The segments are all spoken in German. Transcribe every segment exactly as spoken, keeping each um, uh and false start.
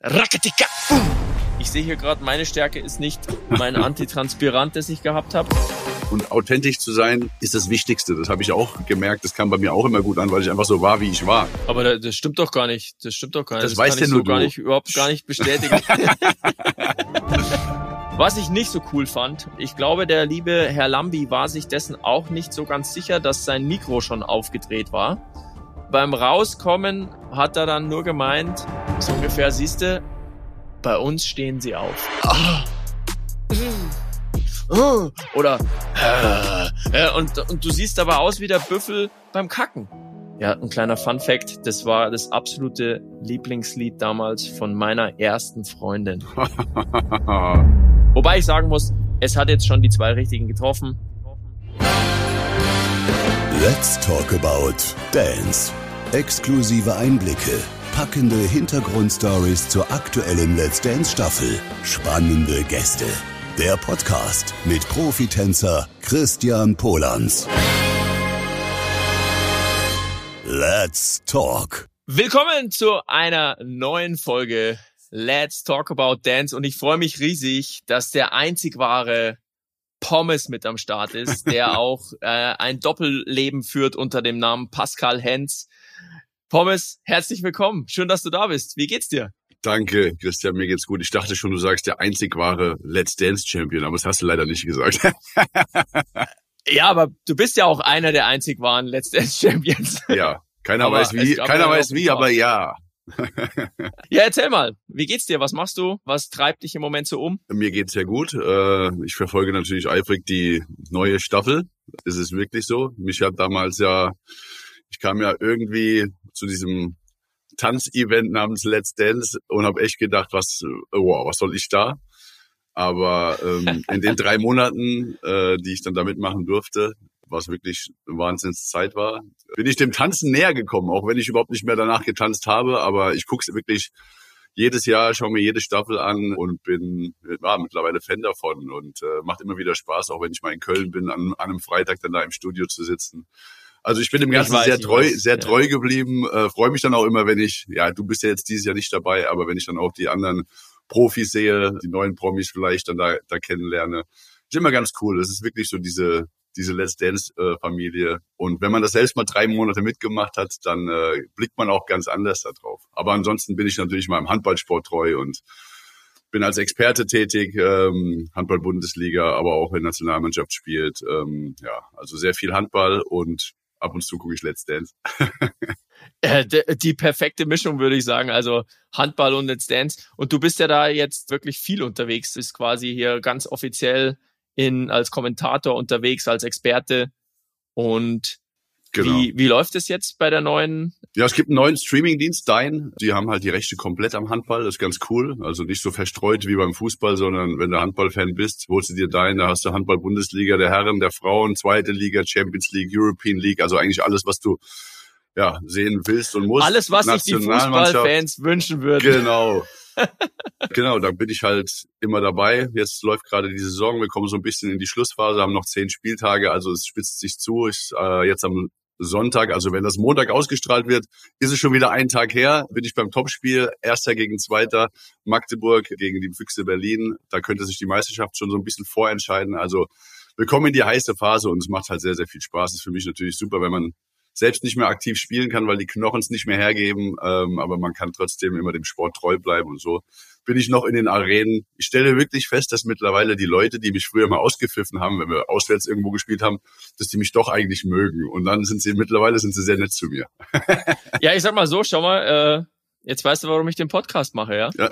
Rakatika, boom. Ich sehe hier gerade, meine Stärke ist nicht mein Antitranspirant, das ich gehabt habe. Und authentisch zu sein ist das Wichtigste. Das habe ich auch gemerkt. Das kam bei mir auch immer gut an, weil ich einfach so war, wie ich war. Aber das stimmt doch gar nicht. Das stimmt doch gar nicht. Das, das weißt kann ich ja nur so gar du. nicht, überhaupt gar nicht bestätigen. Was ich nicht so cool fand, ich glaube, der liebe Herr Lambi war sich dessen auch nicht so ganz sicher, dass sein Mikro schon aufgedreht war. Beim Rauskommen hat er dann nur gemeint, so ungefähr, siehste, bei uns stehen sie auf. Ah. Oder äh, und, und du siehst aber aus wie der Büffel beim Kacken. Ja, ein kleiner Fun-Fact, das war das absolute Lieblingslied damals von meiner ersten Freundin. Wobei ich sagen muss, es hat jetzt schon die zwei Richtigen getroffen. Let's talk about Dance. Exklusive Einblicke, packende Hintergrundstories zur aktuellen Let's Dance Staffel, spannende Gäste. Der Podcast mit Profitänzer Christian Polans. Let's talk. Willkommen zu einer neuen Folge Let's Talk About Dance und ich freue mich riesig, dass der einzig wahre Pommes mit am Start ist, der auch äh, ein Doppelleben führt unter dem Namen Pascal Hens. Pommes, herzlich willkommen. Schön, dass du da bist. Wie geht's dir? Danke, Christian, mir geht's gut. Ich dachte schon, du sagst der einzig wahre Let's Dance Champion, aber das hast du leider nicht gesagt. Ja, aber du bist ja auch einer der einzig wahren Let's Dance Champions. Ja, keiner aber weiß wie, keiner weiß wie, aber ja. Ja, erzähl mal, wie geht's dir? Was machst du? Was treibt dich im Moment so um? Mir geht's sehr gut. Ich verfolge natürlich eifrig die neue Staffel. Es ist wirklich so. Mich hat damals ja, ich kam ja irgendwie zu diesem Tanzevent namens Let's Dance und habe echt gedacht, was, wow, was soll ich da? Aber ähm, in den drei Monaten, äh, die ich dann da mitmachen durfte, was wirklich eine Wahnsinnszeit war, bin ich dem Tanzen näher gekommen, auch wenn ich überhaupt nicht mehr danach getanzt habe. Aber ich gucke es wirklich jedes Jahr, schaue mir jede Staffel an und bin ja, mittlerweile Fan davon und äh, macht immer wieder Spaß, auch wenn ich mal in Köln bin, an, an einem Freitag dann da im Studio zu sitzen. Also ich bin dem Ganzen weiß, sehr treu, weiß, sehr ja. treu geblieben. Äh, freue mich dann auch immer, wenn ich, ja, du bist ja jetzt dieses Jahr nicht dabei, aber wenn ich dann auch die anderen Profis sehe, die neuen Promis vielleicht dann da, da kennenlerne, ist immer ganz cool. Das ist wirklich so diese diese Let's Dance äh, Familie. Und wenn man das selbst mal drei Monate mitgemacht hat, dann äh, blickt man auch ganz anders da drauf. Aber ansonsten bin ich natürlich meinem Handballsport treu und bin als Experte tätig, ähm, Handball-Bundesliga, aber auch in der Nationalmannschaft spielt. Ähm, ja, also sehr viel Handball und ab und zu gucke ich Let's Dance. äh, die, die perfekte Mischung, würde ich sagen. Also Handball und Let's Dance. Und du bist ja da jetzt wirklich viel unterwegs. Ist quasi hier ganz offiziell in als Kommentator unterwegs, als Experte. Und genau. wie, wie läuft es jetzt bei der neuen? Ja, es gibt einen neuen Streamingdienst, Dein. Die haben halt die Rechte komplett am Handball. Das ist ganz cool. Also nicht so verstreut wie beim Fußball, sondern wenn du Handballfan bist, holst du dir Dein. Da hast du Handball-Bundesliga der Herren, der Frauen, zweite Liga, Champions League, European League. Also eigentlich alles, was du ja sehen willst und musst. Alles, was sich die Fußballfans wünschen würden. Genau. Genau, da bin ich halt immer dabei. Jetzt läuft gerade die Saison. Wir kommen so ein bisschen in die Schlussphase, haben noch zehn Spieltage. Also es spitzt sich zu. Ich, äh, jetzt am Sonntag, also wenn das Montag ausgestrahlt wird, ist es schon wieder ein Tag her, bin ich beim Topspiel, Erster gegen Zweiter, Magdeburg gegen die Füchse Berlin. Da könnte sich die Meisterschaft schon so ein bisschen vorentscheiden. Also wir kommen in die heiße Phase und es macht halt sehr, sehr viel Spaß. Das ist für mich natürlich super, wenn man selbst nicht mehr aktiv spielen kann, weil die Knochen es nicht mehr hergeben, ähm, aber man kann trotzdem immer dem Sport treu bleiben und so. Bin ich noch in den Arenen. Ich stelle wirklich fest, dass mittlerweile die Leute, die mich früher mal ausgepfiffen haben, wenn wir auswärts irgendwo gespielt haben, dass die mich doch eigentlich mögen. Und dann sind sie, mittlerweile sind sie sehr nett zu mir. Ja, ich sag mal so, schau mal, äh, jetzt weißt du, warum ich den Podcast mache, ja? Ja.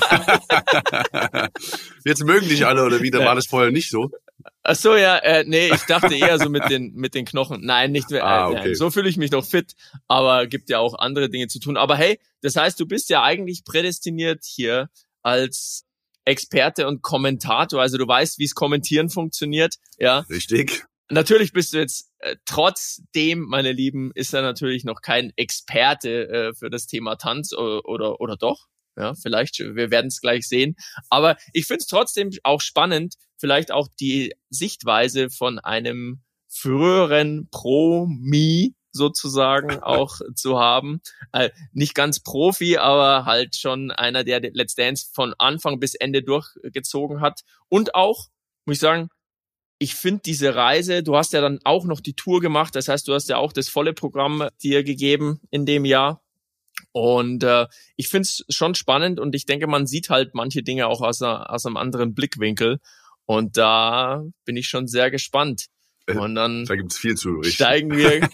Jetzt mögen dich alle, oder wie, da war das vorher nicht so? Ach so, ja, äh, nee, ich dachte eher so mit den mit den Knochen. Nein, nicht mehr. Ah, okay. Nein, so fühle ich mich noch fit, aber gibt ja auch andere Dinge zu tun. Aber hey, das heißt, du bist ja eigentlich prädestiniert hier als Experte und Kommentator. Also du weißt, wie es Kommentieren funktioniert, ja? Richtig. Natürlich bist du jetzt äh, trotzdem, meine Lieben, ist er natürlich noch kein Experte äh, für das Thema Tanz oder oder, oder doch? Ja, vielleicht, wir werden es gleich sehen. Aber ich finde es trotzdem auch spannend, vielleicht auch die Sichtweise von einem früheren Promi, sozusagen auch zu haben. Äh, nicht ganz Profi, aber halt schon einer, der Let's Dance von Anfang bis Ende durchgezogen hat. Und auch, muss ich sagen, ich finde diese Reise, du hast ja dann auch noch die Tour gemacht, das heißt, du hast ja auch das volle Programm dir gegeben in dem Jahr. Und äh, ich finde es schon spannend und ich denke, man sieht halt manche Dinge auch aus, einer, aus einem anderen Blickwinkel. Und da bin ich schon sehr gespannt. Und dann da gibt's viel zu berichten. Steigen wir,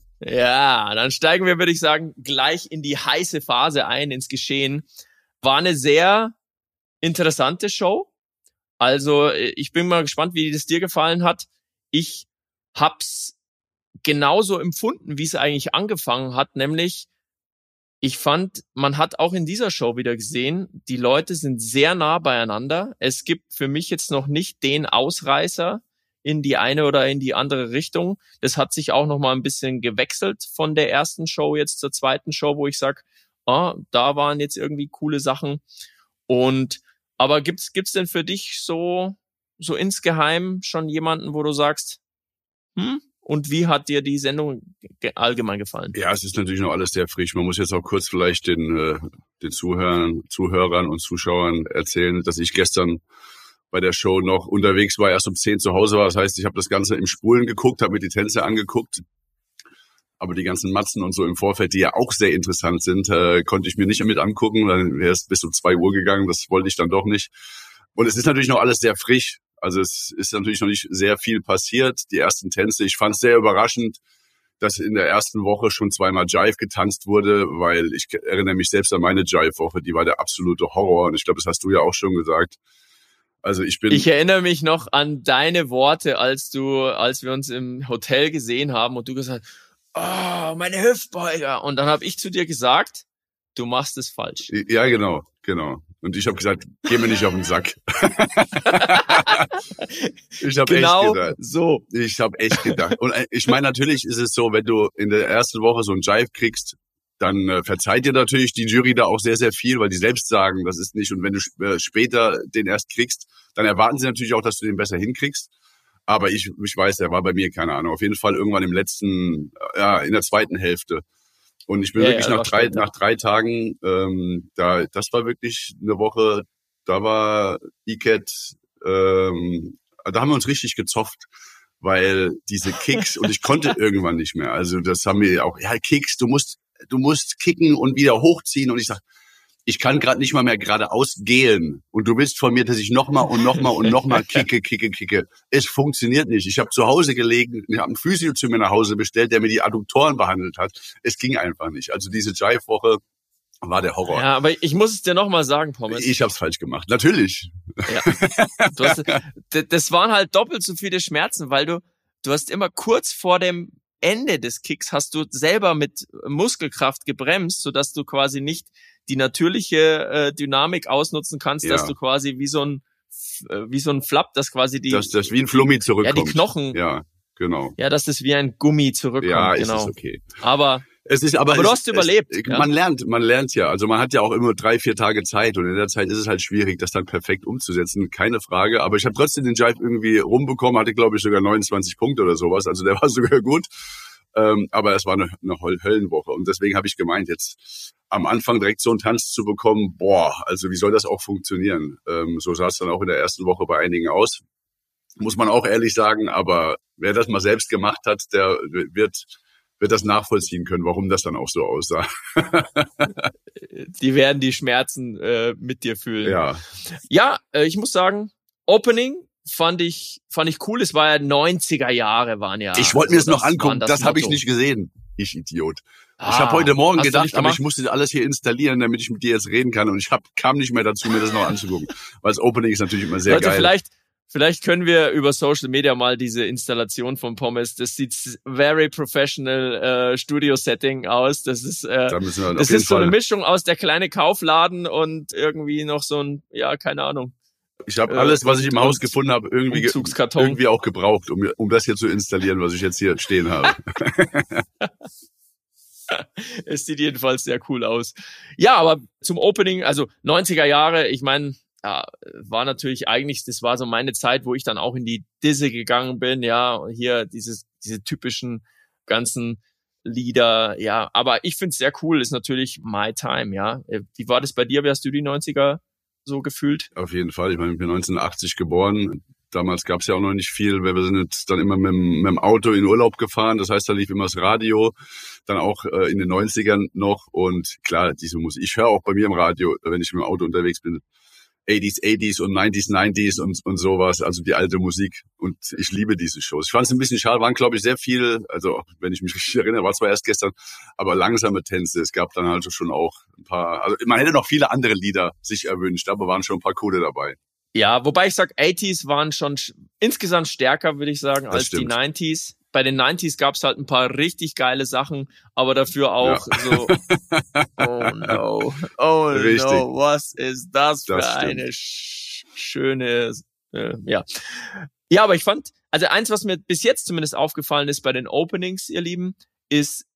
ja, dann steigen wir, würde ich sagen, gleich in die heiße Phase ein, ins Geschehen. War eine sehr interessante Show. Also ich bin mal gespannt, wie das dir gefallen hat. Ich hab's genauso empfunden, wie es eigentlich angefangen hat, nämlich ich fand, man hat auch in dieser Show wieder gesehen, die Leute sind sehr nah beieinander. Es gibt für mich jetzt noch nicht den Ausreißer in die eine oder in die andere Richtung. Das hat sich auch noch mal ein bisschen gewechselt von der ersten Show jetzt zur zweiten Show, wo ich sag, ah, da waren jetzt irgendwie coole Sachen. Und aber gibt's gibt's denn für dich so so insgeheim schon jemanden, wo du sagst, hm? Und wie hat dir die Sendung allgemein gefallen? Ja, es ist natürlich noch alles sehr frisch. Man muss jetzt auch kurz vielleicht den, äh, den Zuhörern, Zuhörern und Zuschauern erzählen, dass ich gestern bei der Show noch unterwegs war, erst um zehn zu Hause war. Das heißt, ich habe das Ganze im Spulen geguckt, habe mir die Tänze angeguckt. Aber die ganzen Matzen und so im Vorfeld, die ja auch sehr interessant sind, äh, konnte ich mir nicht mit angucken. Dann wäre es bis um zwei Uhr gegangen. Das wollte ich dann doch nicht. Und es ist natürlich noch alles sehr frisch. Also es ist natürlich noch nicht sehr viel passiert. Die ersten Tänze, ich fand es sehr überraschend, dass in der ersten Woche schon zweimal Jive getanzt wurde, weil ich erinnere mich selbst an meine Jive-Woche, die war der absolute Horror. Und ich glaube, das hast du ja auch schon gesagt. Also ich bin. Ich erinnere mich noch an deine Worte, als du, als wir uns im Hotel gesehen haben und du gesagt hast, oh, meine Hüftbeuger. Und dann habe ich zu dir gesagt, du machst es falsch. Ja, genau, genau. Und ich habe gesagt, geh mir nicht auf den Sack. ich habe genau echt gedacht. so. Ich habe echt gedacht. Und ich meine, natürlich ist es so, wenn du in der ersten Woche so einen Jive kriegst, dann äh, verzeiht dir natürlich die Jury da auch sehr, sehr viel, weil die selbst sagen, das ist nicht. Und wenn du äh, später den erst kriegst, dann erwarten sie natürlich auch, dass du den besser hinkriegst. Aber ich, ich weiß, der war bei mir, keine Ahnung, auf jeden Fall irgendwann im letzten, ja, in der zweiten Hälfte. Und ich bin ja, wirklich ja, nach drei, spannend, nach drei Tagen, ähm, da, das war wirklich eine Woche, da war Iket, ähm, da haben wir uns richtig gezofft, weil diese Kicks, und ich konnte irgendwann nicht mehr. Also das haben wir auch, ja, Kicks, du musst, du musst kicken und wieder hochziehen. Und ich sag, ich kann gerade nicht mal mehr geradeaus gehen. Und du willst von mir, dass ich nochmal und nochmal und nochmal kicke, kicke, kicke. Es funktioniert nicht. Ich habe zu Hause gelegen, ich habe einen Physio zu mir nach Hause bestellt, der mir die Adduktoren behandelt hat. Es ging einfach nicht. Also diese Jive-Woche war der Horror. Ja, aber ich muss es dir nochmal sagen, Pommes. Ich hab's falsch gemacht. Natürlich. Ja. Du hast, das waren halt doppelt so viele Schmerzen, weil du, du hast immer kurz vor dem Ende des Kicks hast du selber mit Muskelkraft gebremst, sodass du quasi nicht die natürliche äh, Dynamik ausnutzen kannst, ja. Dass du quasi wie so ein äh, wie so ein Flap, dass quasi die dass das wie ein Flummi zurückkommt. Ja, die Knochen. Ja, genau. Ja, dass das wie ein Gummi zurückkommt, ja, genau. Ist es okay. Aber es ist aber, aber es, du hast überlebt. Es, ja? Man lernt, man lernt ja. Also man hat ja auch immer drei, vier Tage Zeit und in der Zeit ist es halt schwierig, das dann perfekt umzusetzen, keine Frage. Aber ich habe trotzdem den Jive irgendwie rumbekommen, hatte glaube ich sogar neunundzwanzig Punkte oder sowas. Also der war sogar gut. Ähm, aber es war eine, eine Höllenwoche und deswegen habe ich gemeint, jetzt am Anfang direkt so einen Tanz zu bekommen, boah, also wie soll das auch funktionieren? Ähm, so sah es dann auch in der ersten Woche bei einigen aus, muss man auch ehrlich sagen, aber wer das mal selbst gemacht hat, der wird wird das nachvollziehen können, warum das dann auch so aussah. Die werden die Schmerzen äh, mit dir fühlen. Ja, ja äh, ich muss sagen, Opening fand ich fand ich cool. Es war ja neunziger Jahre waren ja. Ich wollte mir das noch angucken, das, das habe ich nicht gesehen. Ich Idiot. Ah, ich habe heute Morgen gedacht, aber ich musste alles hier installieren, damit ich mit dir jetzt reden kann und ich hab, kam nicht mehr dazu, mir das noch anzugucken. Weil das Opening ist natürlich immer sehr Leute, geil. Vielleicht Vielleicht können wir über Social Media mal diese Installation von Pommes, das sieht very professional äh, Studio-Setting aus. Das ist, äh, da müssen wir das auf ist so Fall. eine Mischung aus der kleine Kaufladen und irgendwie noch so ein, ja, keine Ahnung. Ich habe alles, was ich im Haus gefunden habe, irgendwie, irgendwie auch gebraucht, um, um das hier zu installieren, was ich jetzt hier stehen habe. Es sieht jedenfalls sehr cool aus. Ja, aber zum Opening, also neunziger Jahre, ich meine, ja, war natürlich eigentlich, das war so meine Zeit, wo ich dann auch in die Disse gegangen bin, ja, hier dieses, diese typischen ganzen Lieder, ja. Aber ich finde es sehr cool, ist natürlich My Time, ja. Wie war das bei dir? Wie hast du die neunziger so gefühlt? Auf jeden Fall. Ich meine, ich bin neunzehnhundertachtzig geboren. Damals gab es ja auch noch nicht viel, weil wir sind jetzt dann immer mit, mit dem Auto in Urlaub gefahren. Das heißt, da lief immer das Radio, dann auch äh, in den neunzigern noch. Und klar, diese Musik, ich höre auch bei mir im Radio, wenn ich mit dem Auto unterwegs bin, achtziger, achtziger und neunziger, neunziger und, und sowas, also die alte Musik. Und ich liebe diese Shows. Ich fand es ein bisschen schade, waren, glaube ich, sehr viel, also wenn ich mich richtig erinnere, war zwar erst gestern, aber langsame Tänze. Es gab dann halt schon auch ein paar, also man hätte noch viele andere Lieder sich erwünscht, aber waren schon ein paar coole dabei. Ja, wobei ich sag, achtziger waren schon sch- insgesamt stärker, würde ich sagen, Das als stimmt. die neunziger. Bei den neunziger gab's halt ein paar richtig geile Sachen, aber dafür auch Ja. so, oh no, oh Richtig. no, was ist das für Das stimmt. eine sch- schöne, äh, ja. Ja, aber ich fand, also eins, was mir bis jetzt zumindest aufgefallen ist bei den Openings, ihr Lieben, ist,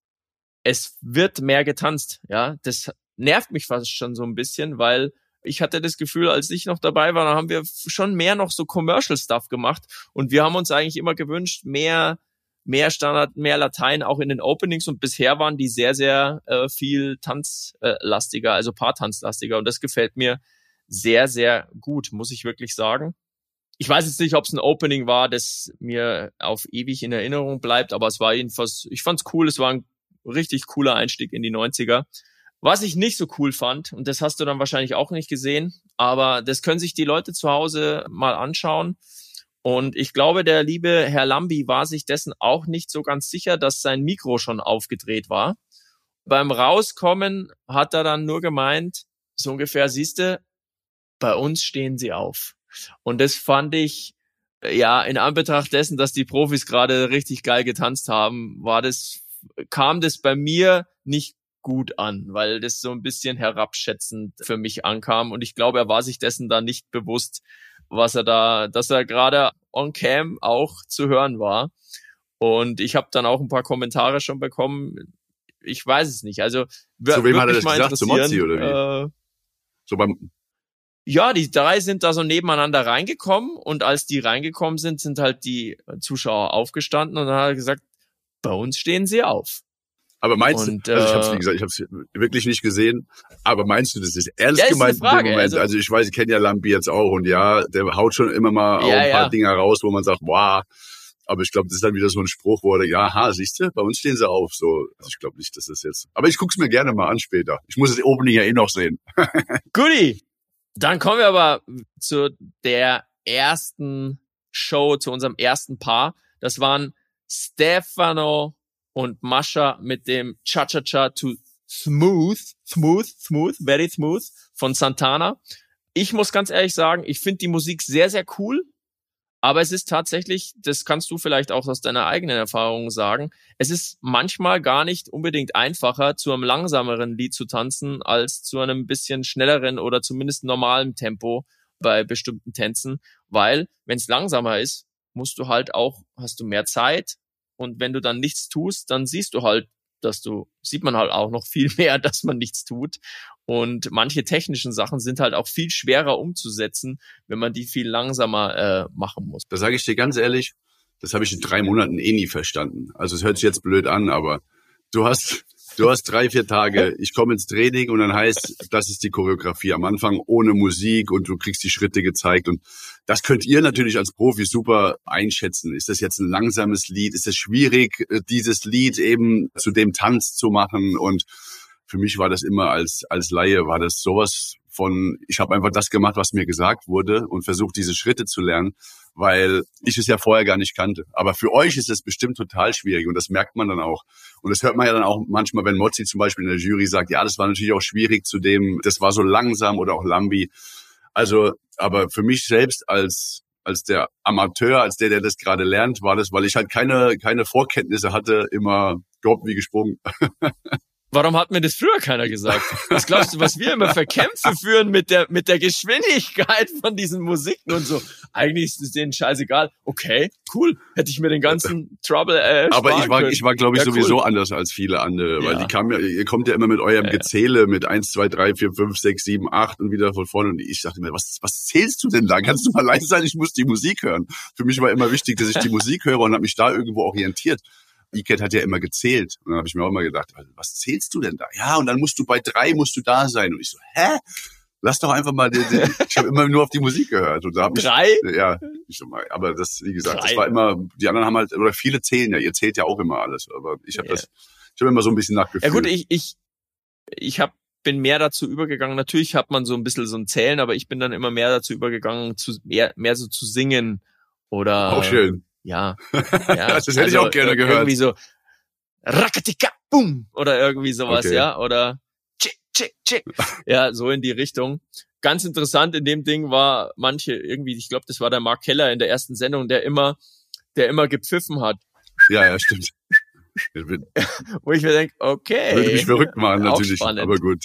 es wird mehr getanzt, ja. Das nervt mich fast schon so ein bisschen, weil ich hatte das Gefühl, als ich noch dabei war, da haben wir schon mehr noch so Commercial-Stuff gemacht und wir haben uns eigentlich immer gewünscht, mehr mehr Standard, mehr Latein auch in den Openings und bisher waren die sehr, sehr äh, viel tanzlastiger, also paartanzlastiger und das gefällt mir sehr, sehr gut, muss ich wirklich sagen. Ich weiß jetzt nicht, ob es ein Opening war, das mir auf ewig in Erinnerung bleibt, aber es war jedenfalls, ich fand's cool, es war ein richtig cooler Einstieg in die neunziger. Was ich nicht so cool fand, und das hast du dann wahrscheinlich auch nicht gesehen, aber das können sich die Leute zu Hause mal anschauen. Und ich glaube, der liebe Herr Lambi war sich dessen auch nicht so ganz sicher, dass sein Mikro schon aufgedreht war. Beim Rauskommen hat er dann nur gemeint, so ungefähr, siehste, bei uns stehen sie auf. Und das fand ich, ja, in Anbetracht dessen, dass die Profis gerade richtig geil getanzt haben, war das, kam das bei mir nicht gut an, weil das so ein bisschen herabschätzend für mich ankam und ich glaube, er war sich dessen da nicht bewusst, was er da, dass er gerade on cam auch zu hören war und ich habe dann auch ein paar Kommentare schon bekommen, ich weiß es nicht, also Zu wem hat er das gesagt? Zu Mozzi oder wie? Äh, So beim ja, die drei sind da so nebeneinander reingekommen und als die reingekommen sind, sind halt die Zuschauer aufgestanden und dann hat er gesagt, bei uns stehen sie auf. Aber meinst Und, du, also ich habe es äh, wie gesagt, ich habe es wirklich nicht gesehen, aber meinst du, das ist ernst Ja, ist gemeint eine Frage, in dem Moment? also- Also, ich weiß, ich kenne ja Lambi jetzt auch und ja, der haut schon immer mal auch Ja, ein paar ja. Dinger raus, wo man sagt, wow, aber ich glaube, das ist dann wieder so ein Spruch, wo er, ja, ha, siehst du, bei uns stehen sie auf, so. Also ich glaube nicht, dass das jetzt, aber ich guck's mir gerne mal an später. Ich muss das Opening ja eh noch sehen. Goodie. Dann kommen wir aber zu der ersten Show, zu unserem ersten Paar. Das waren Stefano und Mascha mit dem Cha-Cha-Cha to Smooth, Smooth, Smooth, Very Smooth von Santana. Ich muss ganz ehrlich sagen, ich finde die Musik sehr, sehr cool. Aber es ist tatsächlich, das kannst du vielleicht auch aus deiner eigenen Erfahrung sagen, es ist manchmal gar nicht unbedingt einfacher, zu einem langsameren Lied zu tanzen, als zu einem bisschen schnelleren oder zumindest normalem Tempo bei bestimmten Tänzen, weil wenn es langsamer ist, musst du halt auch, hast du mehr Zeit und wenn du dann nichts tust, dann siehst du halt, dass du, sieht man halt auch noch viel mehr, dass man nichts tut. Und manche technischen Sachen sind halt auch viel schwerer umzusetzen, wenn man die viel langsamer äh, machen muss. Da sage ich dir ganz ehrlich, das habe ich in drei Monaten eh nie verstanden. Also es hört sich jetzt blöd an, aber du hast du hast drei, vier Tage, ich komme ins Training und dann heißt, das ist die Choreografie am Anfang ohne Musik und du kriegst die Schritte gezeigt und das könnt ihr natürlich als Profis super einschätzen. Ist das jetzt ein langsames Lied? Ist es schwierig, dieses Lied eben zu dem Tanz zu machen? Und für mich war das immer als als Laie, war das sowas von, ich habe einfach das gemacht, was mir gesagt wurde und versucht, diese Schritte zu lernen, weil ich es ja vorher gar nicht kannte. Aber für euch ist es bestimmt total schwierig und das merkt man dann auch. Und das hört man ja dann auch manchmal, wenn Mozzi zum Beispiel in der Jury sagt, ja, das war natürlich auch schwierig zu dem, das war so langsam oder auch Lambi. Also, aber für mich selbst als als der Amateur, als der, der das gerade lernt, war das, weil ich halt keine keine Vorkenntnisse hatte, immer gehoppt wie gesprungen. Warum hat mir das früher keiner gesagt? Was glaubst du, was wir immer für Kämpfe führen mit der mit der Geschwindigkeit von diesen Musiken und so? Eigentlich ist es denen scheißegal. Okay, cool. Hätte ich mir den ganzen Trouble äh, Aber ich war, können. ich war, glaube ich, Ja, sowieso cool. anders als viele andere, weil Ja. die kamen ja, ihr kommt ja immer mit eurem Ja, ja. Gezähle mit eins, zwei, drei, vier, fünf, sechs, sieben, acht und wieder von vorne und ich dachte mir, was, was zählst du denn da? Kannst du mal leise sein? Ich muss die Musik hören. Für mich war immer wichtig, dass ich die Musik höre und habe mich da irgendwo orientiert. Iket hat ja immer gezählt. Und dann habe ich mir auch immer gedacht, was zählst du denn da? Ja, und dann musst du bei drei musst du da sein. Und ich so, hä? Lass doch einfach mal, den, den, ich habe immer nur auf die Musik gehört. Und da hab ich, Drei? Ja, ich so mal. Aber das, wie gesagt, Drei. das war immer, die anderen haben halt, oder viele zählen ja, ihr zählt ja auch immer alles. Aber ich habe Ja. das, ich habe immer so ein bisschen nachgefühlt. Ja gut, ich ich ich hab, bin mehr dazu übergegangen. Natürlich hat man so ein bisschen so ein Zählen, aber ich bin dann immer mehr dazu übergegangen, zu mehr, mehr so zu singen oder Auch schön. ja, ja. Das hätte ich auch gerne gehört. Irgendwie so Rakatika, boom oder irgendwie sowas, Okay. ja, oder Chick, Chick, Chick. Ja, so in die Richtung. Ganz interessant in dem Ding war manche irgendwie, ich glaube, das war der Mark Keller in der ersten Sendung, der immer, der immer gepfiffen hat. Ja, ja, stimmt. Würde Wo ich mir denke, okay. mich verrückt machen, auch natürlich. spannend. Aber gut.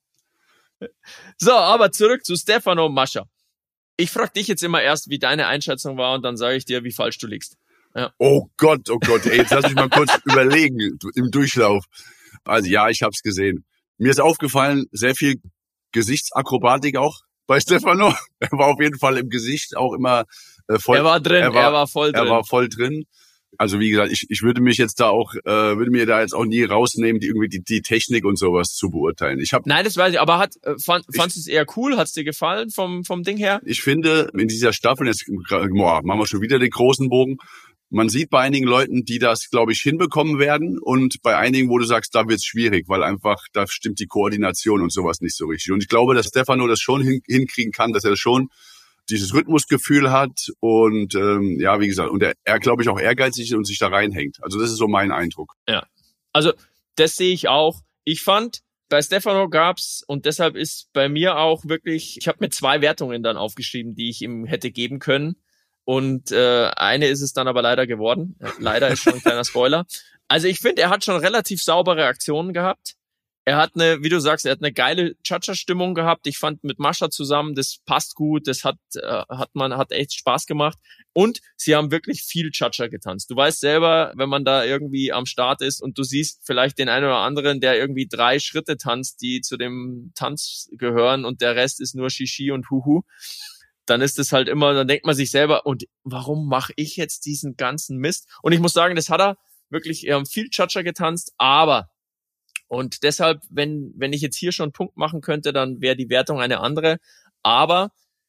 So, aber zurück zu Stefano Mascha. Ich frage dich jetzt immer erst, wie deine Einschätzung war und dann sage ich dir, wie falsch du liegst. Oh Gott, oh Gott. Ey, jetzt lass mich mal kurz überlegen im Durchlauf. Also ja, ich hab's gesehen. Mir ist aufgefallen, sehr viel Gesichtsakrobatik auch bei Stefano. Er war auf jeden Fall im Gesicht auch immer äh, voll. Er war drin, er war, er war voll drin. Er war voll drin. Also wie gesagt, ich, ich würde mich jetzt da auch, äh, würde mir da jetzt auch nie rausnehmen, die irgendwie die, die Technik und sowas zu beurteilen. Ich habe, Nein, das weiß ich, aber hat, äh, fand, fandst du es eher cool? Hat's dir gefallen vom, vom Ding her? ich finde, in dieser Staffel, jetzt boah, machen wir schon wieder den großen Bogen, man sieht bei einigen Leuten, die das, glaube ich, hinbekommen werden und bei einigen, wo du sagst, da wird's schwierig, weil einfach, da stimmt die Koordination und sowas nicht so richtig. Und ich glaube, dass Stefano das schon hin, hinkriegen kann, dass er schon dieses Rhythmusgefühl hat und ähm, ja, wie gesagt, und er, er glaube ich, auch ehrgeizig ist und sich da reinhängt. Also das ist so mein Eindruck. Ja, also das sehe ich auch. Ich fand, bei Stefano gab's, und deshalb ist bei mir auch wirklich, ich habe mir zwei Wertungen dann aufgeschrieben, die ich ihm hätte geben können. Und äh, eine ist es dann aber leider geworden. Leider ist schon ein kleiner Spoiler. Also ich finde, er hat schon relativ saubere Aktionen gehabt. Er hat eine, wie du sagst, er hat eine geile Cha-Cha-Stimmung gehabt. Ich fand mit Mascha zusammen, das passt gut, das hat äh, hat man hat echt Spaß gemacht. Und sie haben wirklich viel Cha-Cha getanzt. Du weißt selber, wenn man da irgendwie am Start ist und du siehst vielleicht den einen oder anderen, der irgendwie drei Schritte tanzt, die zu dem Tanz gehören und der Rest ist nur Shishi und Huhu, dann ist es halt immer, dann denkt man sich selber, und warum mache ich jetzt diesen ganzen Mist? Und ich muss sagen, das hat er wirklich, wir haben viel Cha-Cha getanzt, aber und deshalb, wenn wenn ich jetzt hier schon einen Punkt machen könnte, dann wäre die Wertung eine andere. Aber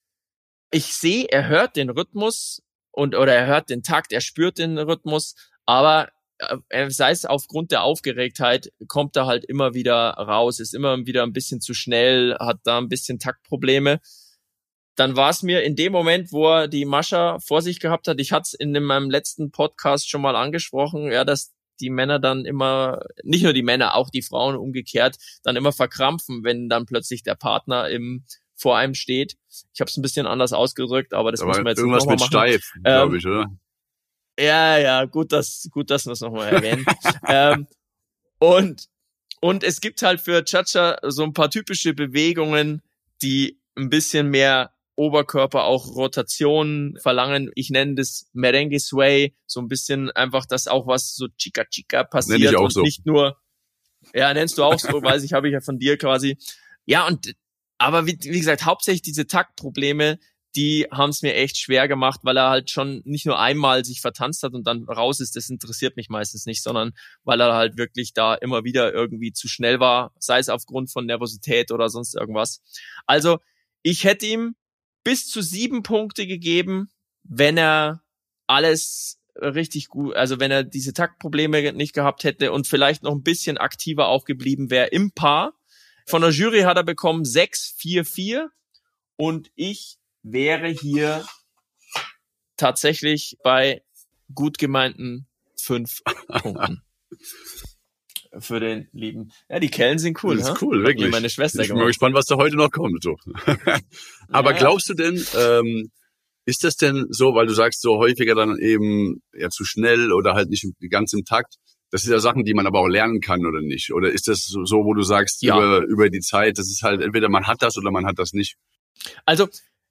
ich sehe, er hört den Rhythmus und oder er hört den Takt, er spürt den Rhythmus, aber äh, sei es aufgrund der Aufgeregtheit, kommt er halt immer wieder raus, ist immer wieder ein bisschen zu schnell, hat da ein bisschen Taktprobleme. Dann war es mir in dem Moment, wo er die Mascha vor sich gehabt hat, ich hatte es in meinem letzten Podcast schon mal angesprochen, ja, dass die Männer dann immer, nicht nur die Männer, auch die Frauen umgekehrt, dann immer verkrampfen, wenn dann plötzlich der Partner im vor einem steht. Ich habe es ein bisschen anders ausgedrückt, aber das Da muss war man jetzt irgendwas noch mal mit machen. steif, glaube ich, oder? Ja, ja, gut, dass gut, dass wir es nochmal erwähnen. ähm, und und es gibt halt für Cha-Cha so ein paar typische Bewegungen, die ein bisschen mehr Oberkörper, auch Rotation verlangen. Ich nenne das Merengue Sway, so ein bisschen einfach, dass auch was so Chica Chica passiert. Nenn ich auch und so. nicht nur, ja, nennst du auch so, weiß ich, habe ich ja von dir quasi. Ja, und aber wie, wie gesagt, hauptsächlich diese Taktprobleme, die haben es mir echt schwer gemacht, weil er halt schon nicht nur einmal sich vertanzt hat und dann raus ist, das interessiert mich meistens nicht, sondern weil er halt wirklich da immer wieder irgendwie zu schnell war, sei es aufgrund von Nervosität oder sonst irgendwas. Also ich hätte ihm bis zu sieben Punkte gegeben, wenn er alles richtig gut, also wenn er diese Taktprobleme nicht gehabt hätte und vielleicht noch ein bisschen aktiver auch geblieben wäre im Paar. Von der Jury hat er bekommen sechs, vier, vier und ich wäre hier tatsächlich bei gut gemeinten fünf Punkten. Für den lieben. Ja, die Kellen sind cool, Das ist ha? cool, Hat wirklich. mir meine Schwester Ich bin mal gemacht. gespannt, was da heute noch kommt. So. Aber Ja, ja. glaubst du denn, ähm, ist das denn so, weil du sagst, so häufiger dann eben ja zu schnell oder halt nicht ganz im Takt? Das sind ja Sachen, die man aber auch lernen kann oder nicht? Oder ist das so, so, wo du sagst, Ja. über, über die Zeit, das ist halt entweder man hat das oder man hat das nicht? Also,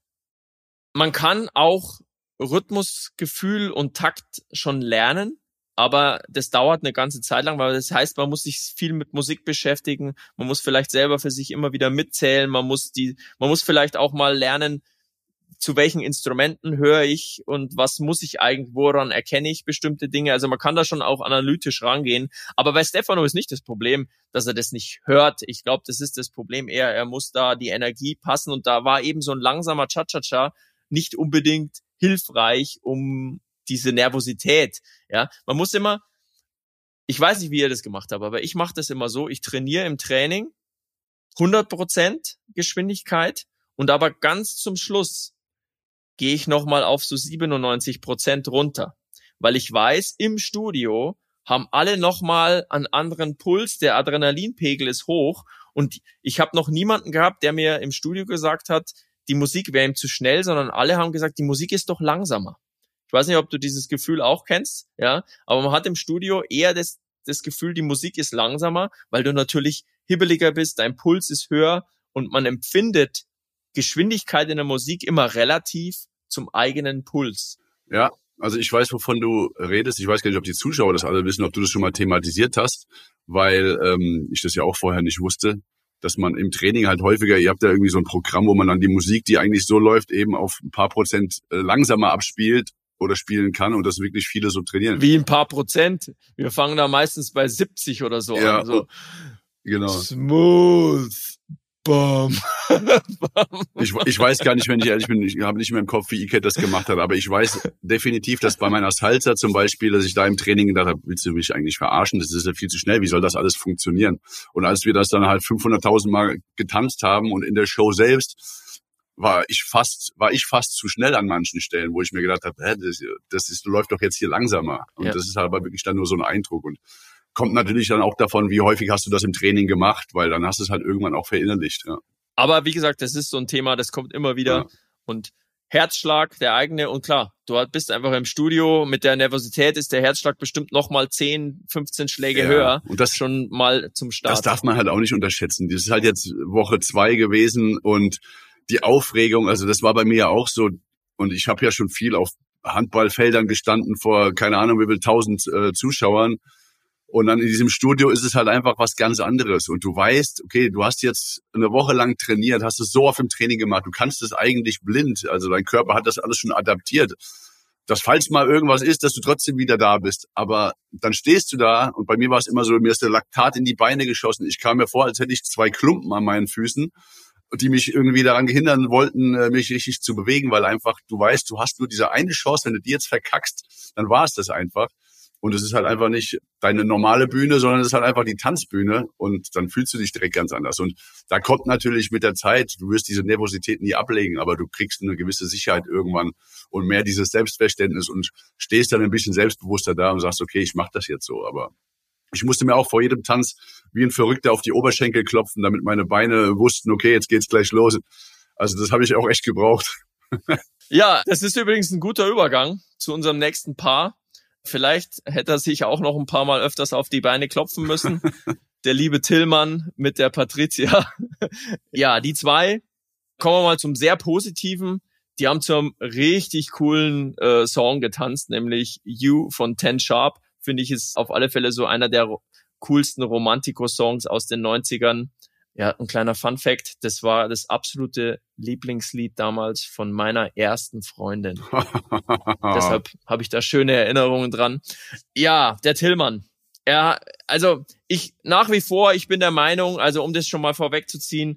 man kann auch Rhythmusgefühl und Takt schon lernen, aber das dauert eine ganze Zeit lang, weil das heißt, man muss sich viel mit Musik beschäftigen, man muss vielleicht selber für sich immer wieder mitzählen, man muss die, man muss vielleicht auch mal lernen, zu welchen Instrumenten höre ich und was muss ich eigentlich, woran erkenne ich bestimmte Dinge. Also man kann da schon auch analytisch rangehen. Aber bei Stefano ist nicht das Problem, dass er das nicht hört. Ich glaube, das ist das Problem eher, er muss da die Energie passen. Und da war eben so ein langsamer Cha-Cha-Cha nicht unbedingt hilfreich, um diese Nervosität. Ja, man muss immer, ich weiß nicht, wie ihr das gemacht habt, aber ich mache das immer so, ich trainiere im Training hundert Prozent Geschwindigkeit und aber ganz zum Schluss gehe ich nochmal auf so siebenundneunzig Prozent runter. Weil ich weiß, im Studio haben alle nochmal einen anderen Puls, der Adrenalinpegel ist hoch und ich habe noch niemanden gehabt, der mir im Studio gesagt hat, die Musik wäre ihm zu schnell, sondern alle haben gesagt, die Musik ist doch langsamer. Ich weiß nicht, ob du dieses Gefühl auch kennst, ja, aber man hat im Studio eher das, das Gefühl, die Musik ist langsamer, weil du natürlich hibbeliger bist, dein Puls ist höher und man empfindet Geschwindigkeit in der Musik immer relativ zum eigenen Puls. Ja, also ich weiß, wovon du redest. Ich weiß gar nicht, ob die Zuschauer das alle wissen, ob du das schon mal thematisiert hast, weil ähm, ich das ja auch vorher nicht wusste, dass man im Training halt häufiger, ihr habt ja irgendwie so ein Programm, wo man dann die Musik, die eigentlich so läuft, eben auf ein paar Prozent langsamer abspielt oder spielen kann und das wirklich viele so trainieren. Wie ein paar Prozent? Wir fangen da meistens bei siebzig oder so ja, an. So. Genau. Smooth. Bam. ich, ich weiß gar nicht, wenn ich ehrlich bin, ich habe nicht mehr im Kopf, wie Iket das gemacht hat, aber ich weiß definitiv, dass bei meiner Salsa zum Beispiel, dass ich da im Training gedacht habe, willst du mich eigentlich verarschen? Das ist ja viel zu schnell, wie soll das alles funktionieren? Und als wir das dann halt fünfhunderttausend Mal getanzt haben und in der Show selbst, war ich fast, war ich fast zu schnell an manchen Stellen, wo ich mir gedacht habe, hä, das, das ist, läuft doch jetzt hier langsamer. Und ja. Das ist halt aber wirklich dann nur so ein Eindruck und kommt natürlich dann auch davon, wie häufig hast du das im Training gemacht, weil dann hast du es halt irgendwann auch verinnerlicht. Ja. Aber wie gesagt, das ist so ein Thema, das kommt immer wieder. Ja. Und Herzschlag, der eigene, und klar, du bist einfach im Studio, mit der Nervosität ist der Herzschlag bestimmt nochmal zehn, fünfzehn Schläge ja. höher. Und das schon mal zum Start. Das darf man halt auch nicht unterschätzen. Das ist halt jetzt Woche zwei gewesen und die Aufregung, also das war bei mir ja auch so. Und ich habe ja schon viel auf Handballfeldern gestanden vor, keine Ahnung, wie viel tausend äh, Zuschauern. Und dann in diesem Studio ist es halt einfach was ganz anderes. Und du weißt, okay, du hast jetzt eine Woche lang trainiert, hast es so oft im Training gemacht, du kannst es eigentlich blind. Also dein Körper hat das alles schon adaptiert. Dass falls mal irgendwas ist, dass du trotzdem wieder da bist. Aber dann stehst du da und bei mir war es immer so, mir ist der Laktat in die Beine geschossen. Ich kam mir vor, als hätte ich zwei Klumpen an meinen Füßen, die mich irgendwie daran hindern wollten, mich richtig zu bewegen, weil einfach, du weißt, du hast nur diese eine Chance, wenn du die jetzt verkackst, dann war es das einfach. Und es ist halt einfach nicht deine normale Bühne, sondern es ist halt einfach die Tanzbühne und dann fühlst du dich direkt ganz anders. Und da kommt natürlich mit der Zeit, du wirst diese Nervosität nie ablegen, aber du kriegst eine gewisse Sicherheit irgendwann und mehr dieses Selbstverständnis und stehst dann ein bisschen selbstbewusster da und sagst, okay, ich mache das jetzt so. Aber ich musste mir auch vor jedem Tanz wie ein Verrückter auf die Oberschenkel klopfen, damit meine Beine wussten, okay, jetzt geht's gleich los. Also das habe ich auch echt gebraucht. Ja, das ist übrigens ein guter Übergang zu unserem nächsten Paar. Vielleicht hätte er sich auch noch ein paar Mal öfters auf die Beine klopfen müssen. Der liebe Tillmann mit der Patricia. Ja, die zwei. Kommen wir mal zum sehr Positiven. Die haben zum richtig coolen äh, Song getanzt, nämlich You von Ten Sharp. Finde ich, ist auf alle Fälle so einer der coolsten Romantico-Songs aus den neunzigern. Ja, ein kleiner Fun-Fact, das war das absolute Lieblingslied damals von meiner ersten Freundin. Deshalb habe ich da schöne Erinnerungen dran. Ja, der Tillmann. Er, also ich nach wie vor, ich bin der Meinung, also um das schon mal vorwegzuziehen,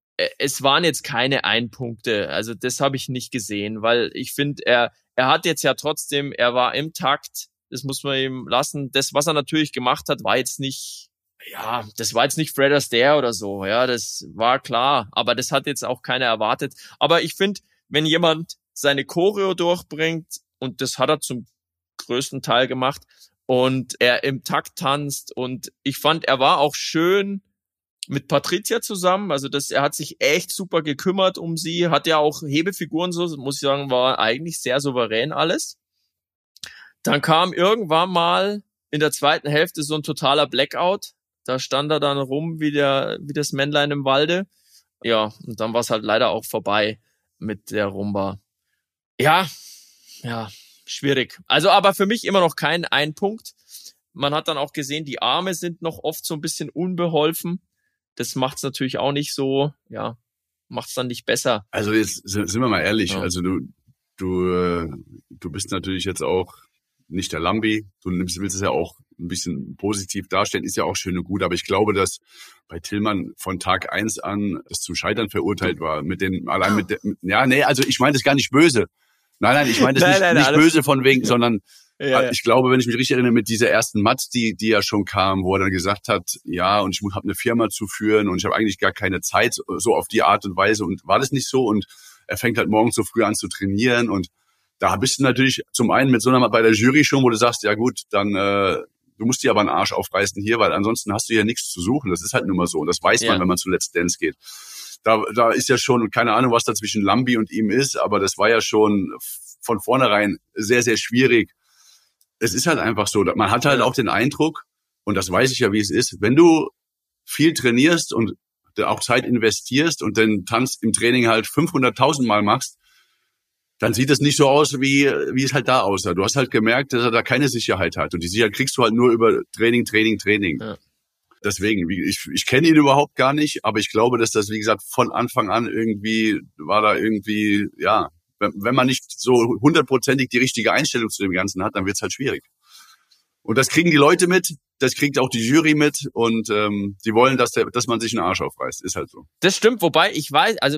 es waren jetzt keine Einpunkte. Also das habe ich nicht gesehen, weil ich finde, er er hat jetzt ja trotzdem, er war im Takt, das muss man ihm lassen. Das, was er natürlich gemacht hat, war jetzt nicht... Ja, das war jetzt nicht Fred Astaire oder so, ja, das war klar, aber das hat jetzt auch keiner erwartet. Aber ich finde, wenn jemand seine Choreo durchbringt, und das hat er zum größten Teil gemacht, und er im Takt tanzt, und ich fand, er war auch schön mit Patricia zusammen, also das, er hat sich echt super gekümmert um sie, hat ja auch Hebefiguren, so muss ich sagen, war eigentlich sehr souverän alles. Dann kam irgendwann mal in der zweiten Hälfte so ein totaler Blackout. Da stand er dann rum wie der wie das Männlein im Walde. Ja, und dann war es halt leider auch vorbei mit der Rumba. Ja, ja, schwierig. Also aber für mich immer noch kein Ein-Punkt. Man hat dann auch gesehen, die Arme sind noch oft so ein bisschen unbeholfen. Das macht's natürlich auch nicht so, ja, macht's dann nicht besser. Also jetzt sind wir mal ehrlich, Ja. also du, du, äh, du bist natürlich jetzt auch nicht der Lambi, du nimmst, willst es ja auch ein bisschen positiv darstellen, ist ja auch schön und gut, aber ich glaube, dass bei Tillmann von Tag eins an es zum Scheitern verurteilt war, mit den, allein mit, der, mit ja, nee, also ich meine das gar nicht böse. Nein, nein, ich meine das Nein, nicht, nein, nicht alles- böse von wegen, sondern Ja, ja. ich glaube, wenn ich mich richtig erinnere, mit dieser ersten Matz, die, die ja schon kam, wo er dann gesagt hat, ja, und ich habe eine Firma zu führen und ich habe eigentlich gar keine Zeit, so auf die Art und Weise, und war das nicht so, und er fängt halt morgens so früh an zu trainieren, und da bist du natürlich zum einen mit so einer bei der Jury schon, wo du sagst, ja gut, dann äh, du musst dir aber einen Arsch aufreißen hier, weil ansonsten hast du ja nichts zu suchen. Das ist halt nun mal so. Und das weiß man, Ja. wenn man zu Let's Dance geht. Da, da ist ja schon, keine Ahnung, was da zwischen Lambi und ihm ist, aber das war ja schon von vornherein sehr, sehr schwierig. Es ist halt einfach so, man hat halt auch den Eindruck, und das weiß ich ja, wie es ist, wenn du viel trainierst und auch Zeit investierst und den Tanz im Training halt fünfhunderttausend Mal machst, dann sieht es nicht so aus, wie wie es halt da aussah. Du hast halt gemerkt, dass er da keine Sicherheit hat. Und die Sicherheit kriegst du halt nur über Training, Training, Training. Ja. Deswegen, wie- ich, ich kenne ihn überhaupt gar nicht, aber ich glaube, dass das, wie gesagt, von Anfang an irgendwie, war da irgendwie, ja, wenn, wenn man nicht so hundertprozentig die richtige Einstellung zu dem Ganzen hat, dann wird's halt schwierig. Und das kriegen die Leute mit, das kriegt auch die Jury mit, und ähm, die wollen, dass, der, dass man sich einen Arsch aufreißt. Ist halt so. Das stimmt, wobei ich weiß, also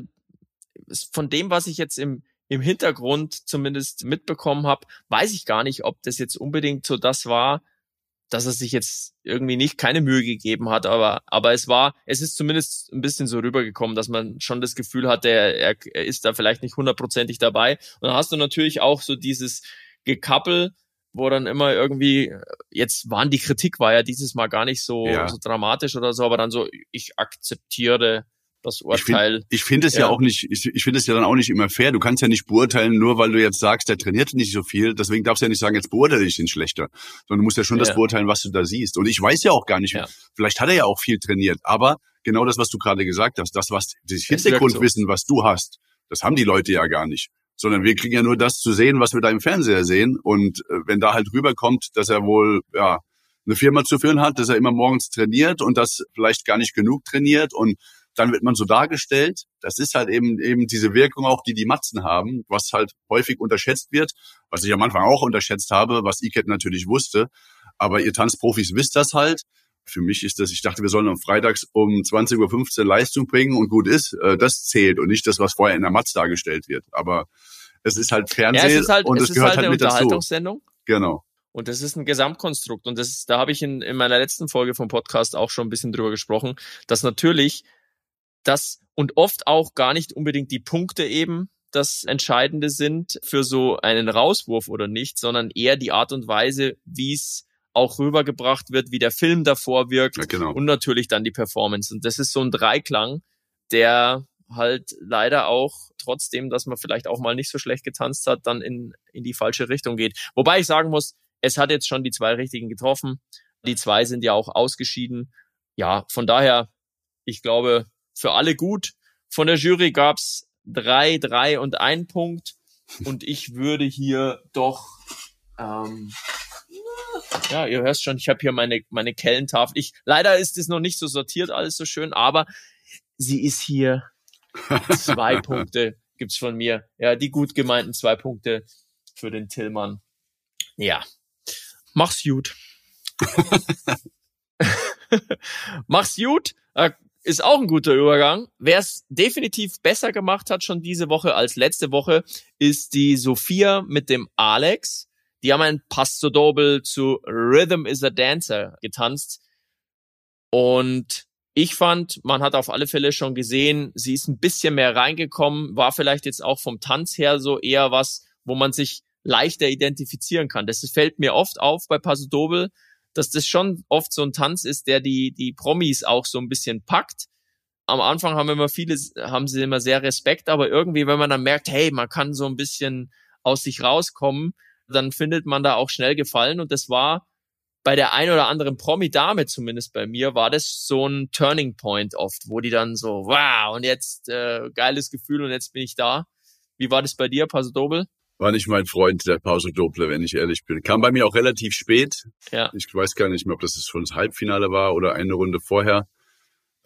von dem, was ich jetzt im im Hintergrund zumindest mitbekommen habe, weiß ich gar nicht, ob das jetzt unbedingt so das war, dass er sich jetzt irgendwie nicht keine Mühe gegeben hat, aber aber es war, es ist zumindest ein bisschen so rübergekommen, dass man schon das Gefühl hatte, er, er, er ist da vielleicht nicht hundertprozentig dabei. Und dann hast du natürlich auch so dieses Gekappel, wo dann immer irgendwie, jetzt waren die Kritik war ja dieses Mal gar nicht so, Ja. so dramatisch oder so, aber dann so, ich akzeptiere das Ich finde Urteil. ich finde es ja. Ja. auch nicht, ich, ich finde es ja dann auch nicht immer fair. Du kannst ja nicht beurteilen, nur weil du jetzt sagst, der trainiert nicht so viel. Deswegen darfst du ja nicht sagen, jetzt beurteile ich ihn schlechter. Sondern du musst ja schon Ja. das beurteilen, was du da siehst. Und ich weiß ja auch gar nicht, Ja. vielleicht hat er ja auch viel trainiert. Aber genau das, was du gerade gesagt hast, das, was, das wirkt Hintergrundwissen, was du hast, das haben die Leute ja gar nicht. Sondern wir kriegen ja nur das zu sehen, was wir da im Fernseher sehen. Und äh, wenn da halt rüberkommt, dass er wohl, ja, eine Firma zu führen hat, dass er immer morgens trainiert und das vielleicht gar nicht genug trainiert, und dann wird man so dargestellt. Das ist halt eben eben diese Wirkung auch, die die Matzen haben, was halt häufig unterschätzt wird, was ich am Anfang auch unterschätzt habe, was Iket natürlich wusste. Aber ihr Tanzprofis wisst das halt. Für mich ist das, ich dachte, wir sollen am Freitags um zwanzig Uhr fünfzehn Leistung bringen und gut ist. Äh, Das zählt und nicht das, was vorher in der Matz dargestellt wird. Aber es ist halt Ja, Fernsehen, es ist halt, und es es ist gehört halt halt eine mit dazu. Unterhaltungssendung. Genau. Und das ist ein Gesamtkonstrukt. Und das ist, da habe ich in, in meiner letzten Folge vom Podcast auch schon ein bisschen drüber gesprochen, dass natürlich das und oft auch gar nicht unbedingt die Punkte eben das Entscheidende sind für so einen Rauswurf oder nicht, sondern eher die Art und Weise, wie es auch rübergebracht wird, wie der Film davor wirkt, Ja, genau. und natürlich dann die Performance. Und das ist so ein Dreiklang, der halt leider auch trotzdem, dass man vielleicht auch mal nicht so schlecht getanzt hat, dann in, in die falsche Richtung geht. Wobei ich sagen muss, es hat jetzt schon die zwei Richtigen getroffen. Die zwei sind ja auch ausgeschieden. Ja, von daher, ich glaube, für alle gut. Von der Jury gab's drei, drei und ein Punkt. Und ich würde hier doch, ähm, ja, ihr hört schon, ich habe hier meine meine Kellentafel. Ich, leider ist es noch nicht so sortiert, alles so schön, aber sie ist hier. Zwei Punkte gibt's von mir. Ja, die gut gemeinten zwei Punkte für den Tillmann. Ja, mach's gut. Mach's gut. Äh, ist auch ein guter Übergang. Wer es definitiv besser gemacht hat schon diese Woche als letzte Woche, ist die Sophia mit dem Alex. Die haben ein Passo Doble zu Rhythm is a Dancer getanzt. Und ich fand, man hat auf alle Fälle schon gesehen, sie ist ein bisschen mehr reingekommen, war vielleicht jetzt auch vom Tanz her so eher was, wo man sich leichter identifizieren kann. Das fällt mir oft auf bei Paso Doble, dass das schon oft so ein Tanz ist, der die die Promis auch so ein bisschen packt. Am Anfang haben immer viele, haben sie immer sehr Respekt, aber irgendwie, wenn man dann merkt, hey, man kann so ein bisschen aus sich rauskommen, dann findet man da auch schnell Gefallen. Und das war bei der ein oder anderen Promi-Dame, zumindest bei mir, war das so ein Turning Point oft, wo die dann so, wow, und jetzt äh, geiles Gefühl und jetzt bin ich da. Wie war das bei dir, Paso Doble? War nicht mein Freund, der Paso Doble, wenn ich ehrlich bin. Kam bei mir auch relativ spät. Ja. Ich weiß gar nicht mehr, ob das schon das Halbfinale war oder eine Runde vorher.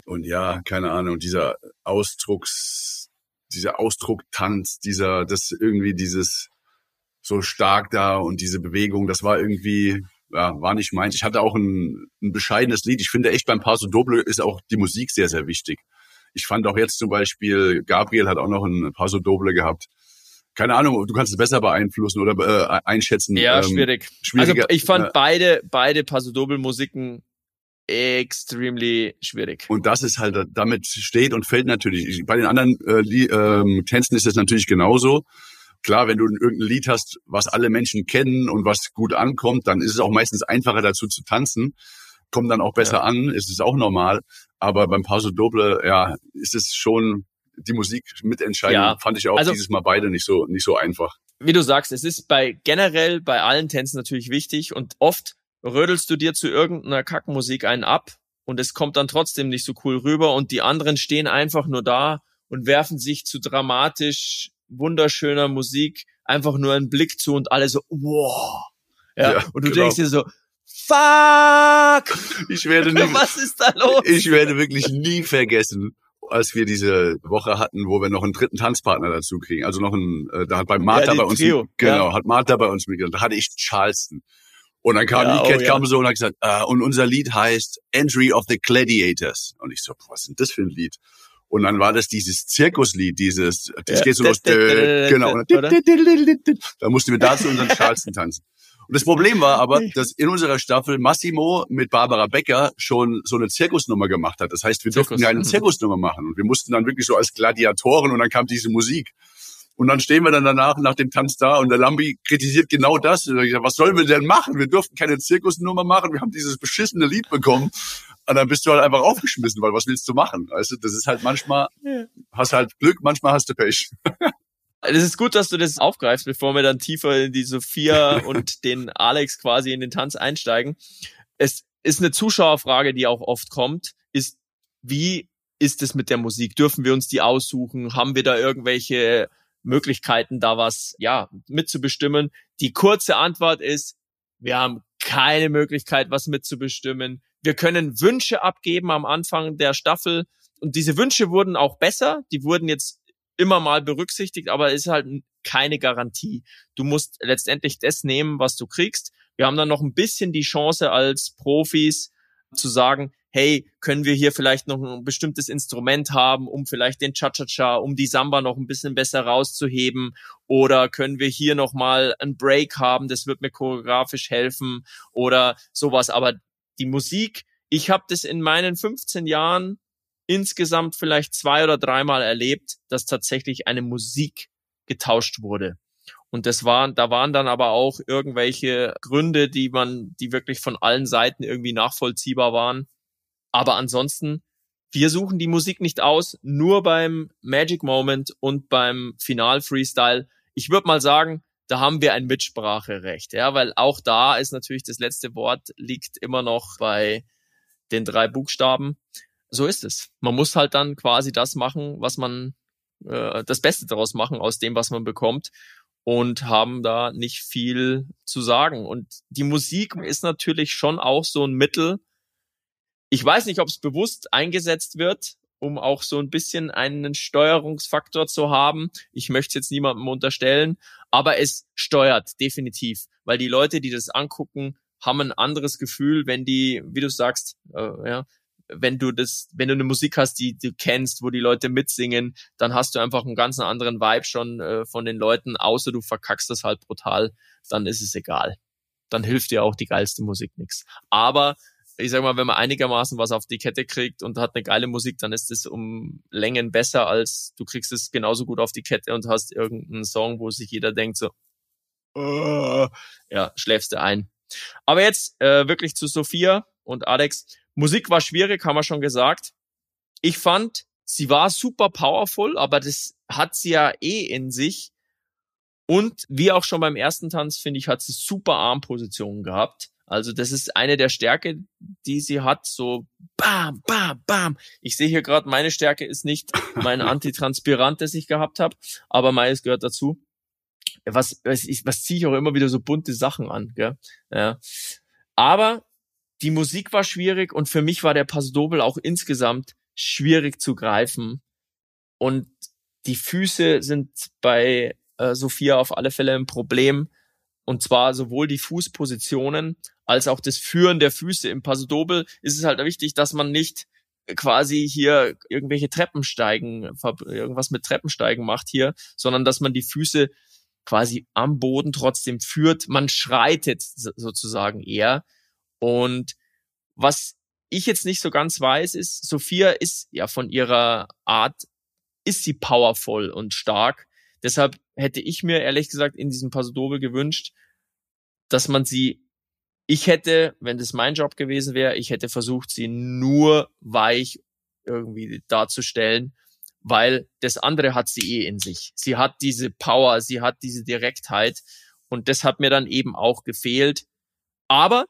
und ja, keine Ahnung, dieser Ausdrucks, dieser Ausdrucktanz, dieser, das irgendwie dieses so stark da und diese Bewegung, das war irgendwie, ja, war nicht meins. Ich hatte auch ein, ein bescheidenes Lied. Ich finde echt beim Paso Doble ist auch die Musik sehr, sehr wichtig. Ich fand auch jetzt zum Beispiel, Gabriel hat auch noch ein Paso Doble gehabt. Keine Ahnung, du kannst es besser beeinflussen oder äh, einschätzen. Ja, ähm, schwierig. Also ich fand äh, beide, beide Paso Doble Musiken extremely schwierig. Und das ist halt, damit steht und fällt natürlich. Bei den anderen äh, äh, Tänzen ist das natürlich genauso. Klar, wenn du irgendein Lied hast, was alle Menschen kennen und was gut ankommt, dann ist es auch meistens einfacher dazu zu tanzen. Kommt dann auch besser ja. an, ist es auch normal. Aber beim Paso Doble, ja, ist es schon die Musik mitentscheidend. Ja. Fand ich auch also, dieses Mal beide nicht so nicht so einfach. Wie du sagst, es ist bei generell bei allen Tänzen natürlich wichtig und oft rödelst du dir zu irgendeiner Kackmusik einen ab und es kommt dann trotzdem nicht so cool rüber und die anderen stehen einfach nur da und werfen sich zu dramatisch wunderschöner Musik einfach nur einen Blick zu und alle so, wow. Ja, ja und du genau. denkst dir so, fuck! Ich werde nie, was ist da los? Ich werde wirklich nie vergessen, als wir diese Woche hatten, wo wir noch einen dritten Tanzpartner dazu kriegen. Also noch ein, äh, da hat bei Martha ja, bei uns, Trio. genau, ja. hat Martha bei uns mitgemacht. Da hatte ich Charleston. Und dann kam ja, die Cat oh, kam ja. so und hat gesagt, äh, und unser Lied heißt Entry of the Gladiators. Und ich so, was ist denn das für ein Lied? Und dann war das dieses Zirkuslied, dieses, das ja, geht so los, genau. Und da mussten wir dazu unseren Charleston tanzen. Und das Problem war aber, dass in unserer Staffel Massimo mit Barbara Becker schon so eine Zirkusnummer gemacht hat. Das heißt, wir Zirkus. durften ja eine Zirkusnummer machen. Und wir mussten dann wirklich so als Gladiatoren und dann kam diese Musik. Und dann stehen wir dann danach nach dem Tanz da und der Lambi kritisiert genau das. Und ich sag, was sollen wir denn machen? Wir durften keine Zirkusnummer machen. Wir haben dieses beschissene Lied bekommen. Und dann bist du halt einfach aufgeschmissen, weil was willst du machen? Weißt du, das ist halt manchmal, ja. hast halt Glück, manchmal hast du Pech. Es ist gut, dass du das aufgreifst, bevor wir dann tiefer in die Sophia und den Alex quasi in den Tanz einsteigen. Es ist eine Zuschauerfrage, die auch oft kommt, ist, wie ist es mit der Musik? Dürfen wir uns die aussuchen? Haben wir da irgendwelche Möglichkeiten, da was, ja, mitzubestimmen? Die kurze Antwort ist, wir haben keine Möglichkeit, was mitzubestimmen. Wir können Wünsche abgeben am Anfang der Staffel und diese Wünsche wurden auch besser. Die wurden jetzt immer mal berücksichtigt, aber es ist halt keine Garantie. Du musst letztendlich das nehmen, was du kriegst. Wir haben dann noch ein bisschen die Chance als Profis zu sagen, hey, können wir hier vielleicht noch ein bestimmtes Instrument haben, um vielleicht den Cha-Cha-Cha, um die Samba noch ein bisschen besser rauszuheben, oder können wir hier noch mal einen Break haben, das wird mir choreografisch helfen oder sowas. Aber die Musik, ich habe das in meinen fünfzehn Jahren insgesamt vielleicht zwei oder dreimal erlebt, dass tatsächlich eine Musik getauscht wurde. Und das waren, da waren dann aber auch irgendwelche Gründe, die man, die wirklich von allen Seiten irgendwie nachvollziehbar waren. Aber ansonsten, wir suchen die Musik nicht aus, nur beim Magic Moment und beim Final Freestyle. Ich würde mal sagen, da haben wir ein Mitspracherecht, ja, weil auch da ist natürlich das letzte Wort liegt immer noch bei den drei Buchstaben. So ist es. Man muss halt dann quasi das machen, was man, äh, das Beste daraus machen aus dem, was man bekommt, und haben da nicht viel zu sagen. Und die Musik ist natürlich schon auch so ein Mittel. Ich weiß nicht, ob es bewusst eingesetzt wird, um auch so ein bisschen einen Steuerungsfaktor zu haben. Ich möchte es jetzt niemandem unterstellen, aber es steuert definitiv, weil die Leute, die das angucken, haben ein anderes Gefühl, wenn die, wie du sagst, äh, ja, wenn du das, wenn du eine Musik hast, die du kennst, wo die Leute mitsingen, dann hast du einfach einen ganz anderen Vibe schon äh, von den Leuten, außer du verkackst das halt brutal, dann ist es egal. Dann hilft dir auch die geilste Musik nichts. Aber ich sag mal, wenn man einigermaßen was auf die Kette kriegt und hat eine geile Musik, dann ist es um Längen besser, als du kriegst es genauso gut auf die Kette und hast irgendeinen Song, wo sich jeder denkt so, oh, ja, schläfst du ein. Aber jetzt äh, wirklich zu Sophia und Alex. Musik war schwierig, haben wir schon gesagt. Ich fand, sie war super powerful, aber das hat sie ja eh in sich. Und wie auch schon beim ersten Tanz, finde ich, hat sie super Armpositionen gehabt. Also das ist eine der Stärke, die sie hat, so bam, bam, bam. Ich sehe hier gerade, meine Stärke ist nicht mein Antitranspirant, das ich gehabt habe, aber meines gehört dazu. Was, was, ich, was ziehe ich auch immer wieder so bunte Sachen an, gell? Ja. Aber die Musik war schwierig und für mich war der Paso Doble auch insgesamt schwierig zu greifen. Und die Füße sind bei äh, Sophia auf alle Fälle ein Problem. Und zwar sowohl die Fußpositionen als auch das Führen der Füße. Im Paso Doble ist es halt wichtig, dass man nicht quasi hier irgendwelche Treppensteigen, irgendwas mit Treppensteigen macht hier, sondern dass man die Füße quasi am Boden trotzdem führt. Man schreitet sozusagen eher. Und was ich jetzt nicht so ganz weiß, ist, Sophia ist ja von ihrer Art, ist sie powerful und stark. Deshalb hätte ich mir ehrlich gesagt in diesem Paso Doble gewünscht, dass man sie, ich hätte, wenn das mein Job gewesen wäre, ich hätte versucht, sie nur weich irgendwie darzustellen, weil das andere hat sie eh in sich. Sie hat diese Power, sie hat diese Direktheit und das hat mir dann eben auch gefehlt. Aber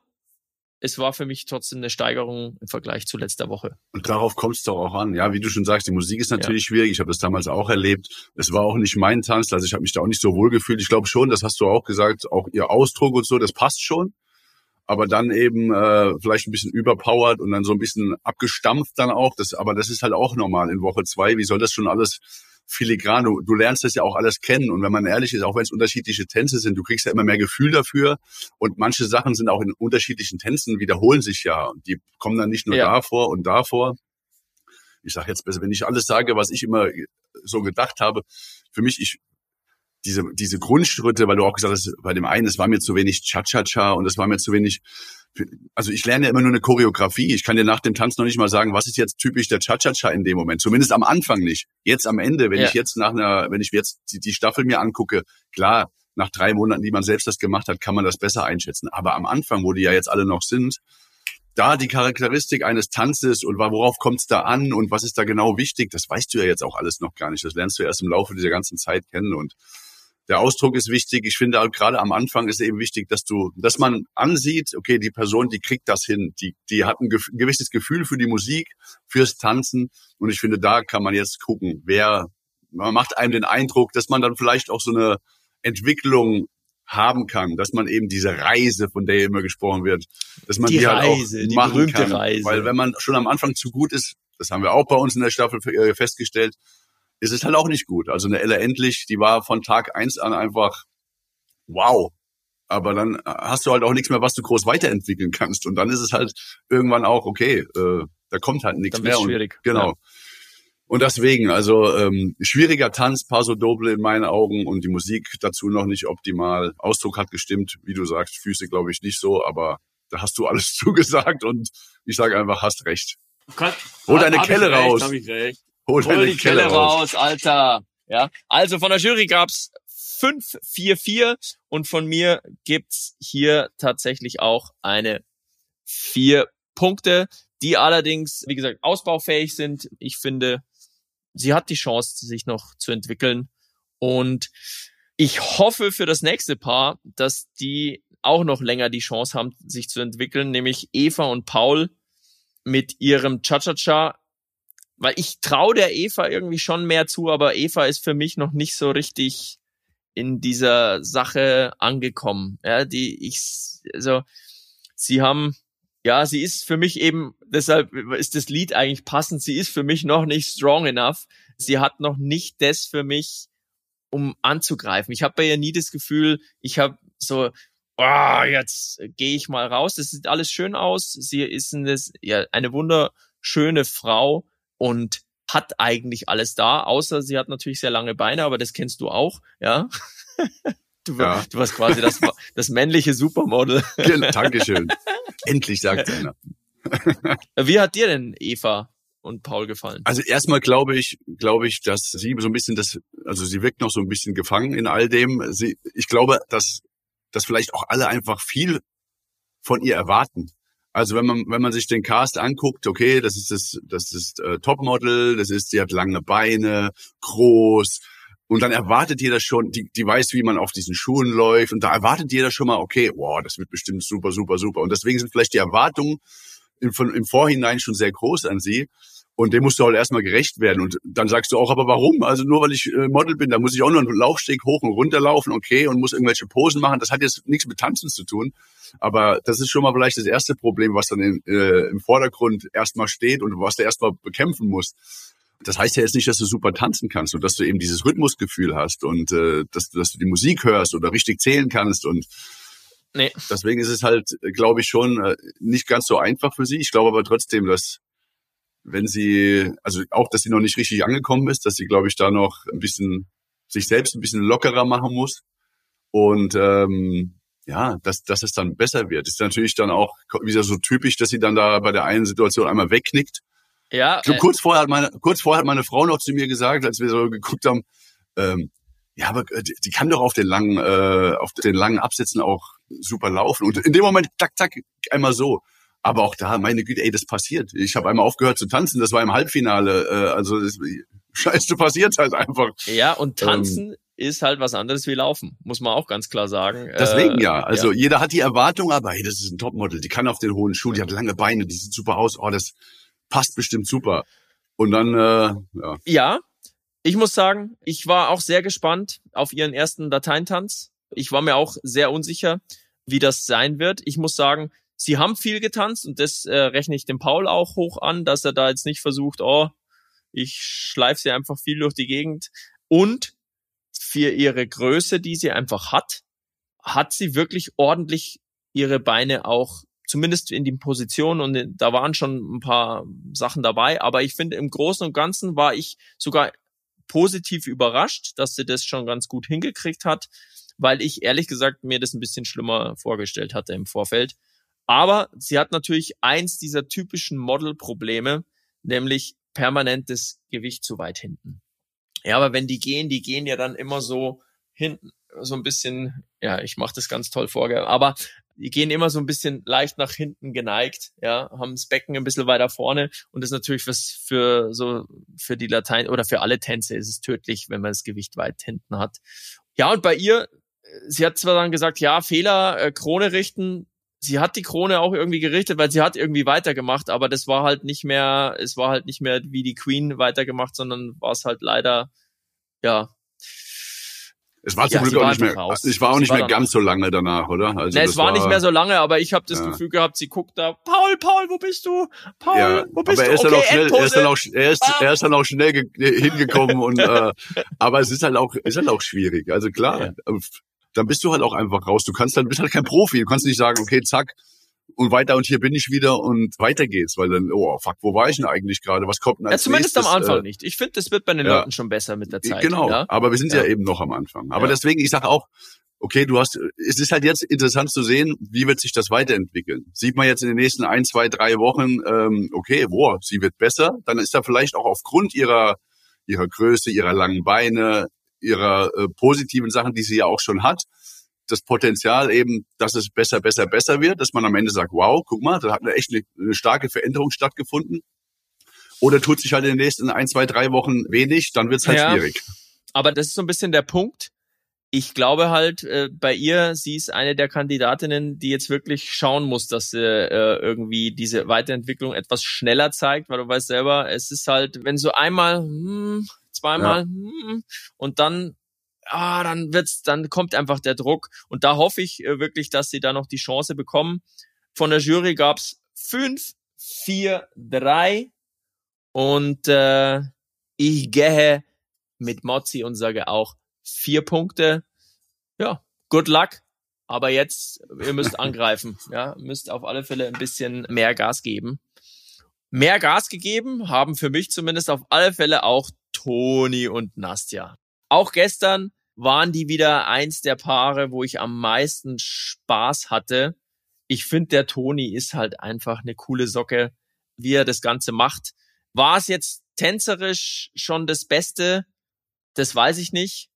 es war für mich trotzdem eine Steigerung im Vergleich zu letzter Woche. Und darauf kommt es doch auch an. Ja, wie du schon sagst, die Musik ist natürlich ja. schwierig. Ich habe das damals auch erlebt. Es war auch nicht mein Tanz, also ich habe mich da auch nicht so wohl gefühlt. Ich glaube schon, das hast du auch gesagt, auch ihr Ausdruck und so, das passt schon. Aber dann eben äh, vielleicht ein bisschen überpowered und dann so ein bisschen abgestampft dann auch. Das, aber das ist halt auch normal in Woche zwei. Wie soll das schon alles filigran? Du, du lernst das ja auch alles kennen. Und wenn man ehrlich ist, auch wenn es unterschiedliche Tänze sind, du kriegst ja immer mehr Gefühl dafür. Und manche Sachen sind auch in unterschiedlichen Tänzen, wiederholen sich ja. Und die kommen dann nicht nur ja. davor und davor. Ich sage jetzt besser, wenn ich alles sage, was ich immer so gedacht habe, für mich, ich diese diese Grundschritte, weil du auch gesagt hast, bei dem einen, es war mir zu wenig Cha-Cha-Cha und es war mir zu wenig, also ich lerne ja immer nur eine Choreografie. Ich kann dir nach dem Tanz noch nicht mal sagen, was ist jetzt typisch der Cha-Cha-Cha in dem Moment. Zumindest am Anfang nicht. Jetzt am Ende, wenn ja. ich jetzt nach einer, wenn ich jetzt die, die Staffel mir angucke, klar, nach drei Monaten, die man selbst das gemacht hat, kann man das besser einschätzen. Aber am Anfang, wo die ja jetzt alle noch sind, da die Charakteristik eines Tanzes und worauf kommt es da an und was ist da genau wichtig, das weißt du ja jetzt auch alles noch gar nicht. Das lernst du erst im Laufe dieser ganzen Zeit kennen und der Ausdruck ist wichtig. Ich finde auch gerade am Anfang ist eben wichtig, dass du, dass man ansieht, okay, die Person, die kriegt das hin, die, die hat ein, ein gewisses Gefühl für die Musik, fürs Tanzen. Und ich finde, da kann man jetzt gucken, wer, man macht einem den Eindruck, dass man dann vielleicht auch so eine Entwicklung haben kann, dass man eben diese Reise, von der immer gesprochen wird, dass man die, die halt Reise, auch machen die kann. Reise. Weil wenn man schon am Anfang zu gut ist, das haben wir auch bei uns in der Staffel festgestellt, ist es halt auch nicht gut. Also eine Ella Endlich, die war von Tag eins an einfach wow. Aber dann hast du halt auch nichts mehr, was du groß weiterentwickeln kannst. Und dann ist es halt irgendwann auch, okay, äh, da kommt halt nichts mehr. Dann wird schwierig. Und, genau. Ja. Und deswegen, also ähm, schwieriger Tanz, Paso Doble in meinen Augen und die Musik dazu noch nicht optimal. Ausdruck hat gestimmt, wie du sagst, Füße glaube ich nicht so, aber da hast du alles zugesagt und ich sage einfach, hast recht. Kann, Hol deine Kelle recht, raus. Hab ich recht. Hol, Hol die Kelle raus, Alter. Ja, also von der Jury gab's fünf vier vier und von mir gibt's hier tatsächlich auch eine vier Punkte, die allerdings, wie gesagt, ausbaufähig sind. Ich finde, sie hat die Chance, sich noch zu entwickeln und ich hoffe für das nächste Paar, dass die auch noch länger die Chance haben, sich zu entwickeln, nämlich Eva und Paul mit ihrem Cha-Cha-Cha. Weil ich traue der Eva irgendwie schon mehr zu, aber Eva ist für mich noch nicht so richtig in dieser Sache angekommen. Ja, die ich, also, sie haben, ja, sie ist für mich eben, deshalb ist das Lied eigentlich passend, sie ist für mich noch nicht strong enough. Sie hat noch nicht das für mich, um anzugreifen. Ich habe bei ihr nie das Gefühl, ich habe so, oh, jetzt gehe ich mal raus. Das sieht alles schön aus. Sie ist eine, ja, eine wunderschöne Frau. Und hat eigentlich alles da, außer sie hat natürlich sehr lange Beine, aber das kennst du auch, ja? Du, ja. du warst quasi das, das männliche Supermodel. Dankeschön. Endlich sagt einer. Wie hat dir denn Eva und Paul gefallen? Also erstmal glaube ich, glaube ich, dass sie so ein bisschen das, also sie wirkt noch so ein bisschen gefangen in all dem. Sie, ich glaube, dass, dass vielleicht auch alle einfach viel von ihr erwarten. Also wenn man wenn man sich den Cast anguckt, okay, das ist das das ist äh, Topmodel, das ist, sie hat lange Beine, groß und dann erwartet jeder schon, die die weiß, wie man auf diesen Schuhen läuft und da erwartet jeder schon mal, okay, wow, das wird bestimmt super super super und deswegen sind vielleicht die Erwartungen im, im Vorhinein schon sehr groß an sie Und dem musst du halt erstmal gerecht werden. Und dann sagst du auch, aber warum? Also nur weil ich äh, Model bin, da muss ich auch nur einen Laufsteg hoch und runter laufen, okay, und muss irgendwelche Posen machen. Das hat jetzt nichts mit Tanzen zu tun. Aber das ist schon mal vielleicht das erste Problem, was dann in, äh, im Vordergrund erstmal steht und was du erstmal bekämpfen musst. Das heißt ja jetzt nicht, dass du super tanzen kannst und dass du eben dieses Rhythmusgefühl hast und äh, dass, dass du die Musik hörst oder richtig zählen kannst. Und nee. Deswegen ist es halt, glaube ich, schon äh, nicht ganz so einfach für sie. Ich glaube aber trotzdem, dass wenn sie, also auch, dass sie noch nicht richtig angekommen ist, dass sie, glaube ich, da noch ein bisschen, sich selbst ein bisschen lockerer machen muss. Und ähm, ja, dass, dass es dann besser wird. Ist natürlich dann auch wieder so typisch, dass sie dann da bei der einen Situation einmal wegknickt. Ja. So äh, kurz vorher hat meine, kurz vorher hat meine Frau noch zu mir gesagt, als wir so geguckt haben, ähm, ja, aber die, die kann doch auf den langen, äh, auf den langen Absätzen auch super laufen. Und in dem Moment, zack, zack, einmal so. Aber auch da, meine Güte, ey, das passiert. Ich habe einmal aufgehört zu tanzen, das war im Halbfinale. Äh, also das, Scheiße, passiert halt einfach. Ja, und tanzen ähm, ist halt was anderes wie laufen, muss man auch ganz klar sagen. Deswegen äh, ja, also ja. Jeder hat die Erwartung, aber hey, das ist ein Topmodel, die kann auf den hohen Schuh, die hat lange Beine, die sieht super aus, oh, das passt bestimmt super. Und dann, äh, ja. Ja, ich muss sagen, ich war auch sehr gespannt auf ihren ersten Lateintanz. Ich war mir auch sehr unsicher, wie das sein wird. Ich muss sagen, sie haben viel getanzt und das äh, rechne ich dem Paul auch hoch an, dass er da jetzt nicht versucht, oh, ich schleife sie einfach viel durch die Gegend. Und für ihre Größe, die sie einfach hat, hat sie wirklich ordentlich ihre Beine auch, zumindest in die Position, und da waren schon ein paar Sachen dabei. Aber ich finde, im Großen und Ganzen war ich sogar positiv überrascht, dass sie das schon ganz gut hingekriegt hat, weil ich ehrlich gesagt mir das ein bisschen schlimmer vorgestellt hatte im Vorfeld. Aber sie hat natürlich eins dieser typischen Model-Probleme, nämlich permanentes Gewicht zu weit hinten. Ja, aber wenn die gehen, die gehen ja dann immer so hinten, so ein bisschen, ja, ich mache das ganz toll vor, aber die gehen immer so ein bisschen leicht nach hinten geneigt, ja, haben das Becken ein bisschen weiter vorne, und das ist natürlich was für so, für die Latein oder für alle Tänze ist es tödlich, wenn man das Gewicht weit hinten hat. Ja, und bei ihr, sie hat zwar dann gesagt, ja, Fehler, äh, Krone richten. Sie hat die Krone auch irgendwie gerichtet, weil sie hat irgendwie weitergemacht, aber das war halt nicht mehr, es war halt nicht mehr wie die Queen weitergemacht, sondern war es halt leider, ja. Es war zum ja, Glück auch nicht mehr, raus. ich war auch nicht war mehr ganz so lange danach, oder? Also ne, es war, war nicht mehr so lange, aber ich habe das ja. Gefühl gehabt, sie guckt da, Paul, Paul, wo bist du? Paul, ja, wo bist aber er ist du? Dann okay, auch schnell, er ist dann auch, er ist, ah. er ist dann auch schnell ge- hingekommen und, äh, aber es ist halt auch, ist halt auch schwierig. Also klar, ja. Dann bist du halt auch einfach raus. Du kannst dann, bist halt kein Profi. Du kannst nicht sagen, okay, zack, und weiter und hier bin ich wieder und weiter geht's, weil dann, oh fuck, wo war ich denn eigentlich gerade? Was kommt denn als Ja, zumindest nächstes? am Anfang äh, nicht. Ich finde, das wird bei den ja. Leuten schon besser mit der Zeit. Genau, ja? aber wir sind ja. ja eben noch am Anfang. Aber ja. deswegen, ich sage auch, okay, du hast, es ist halt jetzt interessant zu sehen, wie wird sich das weiterentwickeln. Sieht man jetzt in den nächsten ein, zwei, drei Wochen, ähm, okay, boah, sie wird besser, dann ist da vielleicht auch aufgrund ihrer ihrer Größe, ihrer langen Beine, ihrer äh, positiven Sachen, die sie ja auch schon hat, das Potenzial eben, dass es besser, besser, besser wird, dass man am Ende sagt, wow, guck mal, da hat eine echt eine, eine starke Veränderung stattgefunden. Oder tut sich halt in den nächsten ein, zwei, drei Wochen wenig, dann wird's halt ja. schwierig. Aber das ist so ein bisschen der Punkt. Ich glaube halt, äh, bei ihr, sie ist eine der Kandidatinnen, die jetzt wirklich schauen muss, dass sie äh, irgendwie diese Weiterentwicklung etwas schneller zeigt, weil du weißt selber, es ist halt, wenn so einmal, hm, zweimal, ja. hm, und dann ah, dann wird's, dann kommt einfach der Druck. Und da hoffe ich äh, wirklich, dass sie da noch die Chance bekommen. Von der Jury gab's fünf, vier, drei. Und äh, ich gehe mit Mozzi und sage auch vier Punkte. Ja, good luck. Aber jetzt, ihr müsst angreifen. Ja, müsst auf alle Fälle ein bisschen mehr Gas geben. Mehr Gas gegeben haben für mich zumindest auf alle Fälle auch Toni und Nastja. Auch gestern waren die wieder eins der Paare, wo ich am meisten Spaß hatte. Ich finde, der Toni ist halt einfach eine coole Socke, wie er das Ganze macht. War es jetzt tänzerisch schon das Beste? Das weiß ich nicht.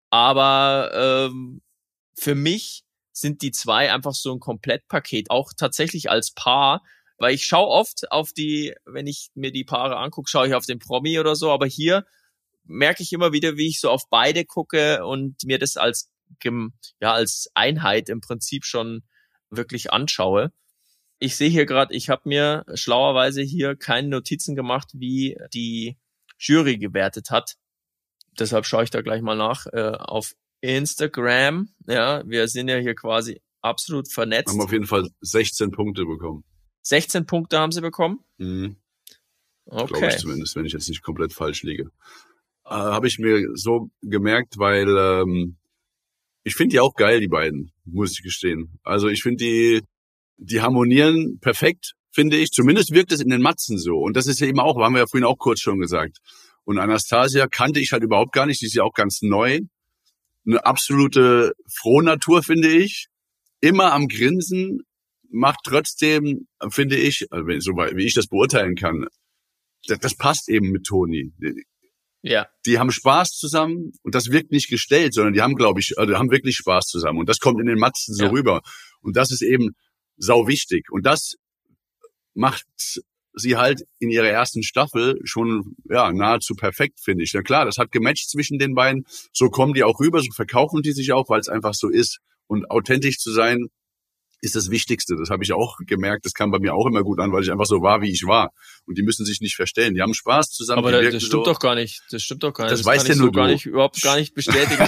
Aber ähm, für mich sind die zwei einfach so ein Komplettpaket, auch tatsächlich als Paar. Weil ich schaue oft auf die, wenn ich mir die Paare angucke, schaue ich auf den Promi oder so. Aber hier merke ich immer wieder, wie ich so auf beide gucke und mir das als ja als Einheit im Prinzip schon wirklich anschaue. ich sehe hier gerade, ich habe mir schlauerweise hier keine Notizen gemacht, wie die Jury gewertet hat. Deshalb schaue ich da gleich mal nach äh, auf Instagram. Ja, wir sind ja hier quasi absolut vernetzt. Haben auf jeden Fall sechzehn Punkte bekommen. sechzehn Punkte haben sie bekommen? Mhm. Okay. Glaube ich zumindest, wenn ich jetzt nicht komplett falsch liege. Äh, habe ich mir so gemerkt, weil ähm, ich finde die auch geil, die beiden, muss ich gestehen. Also ich finde die, die harmonieren perfekt, finde ich. Zumindest wirkt es in den Matzen so. Und das ist ja eben auch, haben wir ja vorhin auch kurz schon gesagt. Und Anastasia kannte ich halt überhaupt gar nicht. Die ist ja auch ganz neu. Eine absolute Frohnatur, finde ich. Immer am Grinsen, macht trotzdem, finde ich, also so wie ich das beurteilen kann, das, das passt eben mit Toni. Ja. Die haben Spaß zusammen und das wirkt nicht gestellt, sondern die haben, glaube ich, also haben wirklich Spaß zusammen. Und das kommt in den Matzen so ja. rüber. Und das ist eben sau wichtig. Und das macht sie halt in ihrer ersten Staffel schon ja nahezu perfekt, finde ich. Ja klar, das hat gematcht zwischen den beiden. So kommen die auch rüber, so verkaufen die sich auch, weil es einfach so ist. Und authentisch zu sein ist das Wichtigste. Das habe ich auch gemerkt. Das kam bei mir auch immer gut an, weil ich einfach so war, wie ich war. Und die müssen sich nicht verstellen. Die haben Spaß zusammen. Aber das, das stimmt so. doch gar nicht. Das stimmt doch gar nicht. Das, das weißt ja nur so du. Gar nicht, überhaupt gar nicht bestätigen.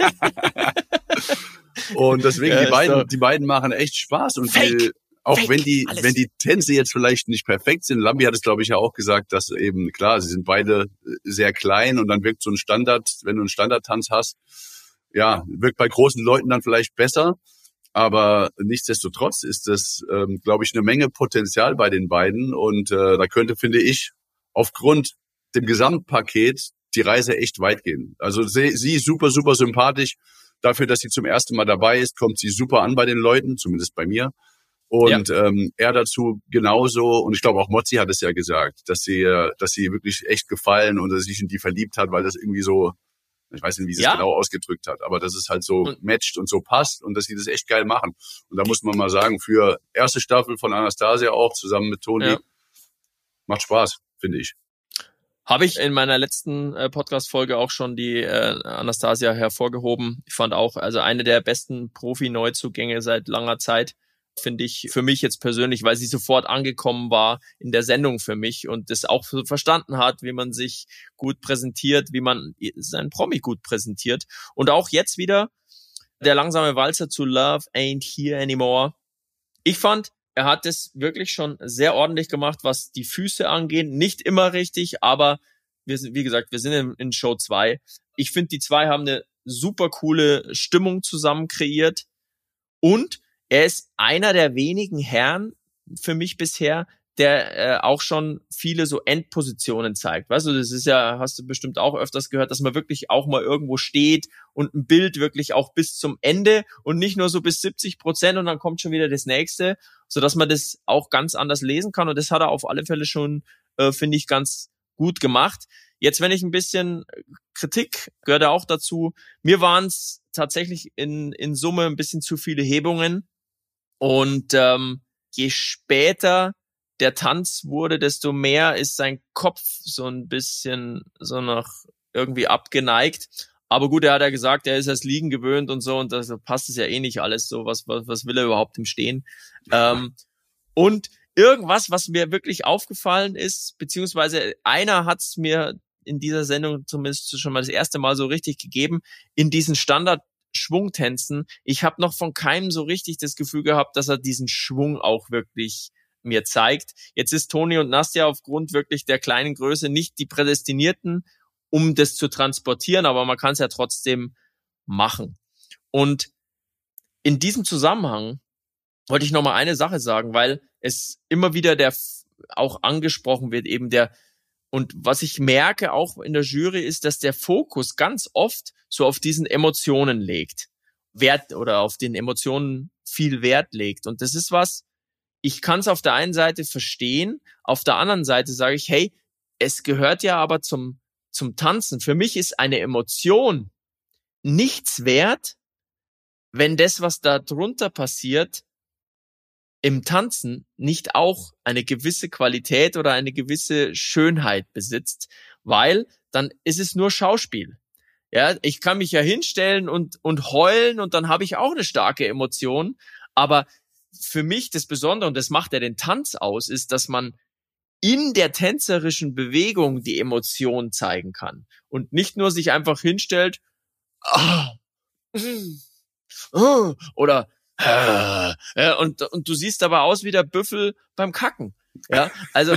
Und deswegen, ja, die beiden, doch. die beiden machen echt Spaß. Und Fake. die, auch Fake. wenn die, Alles. wenn die Tänze jetzt vielleicht nicht perfekt sind, Lambi hat es, glaube ich, ja auch gesagt, dass eben, klar, sie sind beide sehr klein und dann wirkt so ein Standard, wenn du einen Standardtanz hast, ja, wirkt bei großen Leuten dann vielleicht besser. Aber nichtsdestotrotz ist das, ähm, glaube ich, eine Menge Potenzial bei den beiden. Und äh, da könnte, finde ich, aufgrund dem Gesamtpaket die Reise echt weit gehen. Also sie, sie ist super, super sympathisch. Dafür, dass sie zum ersten Mal dabei ist, kommt sie super an bei den Leuten, zumindest bei mir. Und ja. ähm, er dazu genauso. Und ich glaube, auch Mozzi hat es ja gesagt, dass sie, dass sie wirklich echt gefallen und dass sie sich in die verliebt hat, weil das irgendwie so, ich weiß nicht, wie sie ja. es genau ausgedrückt hat, aber dass es halt so und matcht und so passt und dass sie das echt geil machen. Und da muss man mal sagen, für erste Staffel von Anastasia auch, zusammen mit Toni, ja. macht Spaß, finde ich. Habe ich in meiner letzten äh, Podcast-Folge auch schon die äh, Anastasia hervorgehoben. Ich fand auch, also eine der besten Profi-Neuzugänge seit langer Zeit, finde ich, für mich jetzt persönlich, weil sie sofort angekommen war in der Sendung für mich und das auch so verstanden hat, wie man sich gut präsentiert, wie man seinen Promi gut präsentiert. Und auch jetzt wieder der langsame Walzer zu Love Ain't Here Anymore. Ich fand, er hat es wirklich schon sehr ordentlich gemacht, was die Füße angeht. Nicht immer richtig, aber wir sind, wie gesagt, wir sind in, in Show zwei. Ich finde, die zwei haben eine super coole Stimmung zusammen kreiert und er ist einer der wenigen Herren für mich bisher, der äh, auch schon viele so Endpositionen zeigt. Weißt du, das ist ja, hast du bestimmt auch öfters gehört, dass man wirklich auch mal irgendwo steht und ein Bild wirklich auch bis zum Ende und nicht nur so bis siebzig Prozent und dann kommt schon wieder das nächste, sodass man das auch ganz anders lesen kann. Und das hat er auf alle Fälle schon, äh, finde ich, ganz gut gemacht. Jetzt, wenn ich ein bisschen Kritik, gehört er auch dazu. Mir waren es tatsächlich in, in Summe ein bisschen zu viele Hebungen. Und ähm, je später der Tanz wurde, desto mehr ist sein Kopf so ein bisschen so nach irgendwie abgeneigt. Aber gut, er hat ja gesagt, er ist das Liegen gewöhnt und so und da passt es ja eh nicht alles so. Was, was, was will er überhaupt im Stehen? Ähm, und irgendwas, was mir wirklich aufgefallen ist, beziehungsweise einer hat es mir in dieser Sendung zumindest schon mal das erste Mal so richtig gegeben, in diesen Standard Schwungtänzen. Ich habe noch von keinem so richtig das Gefühl gehabt, dass er diesen Schwung auch wirklich mir zeigt. Jetzt ist Toni und Nastja aufgrund wirklich der kleinen Größe nicht die Prädestinierten, um das zu transportieren, aber man kann es ja trotzdem machen. Und in diesem Zusammenhang wollte ich noch mal eine Sache sagen, weil es immer wieder der auch angesprochen wird, eben der. Und was ich merke auch in der Jury ist, dass der Fokus ganz oft so auf diesen Emotionen legt. Wert oder auf den Emotionen viel Wert legt. Und das ist was, ich kann es auf der einen Seite verstehen, auf der anderen Seite sage ich, hey, es gehört ja aber zum, zum Tanzen. Für mich ist eine Emotion nichts wert, wenn das, was da drunter passiert, im Tanzen nicht auch eine gewisse Qualität oder eine gewisse Schönheit besitzt, weil dann ist es nur Schauspiel. Ja, ich kann mich ja hinstellen und und heulen und dann habe ich auch eine starke Emotion, aber für mich das Besondere, und das macht ja den Tanz aus, ist, dass man in der tänzerischen Bewegung die Emotion zeigen kann und nicht nur sich einfach hinstellt, ah, oh, oder äh, ja, und und du siehst aber aus wie der Büffel beim Kacken. Ja, also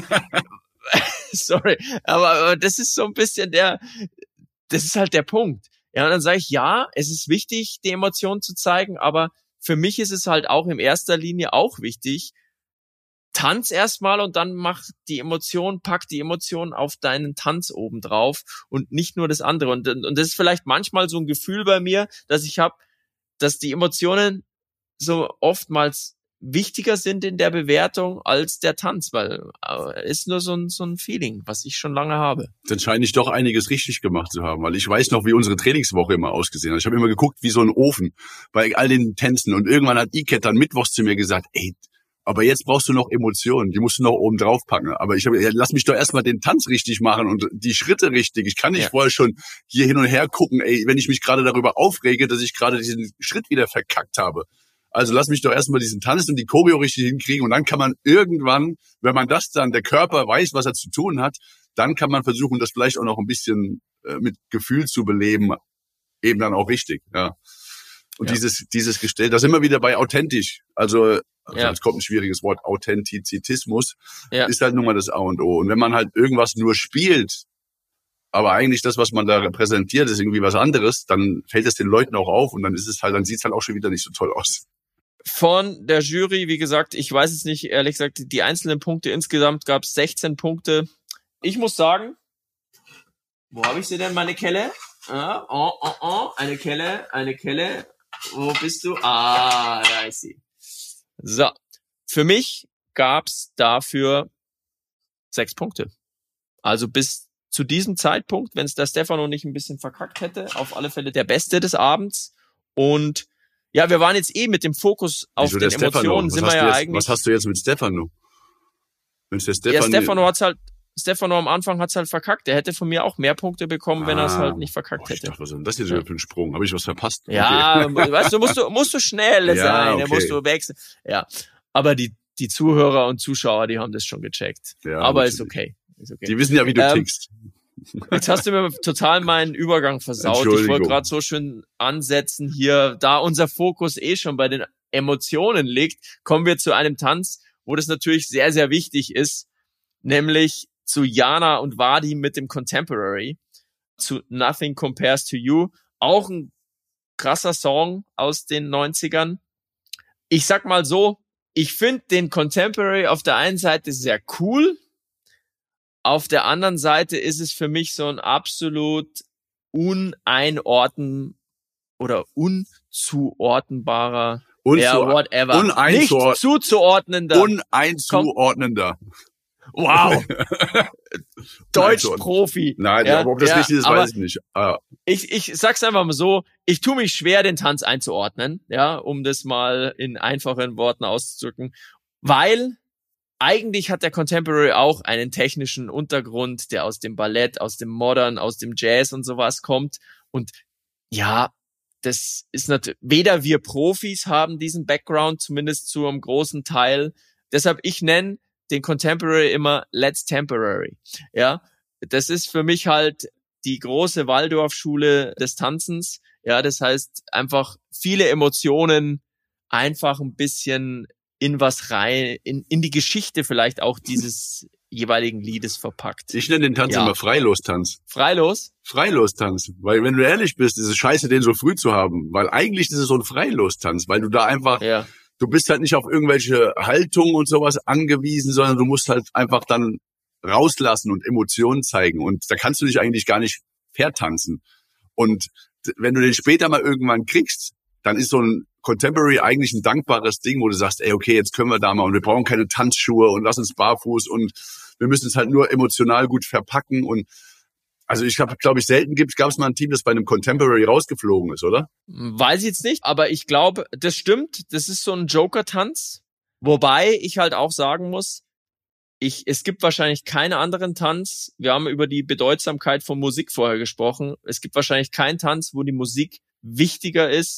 sorry, aber, aber das ist so ein bisschen der, das ist halt der Punkt. Ja, und dann sage ich, ja, es ist wichtig, die Emotionen zu zeigen, aber für mich ist es halt auch in erster Linie auch wichtig, tanz erstmal und dann mach die Emotion, pack die Emotion auf deinen Tanz oben drauf und nicht nur das andere. Und, und das ist vielleicht manchmal so ein Gefühl bei mir, dass ich habe, dass die Emotionen so oftmals wichtiger sind in der Bewertung als der Tanz, weil äh, ist nur so ein, so ein Feeling, was ich schon lange habe. Dann scheine ich doch einiges richtig gemacht zu haben, weil ich weiß noch, wie unsere Trainingswoche immer ausgesehen hat. Ich habe immer geguckt wie so ein Ofen bei all den Tänzen und irgendwann hat Iket dann mittwochs zu mir gesagt, ey, aber jetzt brauchst du noch Emotionen, die musst du noch oben drauf packen. Aber ich habe, ja, lass mich doch erstmal den Tanz richtig machen und die Schritte richtig. Ich kann nicht ja. vorher schon hier hin und her gucken, ey, wenn ich mich gerade darüber aufrege, dass ich gerade diesen Schritt wieder verkackt habe. Also lass mich doch erstmal diesen Tanz und die Choreo richtig hinkriegen und dann kann man irgendwann, wenn man das dann, der Körper weiß, was er zu tun hat, dann kann man versuchen, das vielleicht auch noch ein bisschen äh, mit Gefühl zu beleben, eben dann auch richtig, ja. Und ja. dieses, dieses Gestell, da sind wir wieder bei authentisch. Also, also ja. jetzt kommt ein schwieriges Wort, Authentizismus, ja. ist halt nun mal das A und O. Und wenn man halt irgendwas nur spielt, aber eigentlich das, was man da repräsentiert, ist irgendwie was anderes, dann fällt es den Leuten auch auf und dann ist es halt, dann sieht es halt auch schon wieder nicht so toll aus. Von der Jury, wie gesagt, ich weiß es nicht, ehrlich gesagt, die einzelnen Punkte, insgesamt gab es sechzehn Punkte. Ich muss sagen, wo habe ich sie denn, meine Kelle? Ah, oh, oh, oh, eine Kelle, eine Kelle. Wo bist du? Ah, da ist sie. So, für mich gab's dafür sechs Punkte. Also bis zu diesem Zeitpunkt, wenn es der Stefano nicht ein bisschen verkackt hätte, auf alle Fälle der Beste des Abends. Und ja, wir waren jetzt eh mit dem Fokus auf Wieso den der Emotionen, sind wir ja jetzt, eigentlich. Was hast du jetzt mit Stefano? Wenn's der Stefano, ja, Stefano hat's halt, Stefano am Anfang hat's halt verkackt. Der hätte von mir auch mehr Punkte bekommen, ah, wenn er es halt nicht verkackt oh, hätte. Dachte, was ist denn das jetzt ja. für ein Sprung? Habe ich was verpasst? Ja, okay. Weißt du, musst du, musst du schnell ja, sein, okay. da musst du wechseln. Ja, aber die, die Zuhörer und Zuschauer, die haben das schon gecheckt. Ja, aber ist okay. ist okay. Die wissen ja, wie du ähm, tickst. Jetzt hast du mir total meinen Übergang versaut. Ich wollte gerade so schön ansetzen hier, da unser Fokus eh schon bei den Emotionen liegt, kommen wir zu einem Tanz, wo das natürlich sehr, sehr wichtig ist, nämlich zu Jana und Vadim mit dem Contemporary, zu Nothing Compares to You. Auch ein krasser Song aus den neunzigern. Ich sag mal so, ich finde den Contemporary auf der einen Seite sehr cool, auf der anderen Seite ist es für mich so ein absolut uneinordnen oder unzuordnenbarer, Unzu- ja, whatever, uneinzuord- nicht zuzuordnender, uneinzuordnender. Wow. Deutsch-Profi. Nein, ja, aber ob das ja, richtig ist, weiß ich nicht. Ah. Ich, ich sag's einfach mal so, ich tue mich schwer, den Tanz einzuordnen, ja, um das mal in einfachen Worten auszudrücken, weil eigentlich hat der Contemporary auch einen technischen Untergrund, der aus dem Ballett, aus dem Modern, aus dem Jazz und sowas kommt. Und ja, das ist natürlich, weder wir Profis haben diesen Background, zumindest zu einem großen Teil. Deshalb, ich nenne den Contemporary immer Let's Temporary. Ja, das ist für mich halt die große Waldorfschule des Tanzens. Ja, das heißt einfach viele Emotionen einfach ein bisschen in was rein, in, in die Geschichte vielleicht auch dieses jeweiligen Liedes verpackt. Ich nenne den Tanz ja. immer Freilos-Tanz. Freilos? Freilos-Tanz. Weil wenn du ehrlich bist, ist es scheiße, den so früh zu haben. Weil eigentlich ist es so ein Freilos-Tanz, weil du da einfach, ja. du bist halt nicht auf irgendwelche Haltungen und sowas angewiesen, sondern du musst halt einfach dann rauslassen und Emotionen zeigen. Und da kannst du dich eigentlich gar nicht vertanzen. Und wenn du den später mal irgendwann kriegst, dann ist so ein Contemporary eigentlich ein dankbares Ding, wo du sagst, ey, okay, jetzt können wir da mal und wir brauchen keine Tanzschuhe und lass uns barfuß und wir müssen es halt nur emotional gut verpacken und also ich habe, glaube ich, selten gibt, gab es mal ein Team, das bei einem Contemporary rausgeflogen ist, oder? Weiß ich jetzt nicht, aber ich glaube, das stimmt. Das ist so ein Joker-Tanz, wobei ich halt auch sagen muss, ich, es gibt wahrscheinlich keinen anderen Tanz. Wir haben über die Bedeutsamkeit von Musik vorher gesprochen. Es gibt wahrscheinlich keinen Tanz, wo die Musik wichtiger ist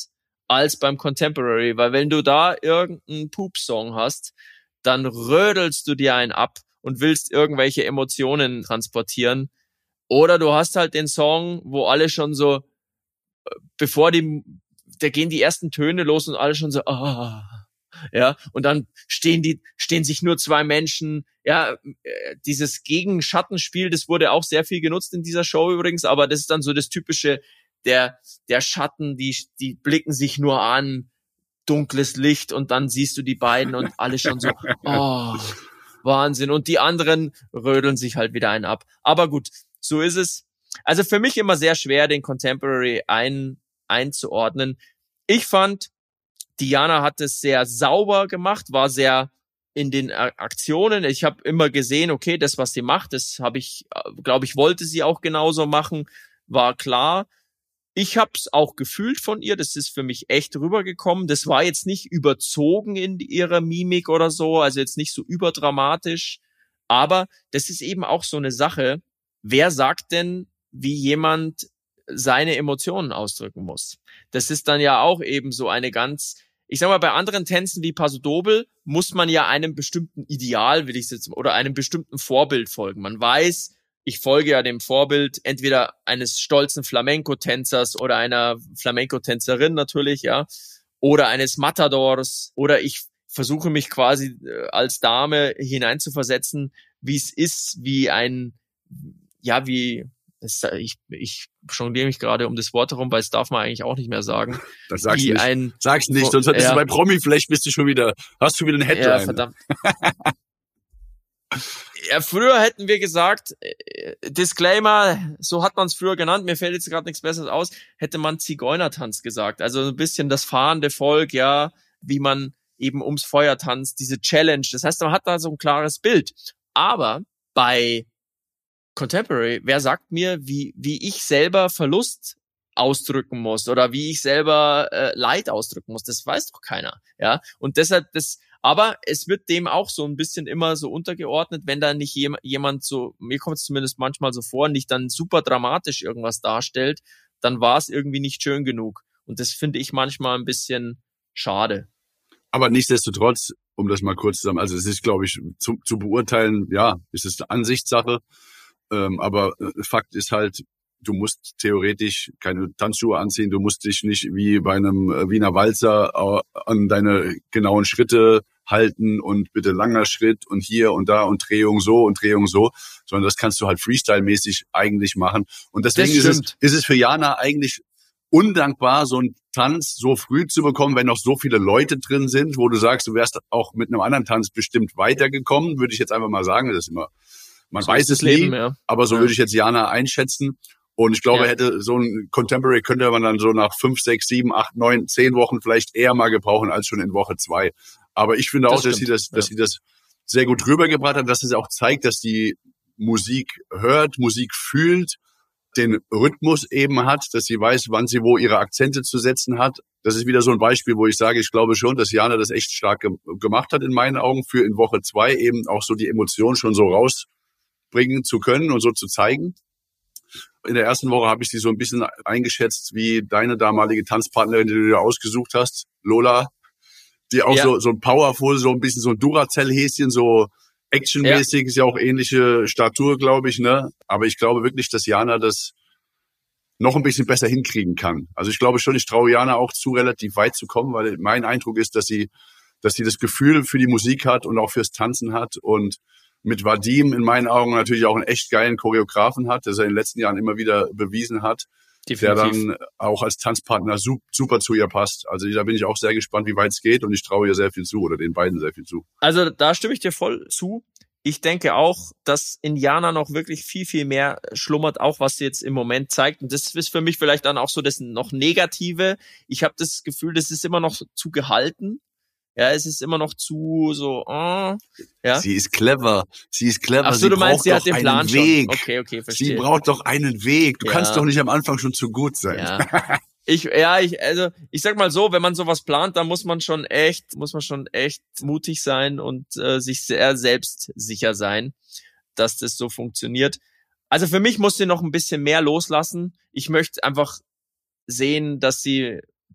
als beim Contemporary, weil wenn du da irgendeinen Poop-Song hast, dann rödelst du dir einen ab und willst irgendwelche Emotionen transportieren. Oder du hast halt den Song, wo alle schon so, bevor die, da gehen die ersten Töne los und alle schon so, ah, ja, und dann stehen die, stehen sich nur zwei Menschen, ja, dieses Gegenschattenspiel, das wurde auch sehr viel genutzt in dieser Show übrigens, aber das ist dann so das typische, der, der Schatten, die, die blicken sich nur an, dunkles Licht und dann siehst du die beiden und alle schon so, oh, Wahnsinn. Und die anderen rödeln sich halt wieder einen ab. Aber gut, so ist es. Also für mich immer sehr schwer, den Contemporary ein, einzuordnen. Ich fand, Diana hat es sehr sauber gemacht, war sehr in den Aktionen. Ich habe immer gesehen, okay, das, was sie macht, das habe ich, glaube ich, wollte sie auch genauso machen, war klar. Ich habe es auch gefühlt von ihr, das ist für mich echt rübergekommen. Das war jetzt nicht überzogen in ihrer Mimik oder so, also jetzt nicht so überdramatisch. Aber das ist eben auch so eine Sache, wer sagt denn, wie jemand seine Emotionen ausdrücken muss? Das ist dann ja auch eben so eine ganz, ich sag mal, bei anderen Tänzen wie Paso Doble muss man ja einem bestimmten Ideal, will ich jetzt, oder einem bestimmten Vorbild folgen. Man weiß, ich folge ja dem Vorbild entweder eines stolzen Flamenco-Tänzers oder einer Flamenco-Tänzerin natürlich, ja, oder eines Matadors, oder ich versuche mich quasi als Dame hineinzuversetzen, wie es ist, wie ein, ja, wie, das, ich, ich jongliere mich gerade um das Wort herum, weil es darf man eigentlich auch nicht mehr sagen. Das sagst wie nicht. Ein, sag's nicht, sonst bist ja. du bei Promi-Flash, bist du schon wieder, hast du wieder eine Headline. Ja, verdammt. Ja, früher hätten wir gesagt, äh, Disclaimer, so hat man es früher genannt, mir fällt jetzt gerade nichts Besseres aus, hätte man Zigeunertanz gesagt. Also ein bisschen das fahrende Volk, ja, wie man eben ums Feuer tanzt, diese Challenge. Das heißt, man hat da so ein klares Bild. Aber bei Contemporary, wer sagt mir, wie wie ich selber Verlust ausdrücken muss oder wie ich selber äh, Leid ausdrücken muss? Das weiß doch keiner, ja. Und deshalb das. Aber es wird dem auch so ein bisschen immer so untergeordnet, wenn da nicht jemand so, mir kommt es zumindest manchmal so vor, nicht dann super dramatisch irgendwas darstellt, dann war es irgendwie nicht schön genug. Und das finde ich manchmal ein bisschen schade. Aber nichtsdestotrotz, um das mal kurz zusammen, also es ist, glaube ich, zu, zu beurteilen, ja, es ist eine Ansichtssache, ähm, aber Fakt ist halt, du musst theoretisch keine Tanzschuhe anziehen, du musst dich nicht wie bei einem Wiener Walzer an deine genauen Schritte halten und bitte langer Schritt und hier und da und Drehung so und Drehung so, sondern das kannst du halt Freestyle-mäßig eigentlich machen. Und deswegen ist es, ist es für Jana eigentlich undankbar, so einen Tanz so früh zu bekommen, wenn noch so viele Leute drin sind, wo du sagst, du wärst auch mit einem anderen Tanz bestimmt weitergekommen, würde ich jetzt einfach mal sagen, das ist immer, man so weiß es nie, ja. aber so ja. würde ich jetzt Jana einschätzen. Und ich glaube, ja. hätte so ein Contemporary könnte man dann so nach fünf, sechs, sieben, acht, neun, zehn Wochen vielleicht eher mal gebrauchen als schon in Woche zwei. Aber ich finde auch, das dass sie das, ja. dass sie das sehr gut rübergebracht hat, dass es auch zeigt, dass die Musik hört, Musik fühlt, den Rhythmus eben hat, dass sie weiß, wann sie wo ihre Akzente zu setzen hat. Das ist wieder so ein Beispiel, wo ich sage, ich glaube schon, dass Jana das echt stark ge- gemacht hat in meinen Augen, für in Woche zwei eben auch so die Emotionen schon so rausbringen zu können und so zu zeigen. In der ersten Woche habe ich sie so ein bisschen eingeschätzt wie deine damalige Tanzpartnerin, die du dir ausgesucht hast, Lola, die auch ja. so so ein powerful, so ein bisschen so ein Duracell-Häschen, so actionmäßig, ja. ist ja auch ähnliche Statur, glaube ich, ne? Aber ich glaube wirklich, dass Jana das noch ein bisschen besser hinkriegen kann. Also ich glaube schon, ich traue Jana auch zu, relativ weit zu kommen, weil mein Eindruck ist, dass sie, dass sie das Gefühl für die Musik hat und auch fürs Tanzen hat und mit Vadim in meinen Augen natürlich auch einen echt geilen Choreografen hat, der er in den letzten Jahren immer wieder bewiesen hat, Definitiv. Der dann auch als Tanzpartner super zu ihr passt. Also da bin ich auch sehr gespannt, wie weit es geht und ich traue ihr sehr viel zu oder den beiden sehr viel zu. Also da stimme ich dir voll zu. Ich denke auch, dass in Jana noch wirklich viel, viel mehr schlummert, auch was sie jetzt im Moment zeigt. Und das ist für mich vielleicht dann auch so das noch Negative. Ich habe das Gefühl, das ist immer noch zu gehalten. Ja, es ist immer noch zu so, oh, ja. Sie ist clever. Sie ist clever. Ach so, sie du meinst, sie hat den Plan Weg. schon. Okay, okay, verstehe. Sie braucht doch einen Weg. Du ja. kannst doch nicht am Anfang schon zu gut sein. Ja. Ich, ja, ich, also, ich sag mal so, wenn man sowas plant, dann muss man schon echt, muss man schon echt mutig sein und äh, sich sehr selbstsicher sein, dass das so funktioniert. Also für mich muss sie noch ein bisschen mehr loslassen. Ich möchte einfach sehen, dass sie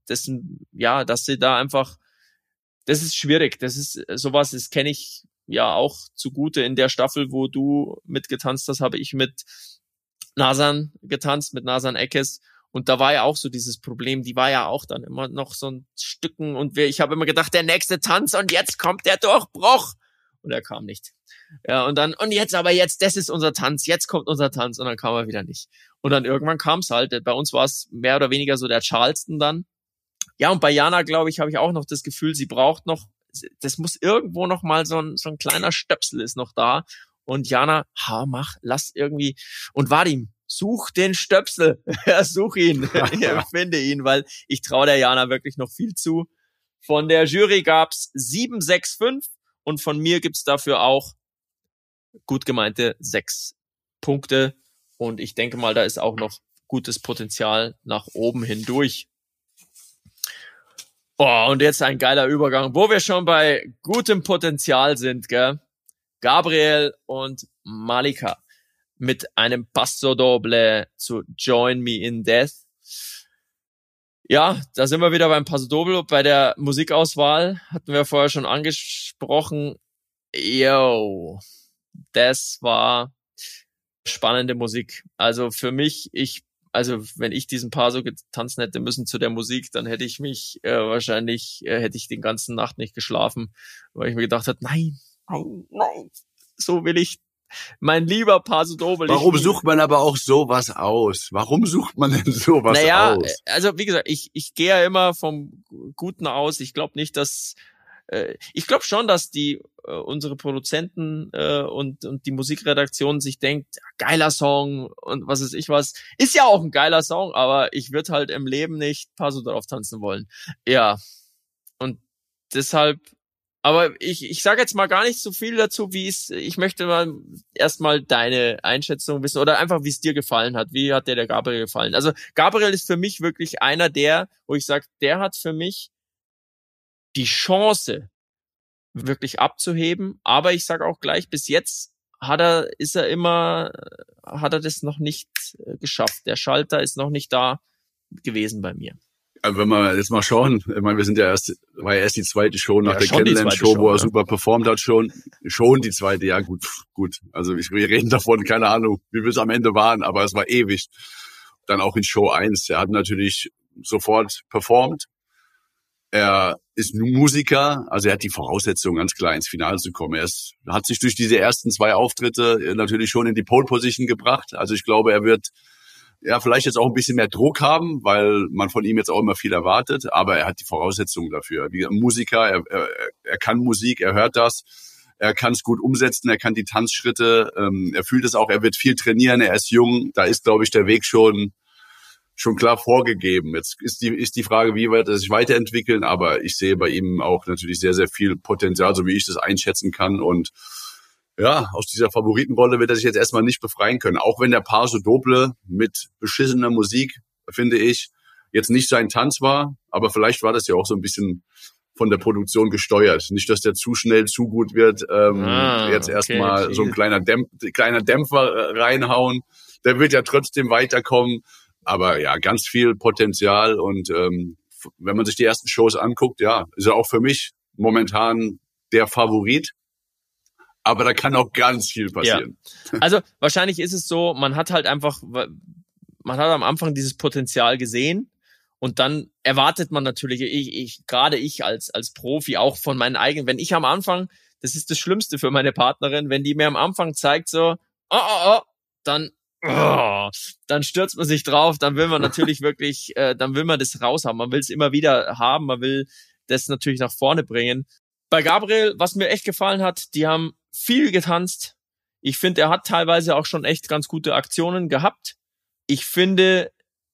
dessen, ja, dass sie da einfach, das ist schwierig. Das ist sowas, das kenne ich ja auch zugute. In der Staffel, wo du mitgetanzt hast, habe ich mit Nasan getanzt, mit Nasan Eckes. Und da war ja auch so dieses Problem, die war ja auch dann immer noch so ein Stücken und wir, ich habe immer gedacht, der nächste Tanz und jetzt kommt der Durchbruch. Und er kam nicht. Ja, und dann, und jetzt aber jetzt, das ist unser Tanz, jetzt kommt unser Tanz und dann kam er wieder nicht. Und dann irgendwann kam es halt, bei uns war es mehr oder weniger so der Charleston dann. Ja, und bei Jana, glaube ich, habe ich auch noch das Gefühl, sie braucht noch, das muss irgendwo noch mal so ein, so ein kleiner Stöpsel ist noch da. Und Jana, ha, mach, lass irgendwie, und Vadim, such den Stöpsel, ja, such ihn, finde ihn, weil ich traue der Jana wirklich noch viel zu. Von der Jury gab's sieben, sechs, fünf und von mir gibt's dafür auch gut gemeinte sechs Punkte und ich denke mal, da ist auch noch gutes Potenzial nach oben hindurch. Oh, und jetzt ein geiler Übergang, wo wir schon bei gutem Potenzial sind, gell? Gabriel und Malika mit einem Paso Doble zu Join Me in Death. Ja, da sind wir wieder beim Paso Doble. Bei der Musikauswahl hatten wir vorher schon angesprochen. Yo, das war spannende Musik. Also für mich, ich, also wenn ich diesen Paso getanzt hätte müssen zu der Musik, dann hätte ich mich äh, wahrscheinlich, äh, hätte ich den ganzen Nacht nicht geschlafen, weil ich mir gedacht habe, nein, nein, nein, so will ich mein lieber Paso Doble. Warum sucht man aber auch sowas aus? Warum sucht man denn sowas naja, aus? Naja, also wie gesagt, ich ich gehe ja immer vom Guten aus. Ich glaube nicht, dass äh, ich glaube schon, dass die äh, unsere Produzenten äh, und und die Musikredaktion sich denkt, geiler Song und was weiß ich was. Ist ja auch ein geiler Song, aber ich würde halt im Leben nicht Paso drauf tanzen wollen. Ja. Und deshalb Aber ich, ich sage jetzt mal gar nicht so viel dazu, wie es, ich möchte mal erstmal deine Einschätzung wissen oder einfach, wie es dir gefallen hat. Wie hat dir der Gabriel gefallen? Also Gabriel ist für mich wirklich einer der, wo ich sage, der hat für mich die Chance, wirklich abzuheben. Aber ich sage auch gleich, bis jetzt hat er, ist er immer, hat er das noch nicht geschafft. Der Schalter ist noch nicht da gewesen bei mir. Also wenn wir jetzt mal schauen, ich meine, wir sind ja erst, war ja erst die zweite Show nach ja, der Kennenlern-Show, wo er ja. super performt hat schon. Schon die zweite, ja gut, gut. Also ich, wir reden davon, keine Ahnung, wie wir es am Ende waren, aber es war ewig. Dann auch in Show eins. Er hat natürlich sofort performt. Er ist Musiker, also er hat die Voraussetzungen, ganz klar ins Finale zu kommen. Er ist, hat sich durch diese ersten zwei Auftritte natürlich schon in die Pole-Position gebracht. Also ich glaube, er wird ja, vielleicht jetzt auch ein bisschen mehr Druck haben, weil man von ihm jetzt auch immer viel erwartet, aber er hat die Voraussetzungen dafür. Wie ein Musiker, er, er, er kann Musik, er hört das, er kann es gut umsetzen, er kann die Tanzschritte, ähm, er fühlt es auch, er wird viel trainieren, er ist jung, da ist, glaube ich, der Weg schon schon klar vorgegeben. Jetzt ist die ist die Frage, wie wird er sich weiterentwickeln, aber ich sehe bei ihm auch natürlich sehr, sehr viel Potenzial, so wie ich das einschätzen kann und ja, aus dieser Favoritenrolle wird er sich jetzt erstmal nicht befreien können. Auch wenn der Paso Doble mit beschissener Musik, finde ich, jetzt nicht sein Tanz war. Aber vielleicht war das ja auch so ein bisschen von der Produktion gesteuert. Nicht, dass der zu schnell zu gut wird. Ähm, ah, jetzt okay, erstmal okay. so ein kleiner, Dämp- kleiner Dämpfer reinhauen. Der wird ja trotzdem weiterkommen. Aber ja, ganz viel Potenzial. Und ähm, wenn man sich die ersten Shows anguckt, ja, ist er auch für mich momentan der Favorit. Aber da kann auch ganz viel passieren. Ja. Also wahrscheinlich ist es so, man hat halt einfach, man hat am Anfang dieses Potenzial gesehen und dann erwartet man natürlich, ich, ich gerade ich als als Profi auch von meinen eigenen, wenn ich am Anfang, das ist das Schlimmste für meine Partnerin, wenn die mir am Anfang zeigt so, oh, oh, oh, dann oh, dann stürzt man sich drauf, dann will man natürlich wirklich, äh, dann will man das raushaben, man will es immer wieder haben, man will das natürlich nach vorne bringen. Bei Gabriel, was mir echt gefallen hat, die haben viel getanzt. Ich finde, er hat teilweise auch schon echt ganz gute Aktionen gehabt. Ich finde,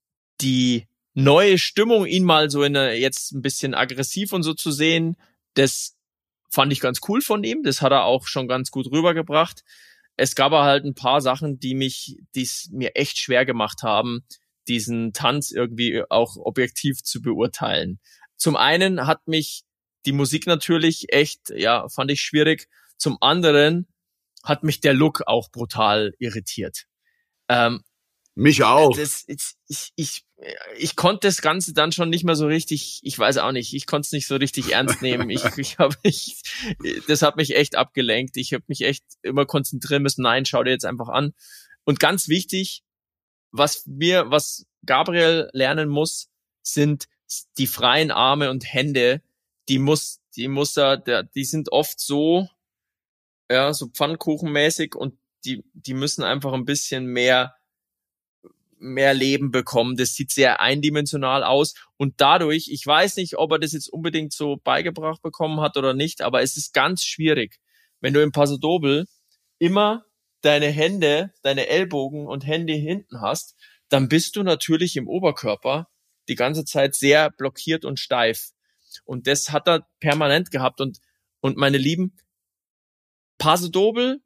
die neue Stimmung, ihn mal so in eine, jetzt ein bisschen aggressiv und so zu sehen, das fand ich ganz cool von ihm. Das hat er auch schon ganz gut rübergebracht. Es gab aber halt ein paar Sachen, die mich, die es mir echt schwer gemacht haben, diesen Tanz irgendwie auch objektiv zu beurteilen. Zum einen hat mich die Musik natürlich echt, ja, fand ich schwierig. Zum anderen hat mich der Look auch brutal irritiert. Ähm, mich auch. Das, ich, ich, ich konnte das Ganze dann schon nicht mehr so richtig, ich weiß auch nicht, ich konnte es nicht so richtig ernst nehmen. Ich, ich habe mich, das hat mich echt abgelenkt. Ich habe mich echt immer konzentrieren müssen. Nein, schau dir jetzt einfach an. Und ganz wichtig, was wir, was Gabriel lernen muss, sind die freien Arme und Hände. Die muss, die muss er, der, die sind oft so, ja, so pfannkuchenmäßig und die, die müssen einfach ein bisschen mehr mehr Leben bekommen. Das sieht sehr eindimensional aus und dadurch, ich weiß nicht, ob er das jetzt unbedingt so beigebracht bekommen hat oder nicht, aber es ist ganz schwierig, wenn du im Paso Doble immer deine Hände, deine Ellbogen und Hände hinten hast, dann bist du natürlich im Oberkörper die ganze Zeit sehr blockiert und steif. Und das hat er permanent gehabt und, und meine Lieben, Paso Doble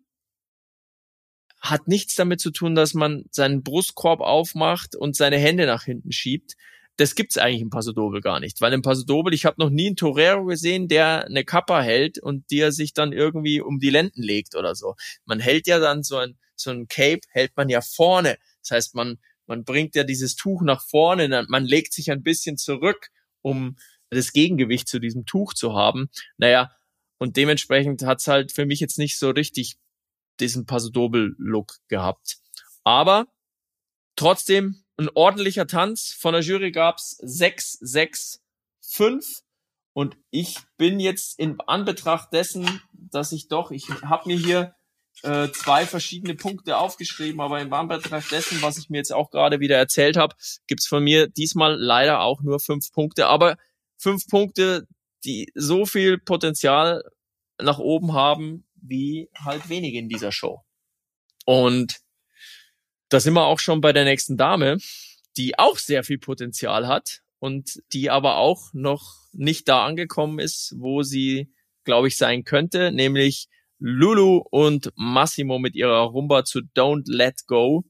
hat nichts damit zu tun, dass man seinen Brustkorb aufmacht und seine Hände nach hinten schiebt. Das gibt's eigentlich im Paso Doble gar nicht. Weil im Paso Doble, ich habe noch nie einen Torero gesehen, der eine Kappa hält und die er sich dann irgendwie um die Lenden legt oder so. Man hält ja dann so ein, so ein Cape, hält man ja vorne. Das heißt, man, man bringt ja dieses Tuch nach vorne, man legt sich ein bisschen zurück, um das Gegengewicht zu diesem Tuch zu haben. Naja, und dementsprechend hat's halt für mich jetzt nicht so richtig diesen Paso Doble-Look gehabt. Aber trotzdem ein ordentlicher Tanz. Von der Jury gab's sechs, sechs, fünf und ich bin jetzt in Anbetracht dessen, dass ich doch, ich habe mir hier äh, zwei verschiedene Punkte aufgeschrieben, aber in Anbetracht dessen, was ich mir jetzt auch gerade wieder erzählt habe, gibt's von mir diesmal leider auch nur fünf Punkte. Aber fünf Punkte, die so viel Potenzial nach oben haben, wie halt wenige in dieser Show. Und da sind wir auch schon bei der nächsten Dame, die auch sehr viel Potenzial hat und die aber auch noch nicht da angekommen ist, wo sie, glaube ich, sein könnte, nämlich Lulu und Massimo mit ihrer Rumba zu Don't Let Go.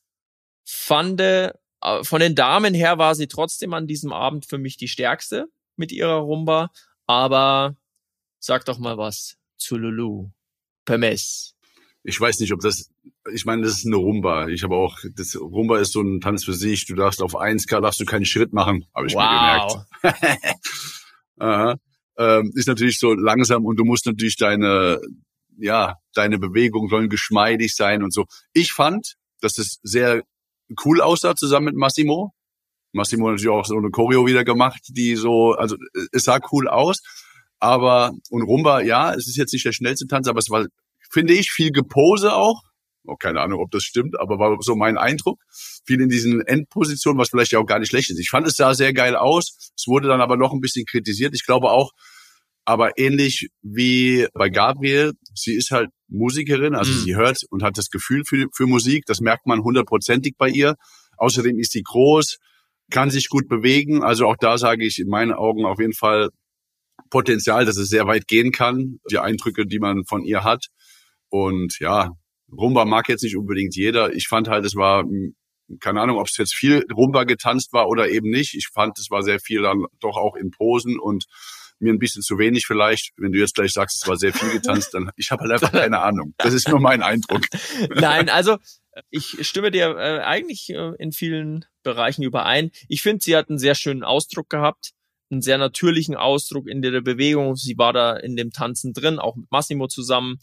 Fande, von den Damen her war sie trotzdem an diesem Abend für mich die stärkste mit ihrer Rumba, aber sag doch mal was zu Lulu. Permess. Ich weiß nicht, ob das, ich meine, das ist eine Rumba. Ich habe auch, das Rumba ist so ein Tanz für sich. Du darfst auf eins K darfst du keinen Schritt machen, habe ich wow. mir gemerkt. Aha. Ähm, ist natürlich so langsam und du musst natürlich deine, ja, deine Bewegungen sollen geschmeidig sein und so. Ich fand, dass es sehr cool aussah zusammen mit Massimo. Massimo hat natürlich auch so eine Choreo wieder gemacht, die so, also es sah cool aus. Aber, und Rumba, ja, es ist jetzt nicht der schnellste Tanz, aber es war, finde ich, viel Gepose auch. Oh, keine Ahnung, ob das stimmt, aber war so mein Eindruck. Viel in diesen Endpositionen, was vielleicht ja auch gar nicht schlecht ist. Ich fand, es sah sehr geil aus. Es wurde dann aber noch ein bisschen kritisiert. Ich glaube auch, aber ähnlich wie bei Gabriel, sie ist halt Musikerin, also mhm. sie hört und hat das Gefühl für, für Musik. Das merkt man hundertprozentig bei ihr. Außerdem ist sie groß, kann sich gut bewegen. Also auch da sage ich in meinen Augen auf jeden Fall Potenzial, dass es sehr weit gehen kann, die Eindrücke, die man von ihr hat. Und ja, Rumba mag jetzt nicht unbedingt jeder. Ich fand halt, es war, keine Ahnung, ob es jetzt viel Rumba getanzt war oder eben nicht. Ich fand, es war sehr viel dann doch auch in Posen und mir ein bisschen zu wenig vielleicht. Wenn du jetzt gleich sagst, es war sehr viel getanzt, dann ich habe halt einfach keine Ahnung. Das ist nur mein Eindruck. Nein, also ich stimme dir äh, eigentlich äh, in vielen Bereichen überein. Ich finde, sie hat einen sehr schönen Ausdruck gehabt. Einen sehr natürlichen Ausdruck in der Bewegung. Sie war da in dem Tanzen drin, auch mit Massimo zusammen.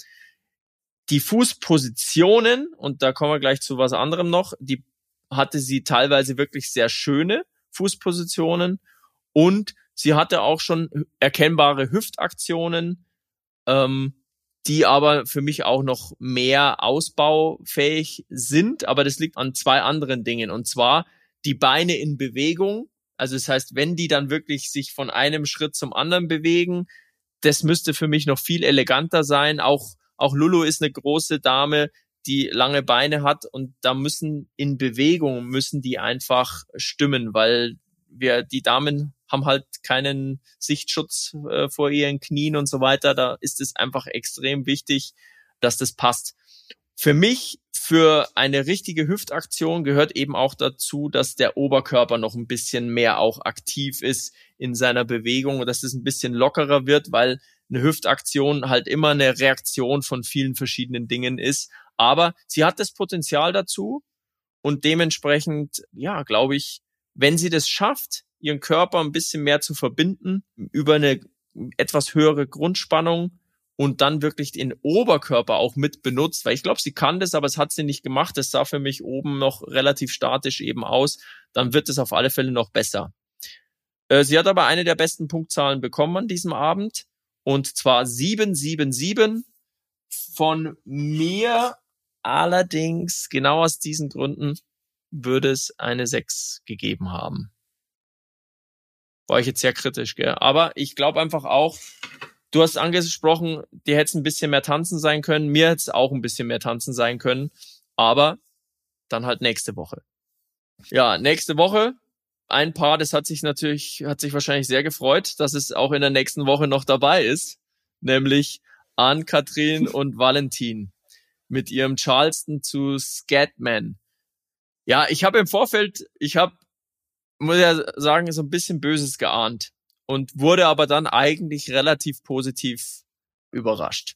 Die Fußpositionen, und da kommen wir gleich zu was anderem noch, die hatte sie teilweise wirklich sehr schöne Fußpositionen und sie hatte auch schon erkennbare Hüftaktionen, ähm, die aber für mich auch noch mehr ausbaufähig sind, aber das liegt an zwei anderen Dingen, und zwar die Beine in Bewegung. Also das heißt, wenn die dann wirklich sich von einem Schritt zum anderen bewegen, das müsste für mich noch viel eleganter sein. Auch, auch Lulu ist eine große Dame, die lange Beine hat, und da müssen in Bewegung, müssen die einfach stimmen, weil wir, die Damen haben halt keinen Sichtschutz äh, vor ihren Knien und so weiter. Da ist es einfach extrem wichtig, dass das passt. Für mich, für eine richtige Hüftaktion gehört eben auch dazu, dass der Oberkörper noch ein bisschen mehr auch aktiv ist in seiner Bewegung und dass es ein bisschen lockerer wird, weil eine Hüftaktion halt immer eine Reaktion von vielen verschiedenen Dingen ist. Aber sie hat das Potenzial dazu und dementsprechend, ja, glaube ich, wenn sie das schafft, ihren Körper ein bisschen mehr zu verbinden über eine etwas höhere Grundspannung und dann wirklich den Oberkörper auch mit benutzt, weil ich glaube, sie kann das, aber es hat sie nicht gemacht. Das sah für mich oben noch relativ statisch eben aus. Dann wird es auf alle Fälle noch besser. Äh, sie hat aber eine der besten Punktzahlen bekommen an diesem Abend und zwar sieben sieben sieben von mir. Allerdings, genau aus diesen Gründen, würde es eine sechs gegeben haben. War ich jetzt sehr kritisch, gell? Aber ich glaube einfach auch, du hast angesprochen, dir hätte es ein bisschen mehr tanzen sein können, mir hätte es auch ein bisschen mehr tanzen sein können, aber dann halt nächste Woche. Ja, nächste Woche ein Paar, das hat sich natürlich, hat sich wahrscheinlich sehr gefreut, dass es auch in der nächsten Woche noch dabei ist, nämlich Ann-Kathrin und Valentin mit ihrem Charleston zu Scatman. Ja, ich habe im Vorfeld, ich habe, muss ja sagen, so ein bisschen Böses geahnt und wurde aber dann eigentlich relativ positiv überrascht.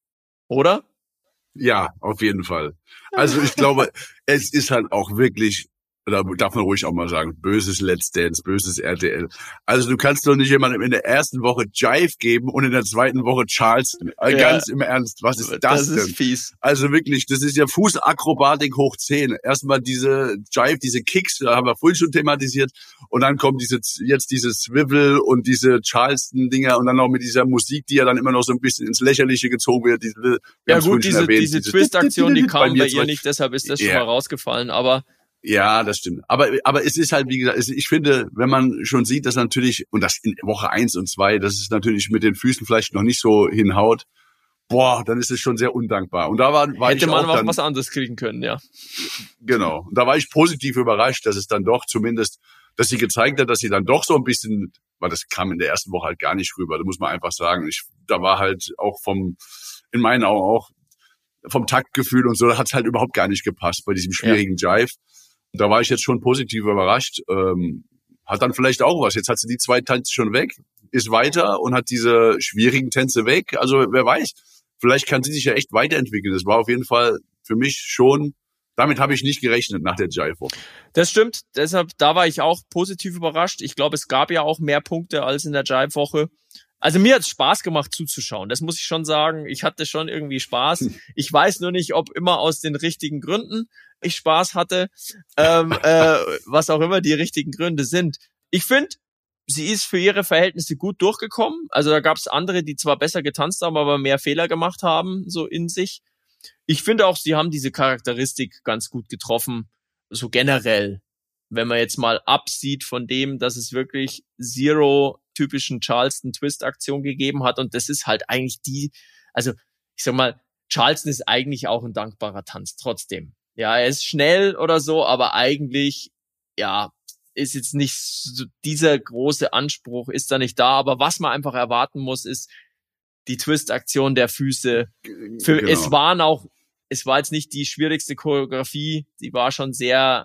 Oder? Ja, auf jeden Fall. Also ich glaube, es ist halt auch wirklich, da darf man ruhig auch mal sagen, böses Let's Dance, böses R T L. Also du kannst doch nicht jemandem in der ersten Woche Jive geben und in der zweiten Woche Charleston. Also ja. Ganz im Ernst, was ist das, das denn? Das ist fies. Also wirklich, das ist ja Fußakrobatik hoch zehn. Erstmal diese Jive, diese Kicks, da haben wir vorhin schon thematisiert. Und dann kommt diese, jetzt diese Swivel und diese Charleston-Dinger und dann noch mit dieser Musik, die ja dann immer noch so ein bisschen ins Lächerliche gezogen wird. Diese, ja gut, diese, erwähnt, diese, diese Twist-Aktion, die kam bei, bei ihr nicht, deshalb ist das yeah. schon mal rausgefallen, aber ja, das stimmt. Aber aber es ist halt, wie gesagt, ich finde, wenn man schon sieht, dass natürlich, und das in Woche eins und zwei, dass es natürlich mit den Füßen vielleicht noch nicht so hinhaut, boah, dann ist es schon sehr undankbar. Und da war, war Hätte ich man auch auch dann, was anderes kriegen können, ja. Genau. Und da war ich positiv überrascht, dass es dann doch zumindest, dass sie gezeigt hat, dass sie dann doch so ein bisschen, weil das kam in der ersten Woche halt gar nicht rüber, da muss man einfach sagen. Ich, da war halt auch vom, in meinen Augen auch, vom Taktgefühl und so, da hat es halt überhaupt gar nicht gepasst bei diesem schwierigen ja. Jive. Da war ich jetzt schon positiv überrascht. Ähm, hat dann vielleicht auch was. Jetzt hat sie die zwei Tänze schon weg, ist weiter und hat diese schwierigen Tänze weg. Also wer weiß, vielleicht kann sie sich ja echt weiterentwickeln. Das war auf jeden Fall für mich schon, damit habe ich nicht gerechnet nach der Jive-Woche. Das stimmt, deshalb, da war ich auch positiv überrascht. Ich glaube, es gab ja auch mehr Punkte als in der Jive-Woche. Also mir hat es Spaß gemacht zuzuschauen, das muss ich schon sagen. Ich hatte schon irgendwie Spaß. Ich weiß nur nicht, ob immer aus den richtigen Gründen ich Spaß hatte, ähm, äh, was auch immer die richtigen Gründe sind. Ich finde, sie ist für ihre Verhältnisse gut durchgekommen. Also da gab es andere, die zwar besser getanzt haben, aber mehr Fehler gemacht haben, so in sich. Ich finde auch, sie haben diese Charakteristik ganz gut getroffen, so generell. Wenn man jetzt mal absieht von dem, dass es wirklich Zero typischen Charleston-Twist-Aktion gegeben hat. Und das ist halt eigentlich die, also ich sag mal, Charleston ist eigentlich auch ein dankbarer Tanz trotzdem. Ja, er ist schnell oder so, aber eigentlich, ja, ist jetzt nicht so, dieser große Anspruch ist da nicht da. Aber was man einfach erwarten muss, ist die Twist-Aktion der Füße. Für, genau. Es waren auch, es war jetzt nicht die schwierigste Choreografie, die war schon sehr,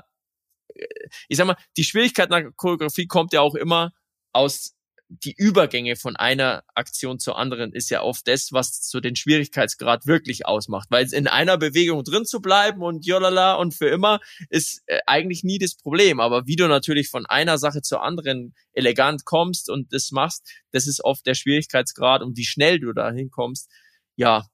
ich sag mal, die Schwierigkeit nach Choreografie kommt ja auch immer aus die Übergänge von einer Aktion zur anderen ist ja oft das, was so den Schwierigkeitsgrad wirklich ausmacht. Weil in einer Bewegung drin zu bleiben und jolala und für immer ist äh, eigentlich nie das Problem. Aber wie du natürlich von einer Sache zur anderen elegant kommst und das machst, das ist oft der Schwierigkeitsgrad und wie schnell du da hinkommst. Ja,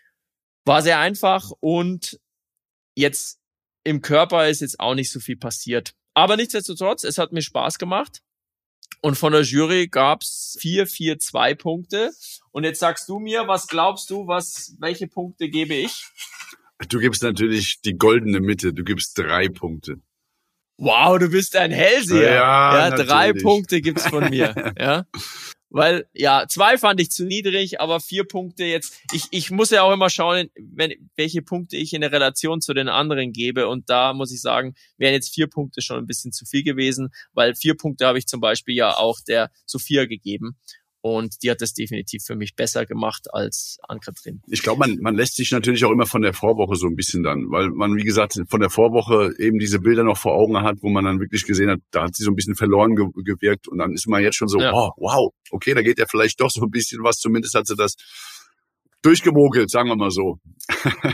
war sehr einfach und jetzt im Körper ist jetzt auch nicht so viel passiert. Aber nichtsdestotrotz, es hat mir Spaß gemacht. Und von der Jury gab's vier, vier, zwei Punkte. Und jetzt sagst du mir, was glaubst du, was, welche Punkte gebe ich? Du gibst natürlich die goldene Mitte. Du gibst drei Punkte. Wow, du bist ein Hellseher. Ja, ja drei Punkte gibt's von mir. Ja. Weil, ja, zwei fand ich zu niedrig, aber vier Punkte jetzt, ich, ich muss ja auch immer schauen, wenn, welche Punkte ich in der Relation zu den anderen gebe und da muss ich sagen, wären jetzt vier Punkte schon ein bisschen zu viel gewesen, weil vier Punkte habe ich zum Beispiel ja auch der Sophia gegeben und die hat das definitiv für mich besser gemacht als Ann-Kathrin. Ich glaube, man, man lässt sich natürlich auch immer von der Vorwoche so ein bisschen dann, weil man, wie gesagt, von der Vorwoche eben diese Bilder noch vor Augen hat, wo man dann wirklich gesehen hat, da hat sie so ein bisschen verloren ge- gewirkt und dann ist man jetzt schon so, ja. oh, wow, okay, da geht ja vielleicht doch so ein bisschen was, zumindest hat sie das durchgemogelt, sagen wir mal so.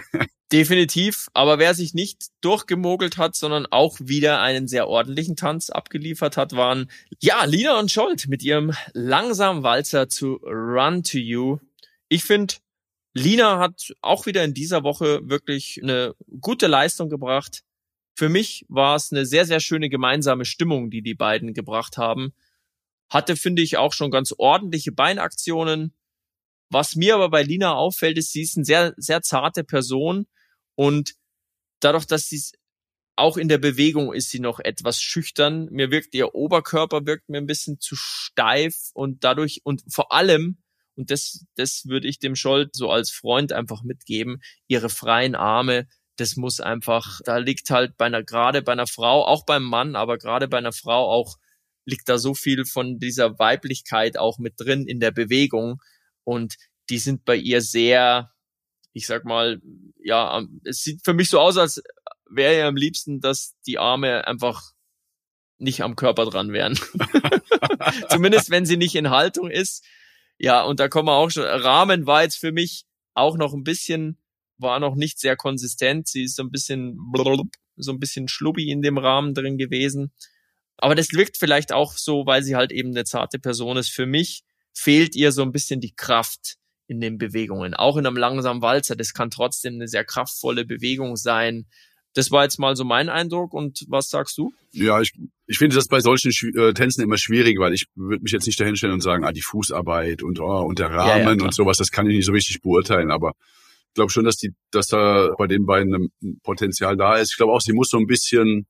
Definitiv, aber wer sich nicht durchgemogelt hat, sondern auch wieder einen sehr ordentlichen Tanz abgeliefert hat, waren ja Lina und Scholt mit ihrem langsamen Walzer zu Run to You. Ich finde, Lina hat auch wieder in dieser Woche wirklich eine gute Leistung gebracht. Für mich war es eine sehr, sehr schöne gemeinsame Stimmung, die die beiden gebracht haben. Hatte, finde ich, auch schon ganz ordentliche Beinaktionen. Was mir aber bei Lina auffällt, ist, sie ist eine sehr, sehr zarte Person. Und dadurch, dass sie auch in der Bewegung ist, sie noch etwas schüchtern. Mir wirkt ihr Oberkörper wirkt mir ein bisschen zu steif und dadurch und vor allem, und das, das würde ich dem Scholt so als Freund einfach mitgeben, ihre freien Arme, das muss einfach, da liegt halt bei einer, gerade bei einer Frau, auch beim Mann, aber gerade bei einer Frau auch, liegt da so viel von dieser Weiblichkeit auch mit drin in der Bewegung und die sind bei ihr sehr, ich sag mal, ja, es sieht für mich so aus, als wäre ihr am liebsten, dass die Arme einfach nicht am Körper dran wären. Zumindest, wenn sie nicht in Haltung ist. Ja, und da kommen wir auch schon, Rahmen war jetzt für mich auch noch ein bisschen, war noch nicht sehr konsistent. Sie ist so ein bisschen, so ein bisschen schlubbi in dem Rahmen drin gewesen. Aber das wirkt vielleicht auch so, weil sie halt eben eine zarte Person ist. Für mich fehlt ihr so ein bisschen die Kraft in den Bewegungen. Auch in einem langsamen Walzer, das kann trotzdem eine sehr kraftvolle Bewegung sein. Das war jetzt mal so mein Eindruck. Und was sagst du? Ja, ich, ich finde das bei solchen äh, Tänzen immer schwierig, weil ich würde mich jetzt nicht dahinstellen und sagen, ah, die Fußarbeit und, oh, und der Rahmen ja, ja, und sowas, das kann ich nicht so richtig beurteilen. Aber ich glaube schon, dass die, dass da bei den beiden ein Potenzial da ist. Ich glaube auch, sie muss so ein bisschen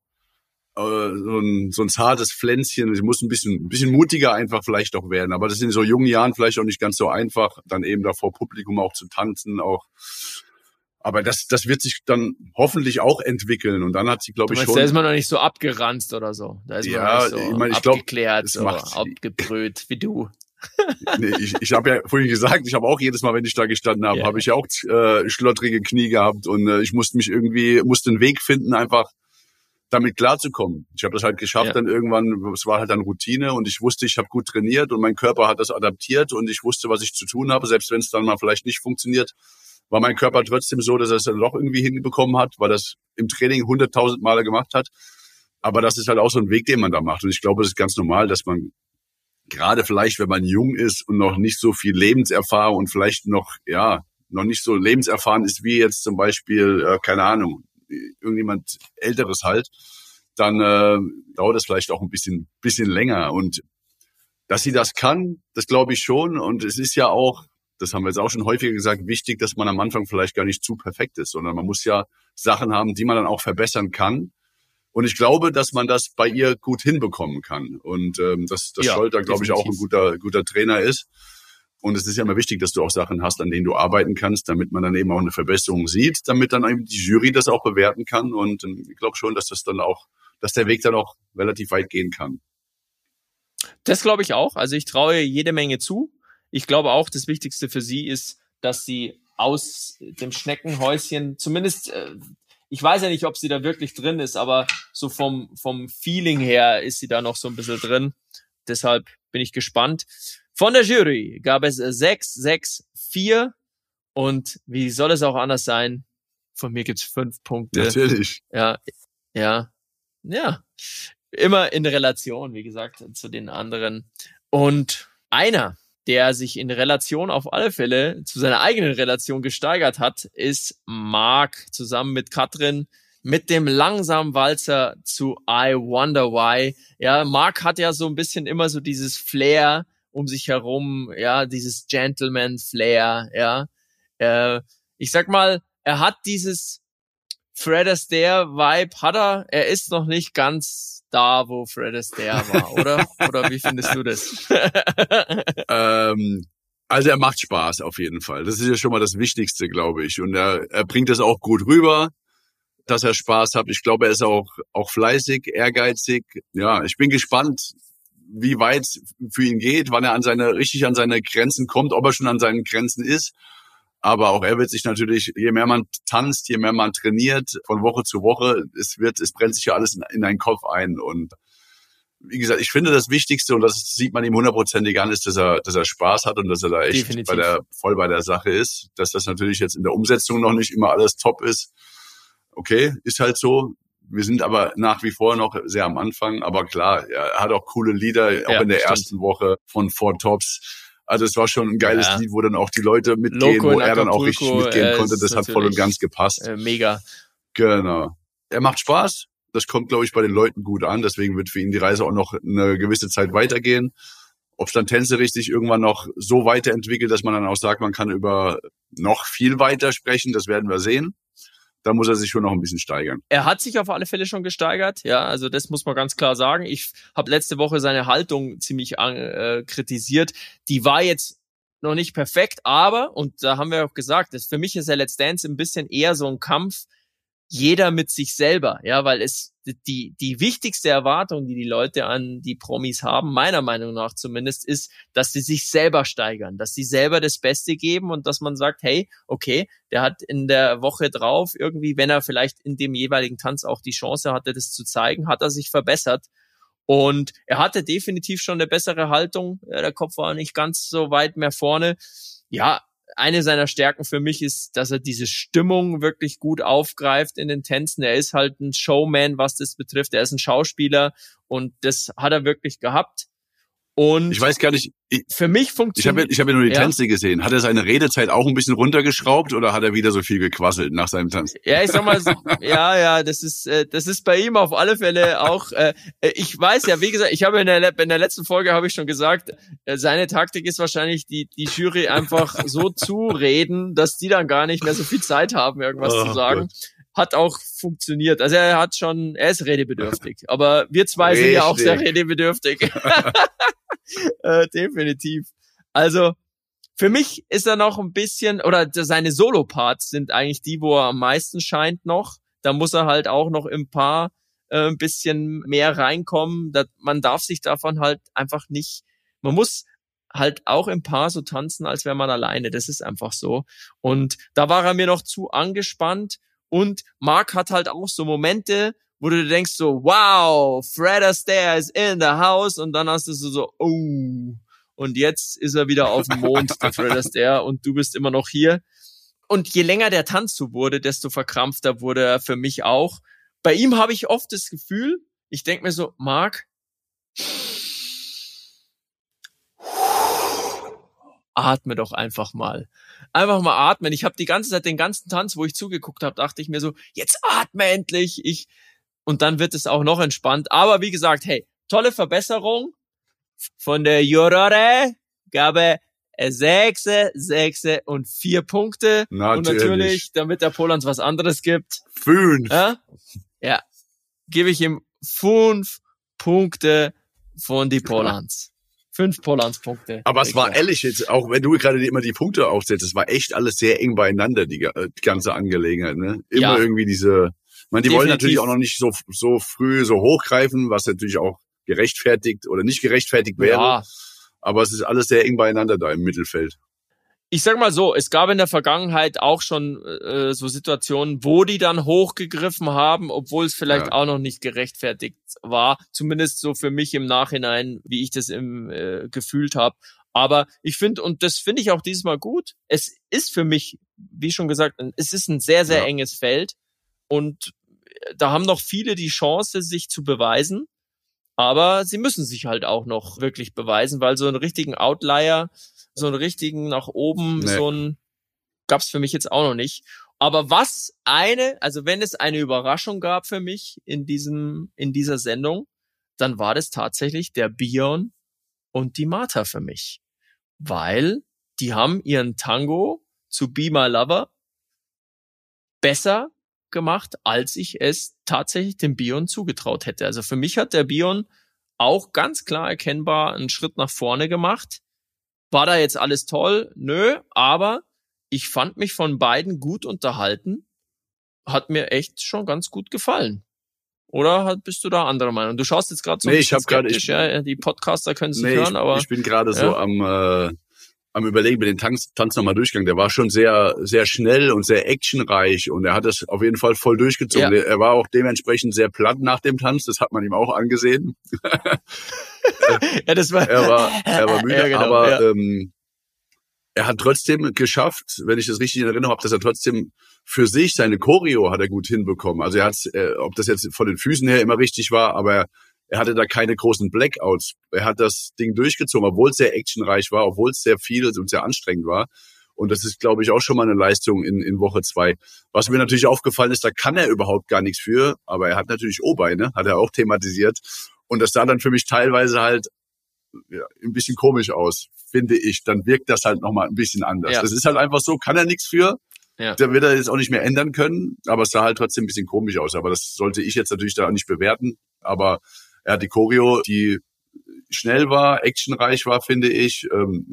so ein, so ein zartes Pflänzchen. Sie muss ein bisschen, ein bisschen mutiger einfach vielleicht auch werden. Aber das ist in so jungen Jahren vielleicht auch nicht ganz so einfach, dann eben da vor Publikum auch zu tanzen, auch. Aber das, das wird sich dann hoffentlich auch entwickeln. Und dann hat sie, glaube ich, schon. Da ist man noch nicht so abgeranzt oder so. Da ist man ja, noch nicht so ich mein, ich abgeklärt, glaub, so macht, abgebrüht wie du. Nee, ich ich habe ja vorhin gesagt, ich habe auch jedes Mal, wenn ich da gestanden habe, yeah. habe ich ja auch äh, schlottrige Knie gehabt und äh, ich musste mich irgendwie, musste einen Weg finden, einfach damit klarzukommen. Ich habe das halt geschafft, ja. dann irgendwann, es war halt dann Routine und ich wusste, ich habe gut trainiert und mein Körper hat das adaptiert und ich wusste, was ich zu tun habe, selbst wenn es dann mal vielleicht nicht funktioniert, war mein Körper trotzdem so, dass er es dann doch irgendwie hinbekommen hat, weil das im Training hunderttausend Male gemacht hat. Aber das ist halt auch so ein Weg, den man da macht und ich glaube, es ist ganz normal, dass man gerade vielleicht, wenn man jung ist und noch nicht so viel Lebenserfahrung und vielleicht noch, ja, noch nicht so lebenserfahren ist wie jetzt zum Beispiel, äh, keine Ahnung, irgendjemand Älteres halt, dann äh, dauert es vielleicht auch ein bisschen bisschen länger. Und dass sie das kann, das glaube ich schon. Und es ist ja auch, das haben wir jetzt auch schon häufiger gesagt, wichtig, dass man am Anfang vielleicht gar nicht zu perfekt ist, sondern man muss ja Sachen haben, die man dann auch verbessern kann. Und ich glaube, dass man das bei ihr gut hinbekommen kann. Und ähm, dass das ja, Scholt da, glaube ich, auch ein guter guter Trainer ist. Und es ist ja immer wichtig, dass du auch Sachen hast, an denen du arbeiten kannst, damit man dann eben auch eine Verbesserung sieht, damit dann eben die Jury das auch bewerten kann. Und ich glaube schon, dass das dann auch, dass der Weg dann auch relativ weit gehen kann. Das glaube ich auch. Also ich traue jede Menge zu. Ich glaube auch, das Wichtigste für sie ist, dass sie aus dem Schneckenhäuschen, zumindest, ich weiß ja nicht, ob sie da wirklich drin ist, aber so vom, vom Feeling her ist sie da noch so ein bisschen drin. Deshalb bin ich gespannt. Von der Jury gab es sechs, sechs, vier und wie soll es auch anders sein? Von mir gibt's fünf Punkte. Natürlich. Ja, ja, ja. Immer in Relation, wie gesagt, zu den anderen. Und einer, der sich in Relation auf alle Fälle zu seiner eigenen Relation gesteigert hat, ist Marc zusammen mit Katrin mit dem langsamen Walzer zu I Wonder Why. Ja, Marc hat ja so ein bisschen immer so dieses Flair um sich herum, ja, dieses Gentleman-Flair, ja. Äh, ich sag mal, er hat dieses Fred Astaire-Vibe, hat er, er ist noch nicht ganz da, wo Fred Astaire war, oder? Oder wie findest du das? ähm, also er macht Spaß auf jeden Fall. Das ist ja schon mal das Wichtigste, glaube ich. Und er, er bringt das auch gut rüber, dass er Spaß hat. Ich glaube, er ist auch, auch fleißig, ehrgeizig. Ja, ich bin gespannt, wie weit für ihn geht, wann er an seine, richtig an seine Grenzen kommt, ob er schon an seinen Grenzen ist. Aber auch er wird sich natürlich, je mehr man tanzt, je mehr man trainiert, von Woche zu Woche, es wird, es brennt sich ja alles in, in einen Kopf ein. Und wie gesagt, ich finde das Wichtigste, und das sieht man ihm hundertprozentig an, ist, dass er, dass er Spaß hat und dass er da echt Definitiv. bei der, voll bei der Sache ist. Dass das natürlich jetzt in der Umsetzung noch nicht immer alles top ist. Okay, ist halt so. Wir sind aber nach wie vor noch sehr am Anfang. Aber klar, er hat auch coole Lieder, auch ja, in der stimmt. ersten Woche von Four Tops. Also es war schon ein geiles Ja. Lied, wo dann auch die Leute mitgehen, Loco wo in er dann auch richtig Acapulco, mitgehen äh, konnte. ist Das hat voll und natürlich, ganz gepasst. Äh, mega. Genau. Er macht Spaß. Das kommt, glaube ich, bei den Leuten gut an. Deswegen wird für ihn die Reise auch noch eine gewisse Zeit weitergehen. Ob es dann tänzerisch sich irgendwann noch so weiterentwickelt, dass man dann auch sagt, man kann über noch viel weiter sprechen, das werden wir sehen. Da muss er sich schon noch ein bisschen steigern. Er hat sich auf alle Fälle schon gesteigert, ja, also das muss man ganz klar sagen. Ich habe letzte Woche seine Haltung ziemlich an, äh, kritisiert. Die war jetzt noch nicht perfekt, aber, und da haben wir auch gesagt, das, für mich ist der Let's Dance ein bisschen eher so ein Kampf, jeder mit sich selber, ja, weil es die die wichtigste Erwartung, die die Leute an die Promis haben, meiner Meinung nach zumindest, ist, dass sie sich selber steigern, dass sie selber das Beste geben und dass man sagt, hey, okay, der hat in der Woche drauf irgendwie, wenn er vielleicht in dem jeweiligen Tanz auch die Chance hatte, das zu zeigen, hat er sich verbessert. Und er hatte definitiv schon eine bessere Haltung. Der Kopf war nicht ganz so weit mehr vorne. Ja, eine seiner Stärken für mich ist, dass er diese Stimmung wirklich gut aufgreift in den Tänzen. Er ist halt ein Showman, was das betrifft. Er ist ein Schauspieler und das hat er wirklich gehabt. Und ich weiß gar nicht, ich, für mich ich funktioniert... habe ich hab ja nur die ja. Tänze gesehen. Hat er seine Redezeit auch ein bisschen runtergeschraubt oder hat er wieder so viel gequasselt nach seinem Tanz? Ja, ich sag mal, ja, ja, das ist, äh, das ist bei ihm auf alle Fälle auch, äh, ich weiß ja, wie gesagt, ich habe in der, in der letzten Folge habe ich schon gesagt, äh, seine Taktik ist wahrscheinlich, die, die Jury einfach so zureden, dass die dann gar nicht mehr so viel Zeit haben, irgendwas Oh, zu sagen. Gott. Hat auch funktioniert. Also er hat schon, er ist redebedürftig. Aber wir zwei sind ja auch Richtig. sehr redebedürftig. äh, definitiv. Also, für mich ist er noch ein bisschen, oder seine Solo-Parts sind eigentlich die, wo er am meisten scheint noch. Da muss er halt auch noch im Paar äh, ein bisschen mehr reinkommen. Da, man darf sich davon halt einfach nicht, man muss halt auch im Paar so tanzen, als wäre man alleine. Das ist einfach so. Und da war er mir noch zu angespannt. Und Mark hat halt auch so Momente, wo du denkst so, wow, Fred Astaire is in the house. Und dann hast du so, so oh, und jetzt ist er wieder auf dem Mond, der Fred Astaire, und du bist immer noch hier. Und je länger der Tanz so wurde, desto verkrampfter wurde er für mich auch. Bei ihm habe ich oft das Gefühl, ich denke mir so, Mark, atme doch einfach mal. Einfach mal atmen. Ich habe die ganze Zeit, den ganzen Tanz, wo ich zugeguckt habe, dachte ich mir so, jetzt atme endlich. Ich Und dann wird es auch noch entspannt. Aber wie gesagt, hey, tolle Verbesserung. Von der Jurore gab er sechs, sechs und vier Punkte. Natürlich. Und natürlich, damit der Polans was anderes gibt, Fünf. ja, ja gebe ich ihm fünf Punkte von die Polans. Fünf Polans-Punkte. Aber es war ehrlich jetzt, auch wenn du gerade immer die Punkte aufsetzt, es war echt alles sehr eng beieinander, die, die ganze Angelegenheit. Ne? Immer Ja. irgendwie diese, ich meine, die Definitiv. wollen natürlich auch noch nicht so so früh so hochgreifen, was natürlich auch gerechtfertigt oder nicht gerechtfertigt wäre. Ja. Aber es ist alles sehr eng beieinander da im Mittelfeld. Ich sag mal so, es gab in der Vergangenheit auch schon äh, so Situationen, wo die dann hochgegriffen haben, obwohl es vielleicht Ja. auch noch nicht gerechtfertigt war. Zumindest so für mich im Nachhinein, wie ich das im äh, gefühlt habe. Aber ich finde, und das finde ich auch dieses Mal gut, es ist für mich, wie schon gesagt, es ist ein sehr, sehr Ja. enges Feld. Und da haben noch viele die Chance, sich zu beweisen. Aber sie müssen sich halt auch noch wirklich beweisen, weil so einen richtigen Outlier, so einen richtigen nach oben, Nee. so einen gab's für mich jetzt auch noch nicht. Aber was eine, also wenn es eine Überraschung gab für mich in diesem, in dieser Sendung, dann war das tatsächlich der Björn und die Martha für mich. Weil die haben ihren Tango zu Be My Lover besser gemacht, als ich es tatsächlich dem Björn zugetraut hätte. Also für mich hat der Björn auch ganz klar erkennbar einen Schritt nach vorne gemacht. War da jetzt alles toll? Nö, aber ich fand mich von beiden gut unterhalten. Hat mir echt schon ganz gut gefallen. Oder bist du da anderer Meinung? Du schaust jetzt gerade so Nee, ein ich bisschen hab grad- skeptisch, ich- ja, die Podcaster können es nicht Nee, hören, ich, aber ich bin gerade so ja. am, äh, am Überlegen mit den Tanz, Tanz nochmal durchgegangen. Der war schon sehr, sehr schnell und sehr actionreich und er hat das auf jeden Fall voll durchgezogen. Ja. Er war auch dementsprechend sehr platt nach dem Tanz, das hat man ihm auch angesehen. ja, das war, er war, er war müde, ja, genau, aber ja. ähm, er hat trotzdem geschafft, wenn ich das richtig in Erinnerung habe, dass er trotzdem für sich seine Choreo hat er gut hinbekommen. Also er hat, äh, ob das jetzt von den Füßen her immer richtig war, aber er, er hatte da keine großen Blackouts. Er hat das Ding durchgezogen, obwohl es sehr actionreich war, obwohl es sehr viel und sehr anstrengend war. Und das ist, glaube ich, auch schon mal eine Leistung in, in Woche zwei. Was mir natürlich aufgefallen ist, da kann er überhaupt gar nichts für, aber er hat natürlich O-Beine, hat er auch thematisiert. Und das sah dann für mich teilweise halt ja, ein bisschen komisch aus, finde ich. Dann wirkt das halt nochmal ein bisschen anders. Ja. Das ist halt einfach so, kann er nichts für. Ja. Da wird er jetzt auch nicht mehr ändern können, aber es sah halt trotzdem ein bisschen komisch aus. Aber das sollte ich jetzt natürlich da auch nicht bewerten. Aber er hat die Choreo, die schnell war, actionreich war, finde ich, ähm,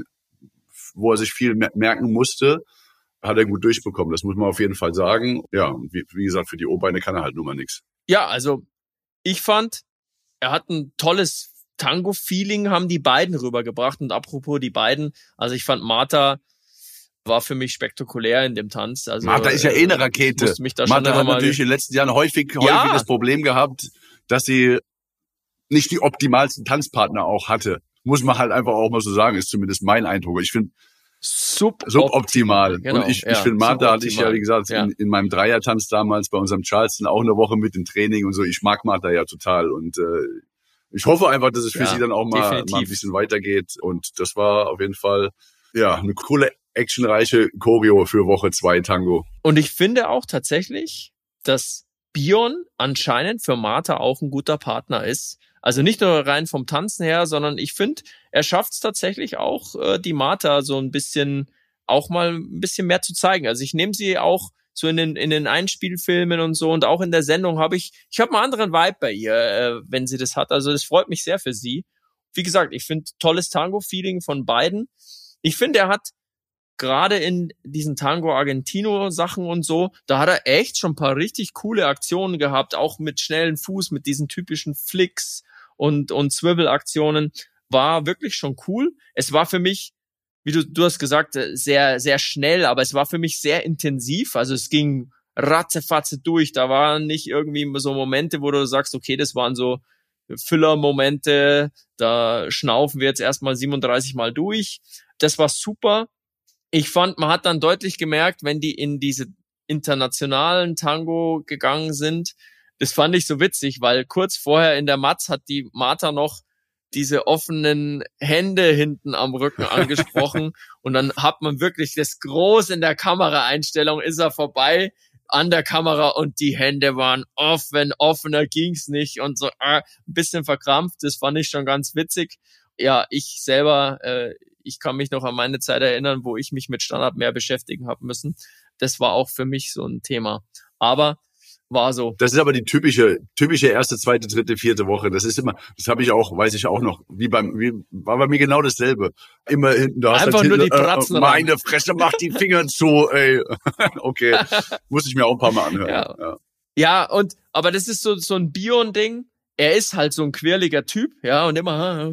wo er sich viel merken musste, hat er gut durchbekommen. Das muss man auf jeden Fall sagen. Ja, wie, wie gesagt, für die O-Beine kann er halt nun mal nichts. Ja, also ich fand, er hat ein tolles Tango-Feeling, haben die beiden rübergebracht. Und apropos die beiden, also ich fand Martha war für mich spektakulär in dem Tanz. Also Martha ist ja eh eine Rakete. Mich da Martha schon hat natürlich in den letzten Jahren häufig, häufig ja. das Problem gehabt, dass sie nicht die optimalsten Tanzpartner auch hatte. Muss man halt einfach auch mal so sagen, ist zumindest mein Eindruck. Ich finde Sub suboptimal. Genau, und ich, ja, ich finde, Martha hatte ich ja, wie gesagt, ja. in, in meinem Dreiertanz damals bei unserem Charleston auch eine Woche mit dem Training und so. Ich mag Martha ja total und äh, ich hoffe einfach, dass es für ja, sie dann auch mal, mal ein bisschen weitergeht. Und das war auf jeden Fall ja eine coole, actionreiche Choreo für Woche zwei Tango. Und ich finde auch tatsächlich, dass Bion anscheinend für Martha auch ein guter Partner ist. Also nicht nur rein vom Tanzen her, sondern ich finde, er schafft es tatsächlich auch, äh, die Martha so ein bisschen, auch mal ein bisschen mehr zu zeigen. Also ich nehme sie auch so in den in den Einspielfilmen und so und auch in der Sendung habe ich, ich habe einen anderen Vibe bei ihr, äh, wenn sie das hat. Also das freut mich sehr für sie. Wie gesagt, ich finde tolles Tango-Feeling von beiden. Ich finde, er hat gerade in diesen Tango Argentino Sachen und so, da hat er echt schon ein paar richtig coole Aktionen gehabt, auch mit schnellen Fuß, mit diesen typischen Flicks und und Swivel-Aktionen. War wirklich schon cool. Es war für mich, wie du, du hast gesagt, sehr, sehr schnell, aber es war für mich sehr intensiv. Also es ging ratzefatze durch. Da waren nicht irgendwie so Momente, wo du sagst, okay, das waren so Füller-Momente. Da schnaufen wir jetzt erstmal siebenunddreißig Mal durch. Das war super. Ich fand, man hat dann deutlich gemerkt, wenn die in diese internationalen Tango gegangen sind, das fand ich so witzig, weil kurz vorher in der Matz hat die Martha noch diese offenen Hände hinten am Rücken angesprochen und dann hat man wirklich das groß in der Kameraeinstellung, ist er vorbei an der Kamera und die Hände waren offen, offener ging's nicht und so äh, ein bisschen verkrampft, das fand ich schon ganz witzig. Ja, ich selber, äh, ich kann mich noch an meine Zeit erinnern, wo ich mich mit Standard mehr beschäftigen habe müssen. Das war auch für mich so ein Thema, aber war so. Das ist aber die typische, typische erste, zweite, dritte, vierte Woche. Das ist immer, das habe ich auch, weiß ich auch noch, wie beim, wie, war bei mir genau dasselbe. Immer hinten, da hast einfach halt nur hinten, die Pratzen äh, meine Fresse, mach die Finger zu, ey. Okay, muss ich mir auch ein paar Mal anhören. Ja, ja. ja und, aber das ist so, so ein Bion-Ding. Er ist halt so ein quirliger Typ, ja, und immer,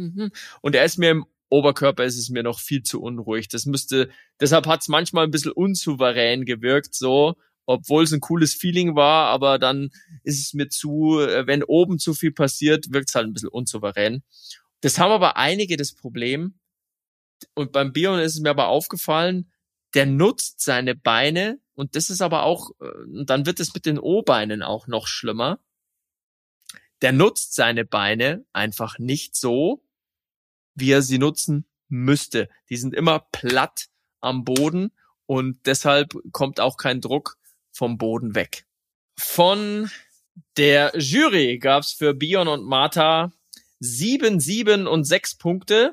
und er ist mir im Oberkörper ist es mir noch viel zu unruhig. Das müsste, deshalb hat's manchmal ein bisschen unsouverän gewirkt, so, obwohl es ein cooles Feeling war, aber dann ist es mir zu, wenn oben zu viel passiert, wirkt es halt ein bisschen unsouverän. Das haben aber einige das Problem, und beim Bion ist es mir aber aufgefallen, der nutzt seine Beine, und das ist aber auch, und dann wird es mit den O-Beinen auch noch schlimmer, der nutzt seine Beine einfach nicht so, wie er sie nutzen müsste. Die sind immer platt am Boden und deshalb kommt auch kein Druck vom Boden weg. Von der Jury gab's für Bion und Martha sieben, sieben und sechs Punkte.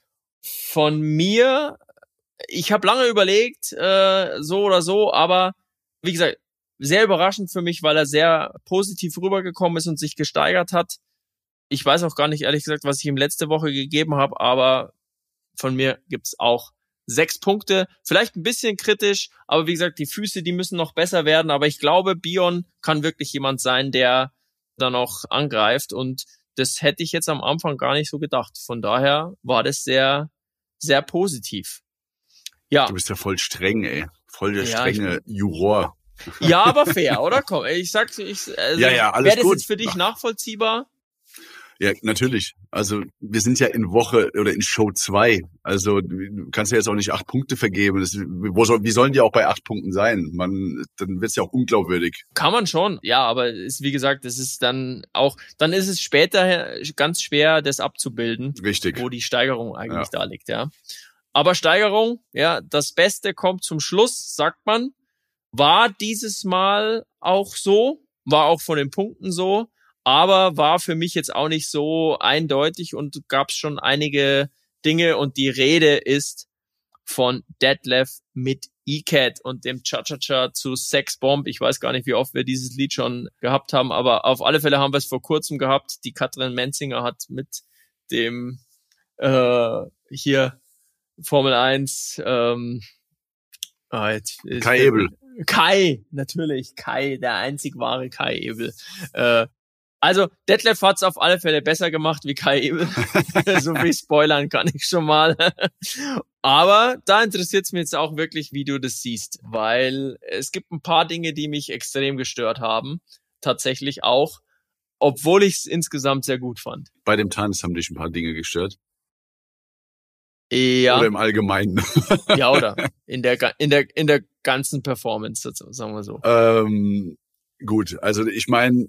Von mir, ich habe lange überlegt, äh, so oder so, aber wie gesagt, sehr überraschend für mich, weil er sehr positiv rübergekommen ist und sich gesteigert hat. Ich weiß auch gar nicht, ehrlich gesagt, was ich ihm letzte Woche gegeben habe, aber von mir gibt's auch sechs Punkte. Vielleicht ein bisschen kritisch, aber wie gesagt, die Füße, die müssen noch besser werden. Aber ich glaube, Bion kann wirklich jemand sein, der da noch angreift. Und das hätte ich jetzt am Anfang gar nicht so gedacht. Von daher war das sehr, sehr positiv. Ja. Du bist ja voll streng, ey. Voll der Ja, strenge Juror. Ja, aber fair, oder? Komm, ich sag's, ich, also, Ja, ja, alles wäre das gut. jetzt für dich nachvollziehbar? Ja, natürlich. Also wir sind ja in Woche oder in Show zwei. Also du kannst ja jetzt auch nicht acht Punkte vergeben. Das, wo soll, wie sollen die auch bei acht Punkten sein? Man, dann wird's ja auch unglaubwürdig. Kann man schon, ja, aber ist wie gesagt, das ist dann auch, dann ist es später ganz schwer, das abzubilden, Richtig. wo die Steigerung eigentlich Ja. da liegt, ja. Aber Steigerung, ja, das Beste kommt zum Schluss, sagt man. War dieses Mal auch so, war auch von den Punkten so, aber war für mich jetzt auch nicht so eindeutig und gab es schon einige Dinge und die Rede ist von Detlef mit E-Cat und dem Cha-Cha-Cha zu Sex Bomb. Ich weiß gar nicht, wie oft wir dieses Lied schon gehabt haben, aber auf alle Fälle haben wir es vor kurzem gehabt. Die Katrin Menzinger hat mit dem äh, hier Formel eins ähm, ah, jetzt, Kai Ebel. Kai, natürlich, Kai, der einzig wahre Kai Ebel. Äh, also Detlef hat's auf alle Fälle besser gemacht wie Kai Ebel. So viel spoilern kann ich schon mal. Aber da interessiert's mich jetzt auch wirklich, wie du das siehst, weil es gibt ein paar Dinge, die mich extrem gestört haben. Tatsächlich auch, obwohl ich es insgesamt sehr gut fand. Bei dem Tanz haben dich ein paar Dinge gestört. Ja. Oder im Allgemeinen. Ja, oder in der in der in der ganzen Performance, sagen wir so. Ähm, gut, also ich meine,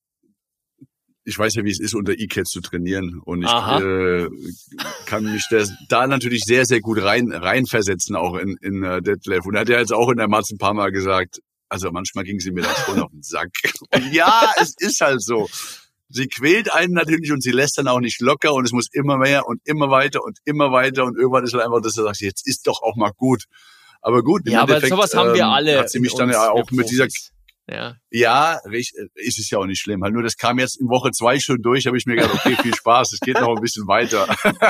ich weiß ja, wie es ist, unter E-Cat zu trainieren und ich äh, kann mich das, da natürlich sehr, sehr gut rein reinversetzen, auch in, in uh, Detlef. Und er hat ja jetzt auch in der Matz ein paar Mal gesagt, also manchmal ging sie mir dann schon auf den Sack. Und ja, es ist halt so. Sie quält einen natürlich und sie lässt dann auch nicht locker und es muss immer mehr und immer weiter und immer weiter und irgendwann ist halt einfach, dass du sagst, jetzt ist doch auch mal gut. Aber gut, im ja, aber Endeffekt, sowas haben wir alle. Ähm, hat sie mich dann ja auch mit dieser, ja, ja, ist es ja auch nicht schlimm. Halt nur das kam jetzt in Woche zwei schon durch, habe ich mir gedacht, okay, viel Spaß, es geht noch ein bisschen weiter.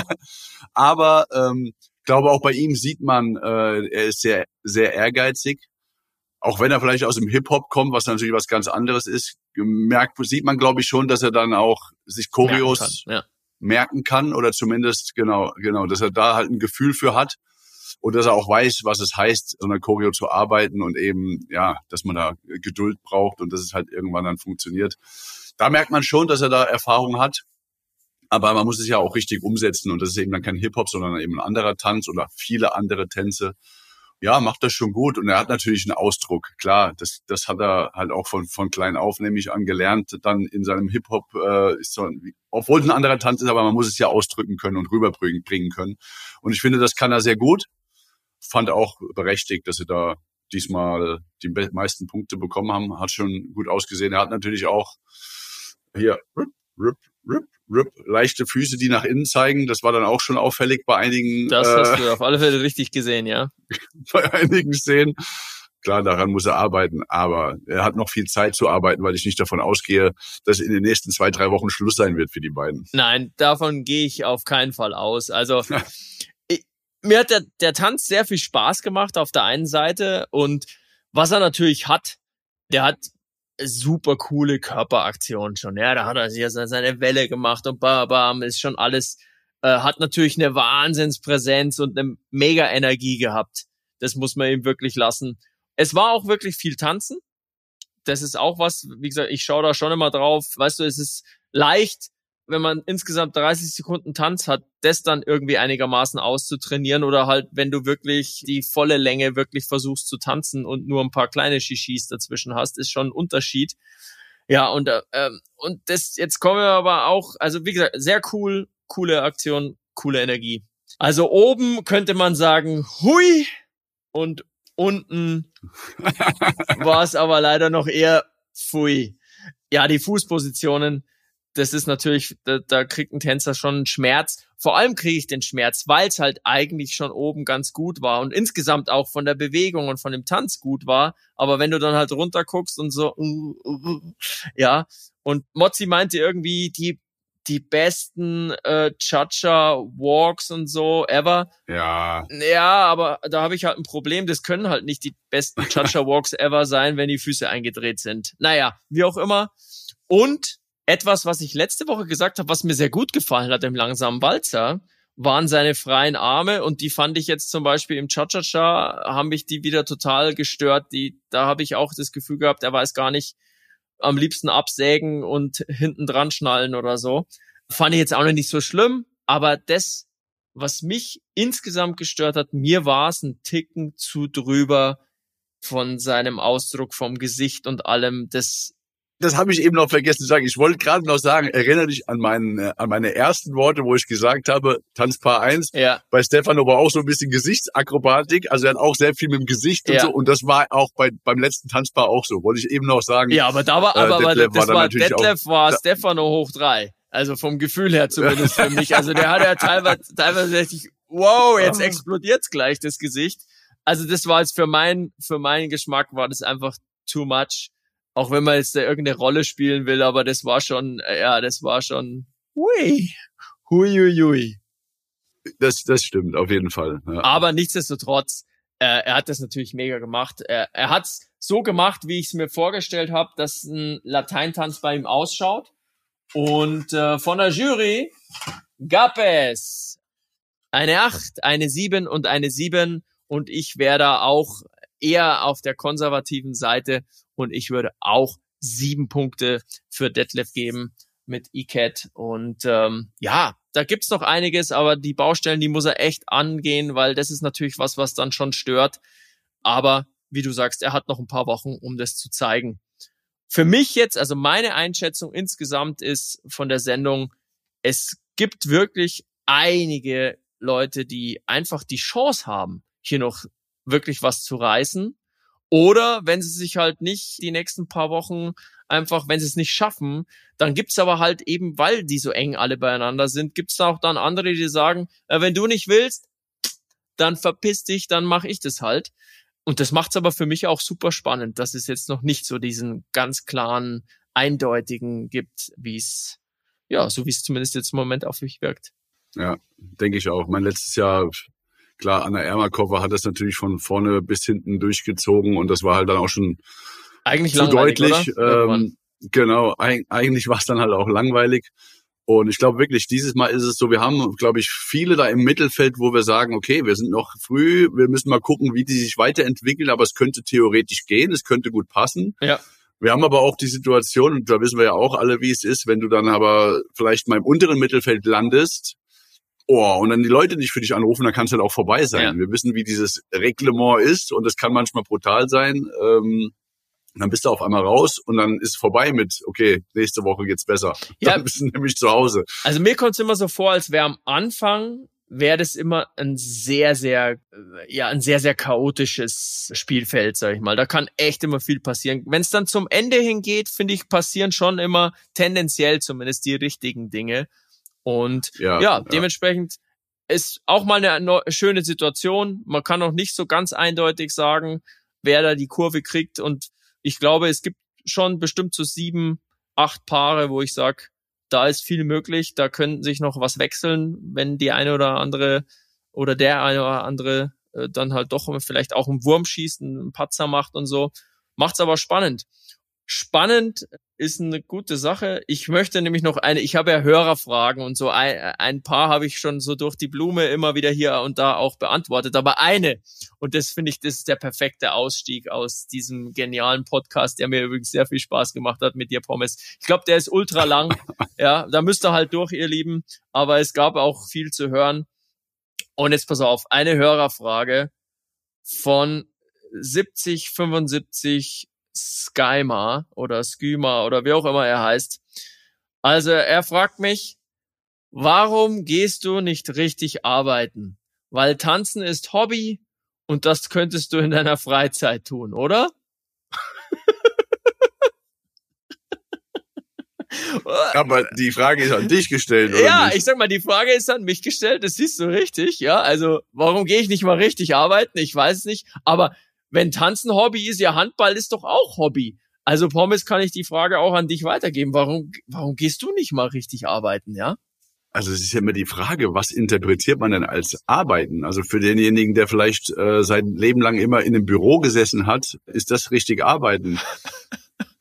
Aber ähm, ich glaube auch bei ihm sieht man, äh, er ist sehr, sehr ehrgeizig. Auch wenn er vielleicht aus dem Hip-Hop kommt, was natürlich was ganz anderes ist, merkt, sieht man, glaube ich, schon, dass er dann auch sich Choreos merken kann, ja. merken kann oder zumindest, genau, genau, dass er da halt ein Gefühl für hat und dass er auch weiß, was es heißt, so eine Choreo zu arbeiten und eben, ja, dass man da Geduld braucht und dass es halt irgendwann dann funktioniert. Da merkt man schon, dass er da Erfahrung hat, aber man muss es ja auch richtig umsetzen und das ist eben dann kein Hip-Hop, sondern eben ein anderer Tanz oder viele andere Tänze. Ja, macht das schon gut und er hat natürlich einen Ausdruck. Klar, das das hat er halt auch von von klein auf nämlich an gelernt, dann in seinem Hip-Hop, äh, ist so, obwohl es ein anderer Tanz ist, aber man muss es ja ausdrücken können und rüberbringen bringen können. Und ich finde, das kann er sehr gut. Fand auch berechtigt, dass sie da diesmal die meisten Punkte bekommen haben. Hat schon gut ausgesehen. Er hat natürlich auch hier rip, rip, rip, rip, leichte Füße, die nach innen zeigen. Das war dann auch schon auffällig bei einigen. Das äh, hast du auf alle Fälle richtig gesehen, ja. Bei einigen Szenen. Klar, daran muss er arbeiten, aber er hat noch viel Zeit zu arbeiten, weil ich nicht davon ausgehe, dass in den nächsten zwei, drei Wochen Schluss sein wird für die beiden. Nein, davon gehe ich auf keinen Fall aus. Also ich, mir hat der, der Tanz sehr viel Spaß gemacht auf der einen Seite und was er natürlich hat, der hat super coole Körperaktionen schon. Ja, da hat er sich seine Welle gemacht und bam, bam, ist schon alles, äh, hat natürlich eine Wahnsinnspräsenz und eine mega Energie gehabt. Das muss man ihm wirklich lassen. Es war auch wirklich viel Tanzen. Das ist auch was, wie gesagt, ich schaue da schon immer drauf. Weißt du, es ist leicht, wenn man insgesamt dreißig Sekunden Tanz hat, das dann irgendwie einigermaßen auszutrainieren oder halt, wenn du wirklich die volle Länge wirklich versuchst zu tanzen und nur ein paar kleine Shishis dazwischen hast, ist schon ein Unterschied. Ja, und äh, und das jetzt kommen wir aber auch, also wie gesagt, sehr cool, coole Aktion, coole Energie. Also oben könnte man sagen, hui, und unten war es aber leider noch eher pfui. Ja, die Fußpositionen, das ist natürlich, da, da kriegt ein Tänzer schon einen Schmerz. Vor allem kriege ich den Schmerz, weil es halt eigentlich schon oben ganz gut war und insgesamt auch von der Bewegung und von dem Tanz gut war. Aber wenn du dann halt runter guckst und so, uh, uh, ja. Und Mozzi meinte irgendwie, die die besten äh, Cha-Cha-Walks und so ever. Ja. Ja, aber da habe ich halt ein Problem. Das können halt nicht die besten Cha-Cha-Walks ever sein, wenn die Füße eingedreht sind. Naja, wie auch immer. Und etwas, was ich letzte Woche gesagt habe, was mir sehr gut gefallen hat im langsamen Walzer, waren seine freien Arme und die fand ich jetzt zum Beispiel im Cha-Cha-Cha, haben mich die wieder total gestört. Die, da habe ich auch das Gefühl gehabt, er weiß gar nicht, am liebsten absägen und hinten dran schnallen oder so. Fand ich jetzt auch noch nicht so schlimm, aber das, was mich insgesamt gestört hat, mir war es ein Ticken zu drüber von seinem Ausdruck, vom Gesicht und allem. Das Das habe ich eben noch vergessen zu sagen. Ich wollte gerade noch sagen, erinnere dich an, meinen, an meine ersten Worte, wo ich gesagt habe, Tanzpaar eins. Ja. Bei Stefano war auch so ein bisschen Gesichtsakrobatik. Also er hat auch sehr viel mit dem Gesicht und Ja. so. Und das war auch bei, beim letzten Tanzpaar auch so. Wollte ich eben noch sagen. Ja, aber da war, äh, aber, aber Detlef das war war, natürlich Detlef auch, war da, Stefano hoch drei. Also vom Gefühl her zumindest für mich. Also der hat ja teilweise, teilweise richtig, wow, jetzt explodiert's gleich, das Gesicht. Also das war jetzt für mein, für meinen Geschmack war das einfach too much. Auch wenn man jetzt da irgendeine Rolle spielen will, aber das war schon, ja, das war schon, hui, hui, hui, hui. Das, das stimmt, auf jeden Fall. Ja. Aber nichtsdestotrotz, äh, er hat das natürlich mega gemacht. Er, er hat's so gemacht, wie ich es mir vorgestellt habe, dass ein Lateintanz bei ihm ausschaut. Und äh, von der Jury gab es eine acht, eine sieben und eine sieben. Und ich wäre da auch eher auf der konservativen Seite. Und ich würde auch sieben Punkte für Detlef geben mit I C A T. Und ähm, ja, da gibt's noch einiges, aber die Baustellen, die muss er echt angehen, weil das ist natürlich was, was dann schon stört. Aber wie du sagst, er hat noch ein paar Wochen, um das zu zeigen. Für mich jetzt, also meine Einschätzung insgesamt ist von der Sendung, es gibt wirklich einige Leute, die einfach die Chance haben, hier noch wirklich was zu reißen. Oder wenn sie sich halt nicht die nächsten paar Wochen einfach, wenn sie es nicht schaffen, dann gibt's aber halt eben, weil die so eng alle beieinander sind, gibt's da auch dann andere, die sagen, äh, wenn du nicht willst, dann verpiss dich, dann mache ich das halt. Und das macht's aber für mich auch super spannend, dass es jetzt noch nicht so diesen ganz klaren, eindeutigen gibt, wie es, ja, so wie es zumindest jetzt im Moment auf mich wirkt. Ja, denke ich auch. Mein letztes Jahr, klar, Anna Ermakova hat das natürlich von vorne bis hinten durchgezogen und das war halt dann auch schon eigentlich zu deutlich. Oder? Ähm, genau, eig- eigentlich war es dann halt auch langweilig. Und ich glaube wirklich, dieses Mal ist es so, wir haben, glaube ich, viele da im Mittelfeld, wo wir sagen, okay, wir sind noch früh, wir müssen mal gucken, wie die sich weiterentwickeln, aber es könnte theoretisch gehen, es könnte gut passen. Ja. Wir haben aber auch die Situation, und da wissen wir ja auch alle, wie es ist, wenn du dann aber vielleicht mal im unteren Mittelfeld landest, oh, und dann die Leute nicht für dich anrufen, dann kann es halt auch vorbei sein. Ja. Wir wissen, wie dieses Reglement ist und es kann manchmal brutal sein. Ähm, dann bist du auf einmal raus und dann ist vorbei mit, okay, nächste Woche geht's besser. Ja. Dann bist du nämlich zu Hause. Also mir kommt es immer so vor, als wäre am Anfang, wäre das immer ein sehr, sehr, ja, ein sehr, sehr chaotisches Spielfeld, sag ich mal. Da kann echt immer viel passieren. Wenn es dann zum Ende hingeht, finde ich, passieren schon immer tendenziell zumindest die richtigen Dinge. Und ja, Ja, ja. dementsprechend ist auch mal eine neu- schöne Situation. Man kann noch nicht so ganz eindeutig sagen, wer da die Kurve kriegt. Und ich glaube, es gibt schon bestimmt so sieben, acht Paare, wo ich sage, da ist viel möglich. Da könnten sich noch was wechseln, wenn die eine oder andere oder der eine oder andere äh, dann halt doch vielleicht auch einen Wurm schießt, einen Patzer macht und so. Macht's aber spannend. Spannend ist eine gute Sache. Ich möchte nämlich noch eine, ich habe ja Hörerfragen und so ein, ein paar habe ich schon so durch die Blume immer wieder hier und da auch beantwortet, aber eine, und das finde ich, das ist der perfekte Ausstieg aus diesem genialen Podcast, der mir übrigens sehr viel Spaß gemacht hat mit dir, Pommes. Ich glaube, der ist ultra lang, ja, da müsst ihr halt durch, ihr Lieben, aber es gab auch viel zu hören. Und jetzt pass auf, eine Hörerfrage von siebzig fünfundsiebzig Skyma oder Skyma oder wie auch immer er heißt. Also er fragt mich, warum gehst du nicht richtig arbeiten? Weil Tanzen ist Hobby und das könntest du in deiner Freizeit tun, oder? Aber die Frage ist an dich gestellt, oder Ja, nicht? ich sag mal, die Frage ist an mich gestellt, das siehst du richtig, ja. Also, warum gehe ich nicht mal richtig arbeiten? Ich weiß es nicht, aber wenn Tanzen Hobby ist, ja, Handball ist doch auch Hobby. Also Pommes, kann ich die Frage auch an dich weitergeben. Warum, warum gehst du nicht mal richtig arbeiten, ja? Also es ist ja immer die Frage, was interpretiert man denn als Arbeiten? Also für denjenigen, der vielleicht äh, sein Leben lang immer in einem Büro gesessen hat, ist das richtig Arbeiten?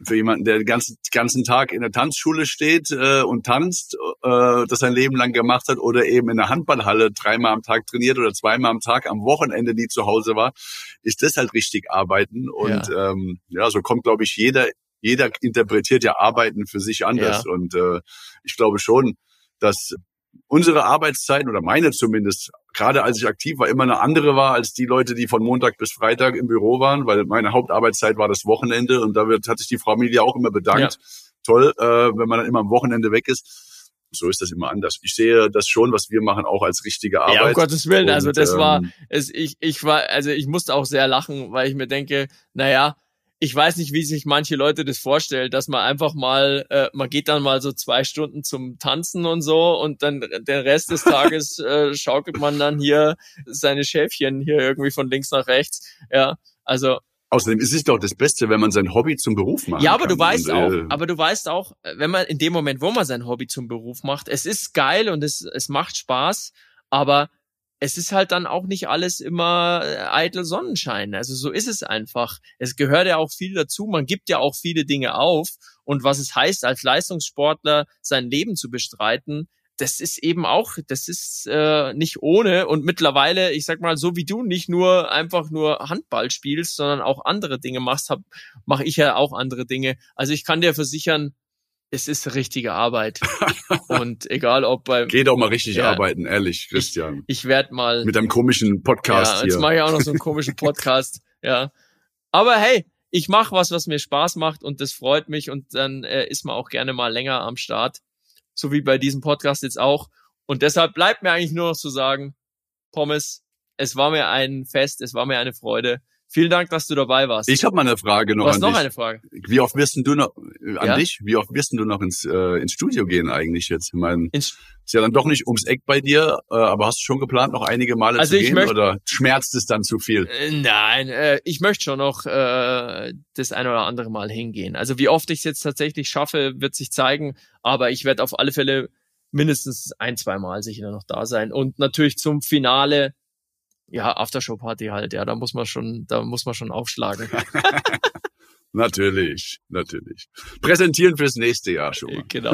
für jemanden, der den ganzen, ganzen Tag in der Tanzschule steht äh, und tanzt, äh, das sein Leben lang gemacht hat, oder eben in der Handballhalle dreimal am Tag trainiert oder zweimal am Tag am Wochenende nie zu Hause war, ist das halt richtig Arbeiten. Und ja, ähm, ja so kommt, glaube ich, jeder, jeder interpretiert ja Arbeiten für sich anders. Ja. Und äh, ich glaube schon, dass unsere Arbeitszeiten, oder meine zumindest, gerade als ich aktiv war, immer eine andere war als die Leute, die von Montag bis Freitag im Büro waren, weil meine Hauptarbeitszeit war das Wochenende, und da wird, hat sich die Familie auch immer bedankt. Ja. Toll, äh, wenn man dann immer am Wochenende weg ist. So ist das immer anders. Ich sehe das schon, was wir machen, auch als richtige Arbeit. Ja, um Gottes Willen. Und, also das ähm, war, es, ich, ich war, also ich musste auch sehr lachen, weil ich mir denke, naja, ich weiß nicht, wie sich manche Leute das vorstellen, dass man einfach mal, äh, man geht dann mal so zwei Stunden zum Tanzen und so, und dann den Rest des Tages äh, schaukelt man dann hier seine Schäfchen hier irgendwie von links nach rechts. Ja, also. Außerdem ist es doch das Beste, wenn man sein Hobby zum Beruf macht. Ja, aber kann. du weißt und, auch, äh, aber du weißt auch, wenn man in dem Moment, wo man sein Hobby zum Beruf macht, es ist geil und es, es macht Spaß, aber es ist halt dann auch nicht alles immer eitel Sonnenschein. Also so ist es einfach. Es gehört ja auch viel dazu. Man gibt ja auch viele Dinge auf. Und was es heißt, als Leistungssportler sein Leben zu bestreiten, das ist eben auch, das ist äh, nicht ohne. Und mittlerweile, ich sag mal, so wie du nicht nur einfach nur Handball spielst, sondern auch andere Dinge machst, mache ich ja auch andere Dinge. Also ich kann dir versichern, es ist richtige Arbeit. Und egal ob beim... Geh doch mal richtig ja, arbeiten, ehrlich, Christian. Ich, ich werde mal... Mit einem komischen Podcast ja, hier. Jetzt mache ich auch noch so einen komischen Podcast. Ja. Aber hey, ich mache was, was mir Spaß macht, und das freut mich, und dann äh, ist man auch gerne mal länger am Start. So wie bei diesem Podcast jetzt auch. Und deshalb bleibt mir eigentlich nur noch zu sagen, Pommes, es war mir ein Fest, es war mir eine Freude. Vielen Dank, dass du dabei warst. Ich habe mal eine Frage noch du hast an noch dich. eine Frage. Wie oft wirst denn du noch äh, an ja? dich? Wie oft wirst denn du noch ins äh, ins Studio gehen eigentlich jetzt? Ich meine, ins ist ja dann doch nicht ums Eck bei dir, äh, aber hast du schon geplant, noch einige Male also zu ich gehen, möcht, oder schmerzt es dann zu viel? Äh, nein, äh, ich möchte schon noch äh, das ein oder andere Mal hingehen. Also wie oft ich es jetzt tatsächlich schaffe, wird sich zeigen, aber ich werde auf alle Fälle mindestens ein, zwei Mal sicher noch da sein. Und natürlich zum Finale, ja, Aftershow-Party halt, ja, da muss man schon, da muss man schon aufschlagen. Natürlich, natürlich. Präsentieren fürs nächste Jahr schon mal. Genau.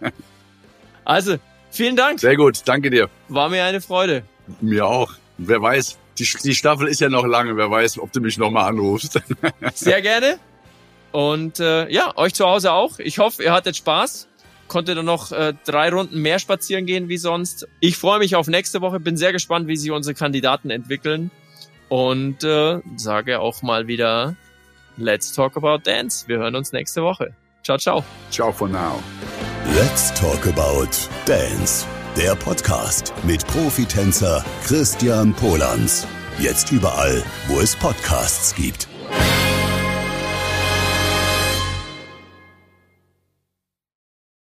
Also, vielen Dank. Sehr gut, danke dir. War mir eine Freude. Mir auch. Wer weiß, die, die Staffel ist ja noch lange, wer weiß, ob du mich nochmal anrufst. Sehr gerne. Und äh, ja, euch zu Hause auch. Ich hoffe, ihr hattet Spaß. Konnte dann noch äh, drei Runden mehr spazieren gehen wie sonst. Ich freue mich auf nächste Woche, bin sehr gespannt, wie sich unsere Kandidaten entwickeln, und äh, sage auch mal wieder, let's talk about dance. Wir hören uns nächste Woche. Ciao, ciao. Ciao for now. Let's talk about dance. Der Podcast mit Profitänzer Christian Polans. Jetzt überall, wo es Podcasts gibt.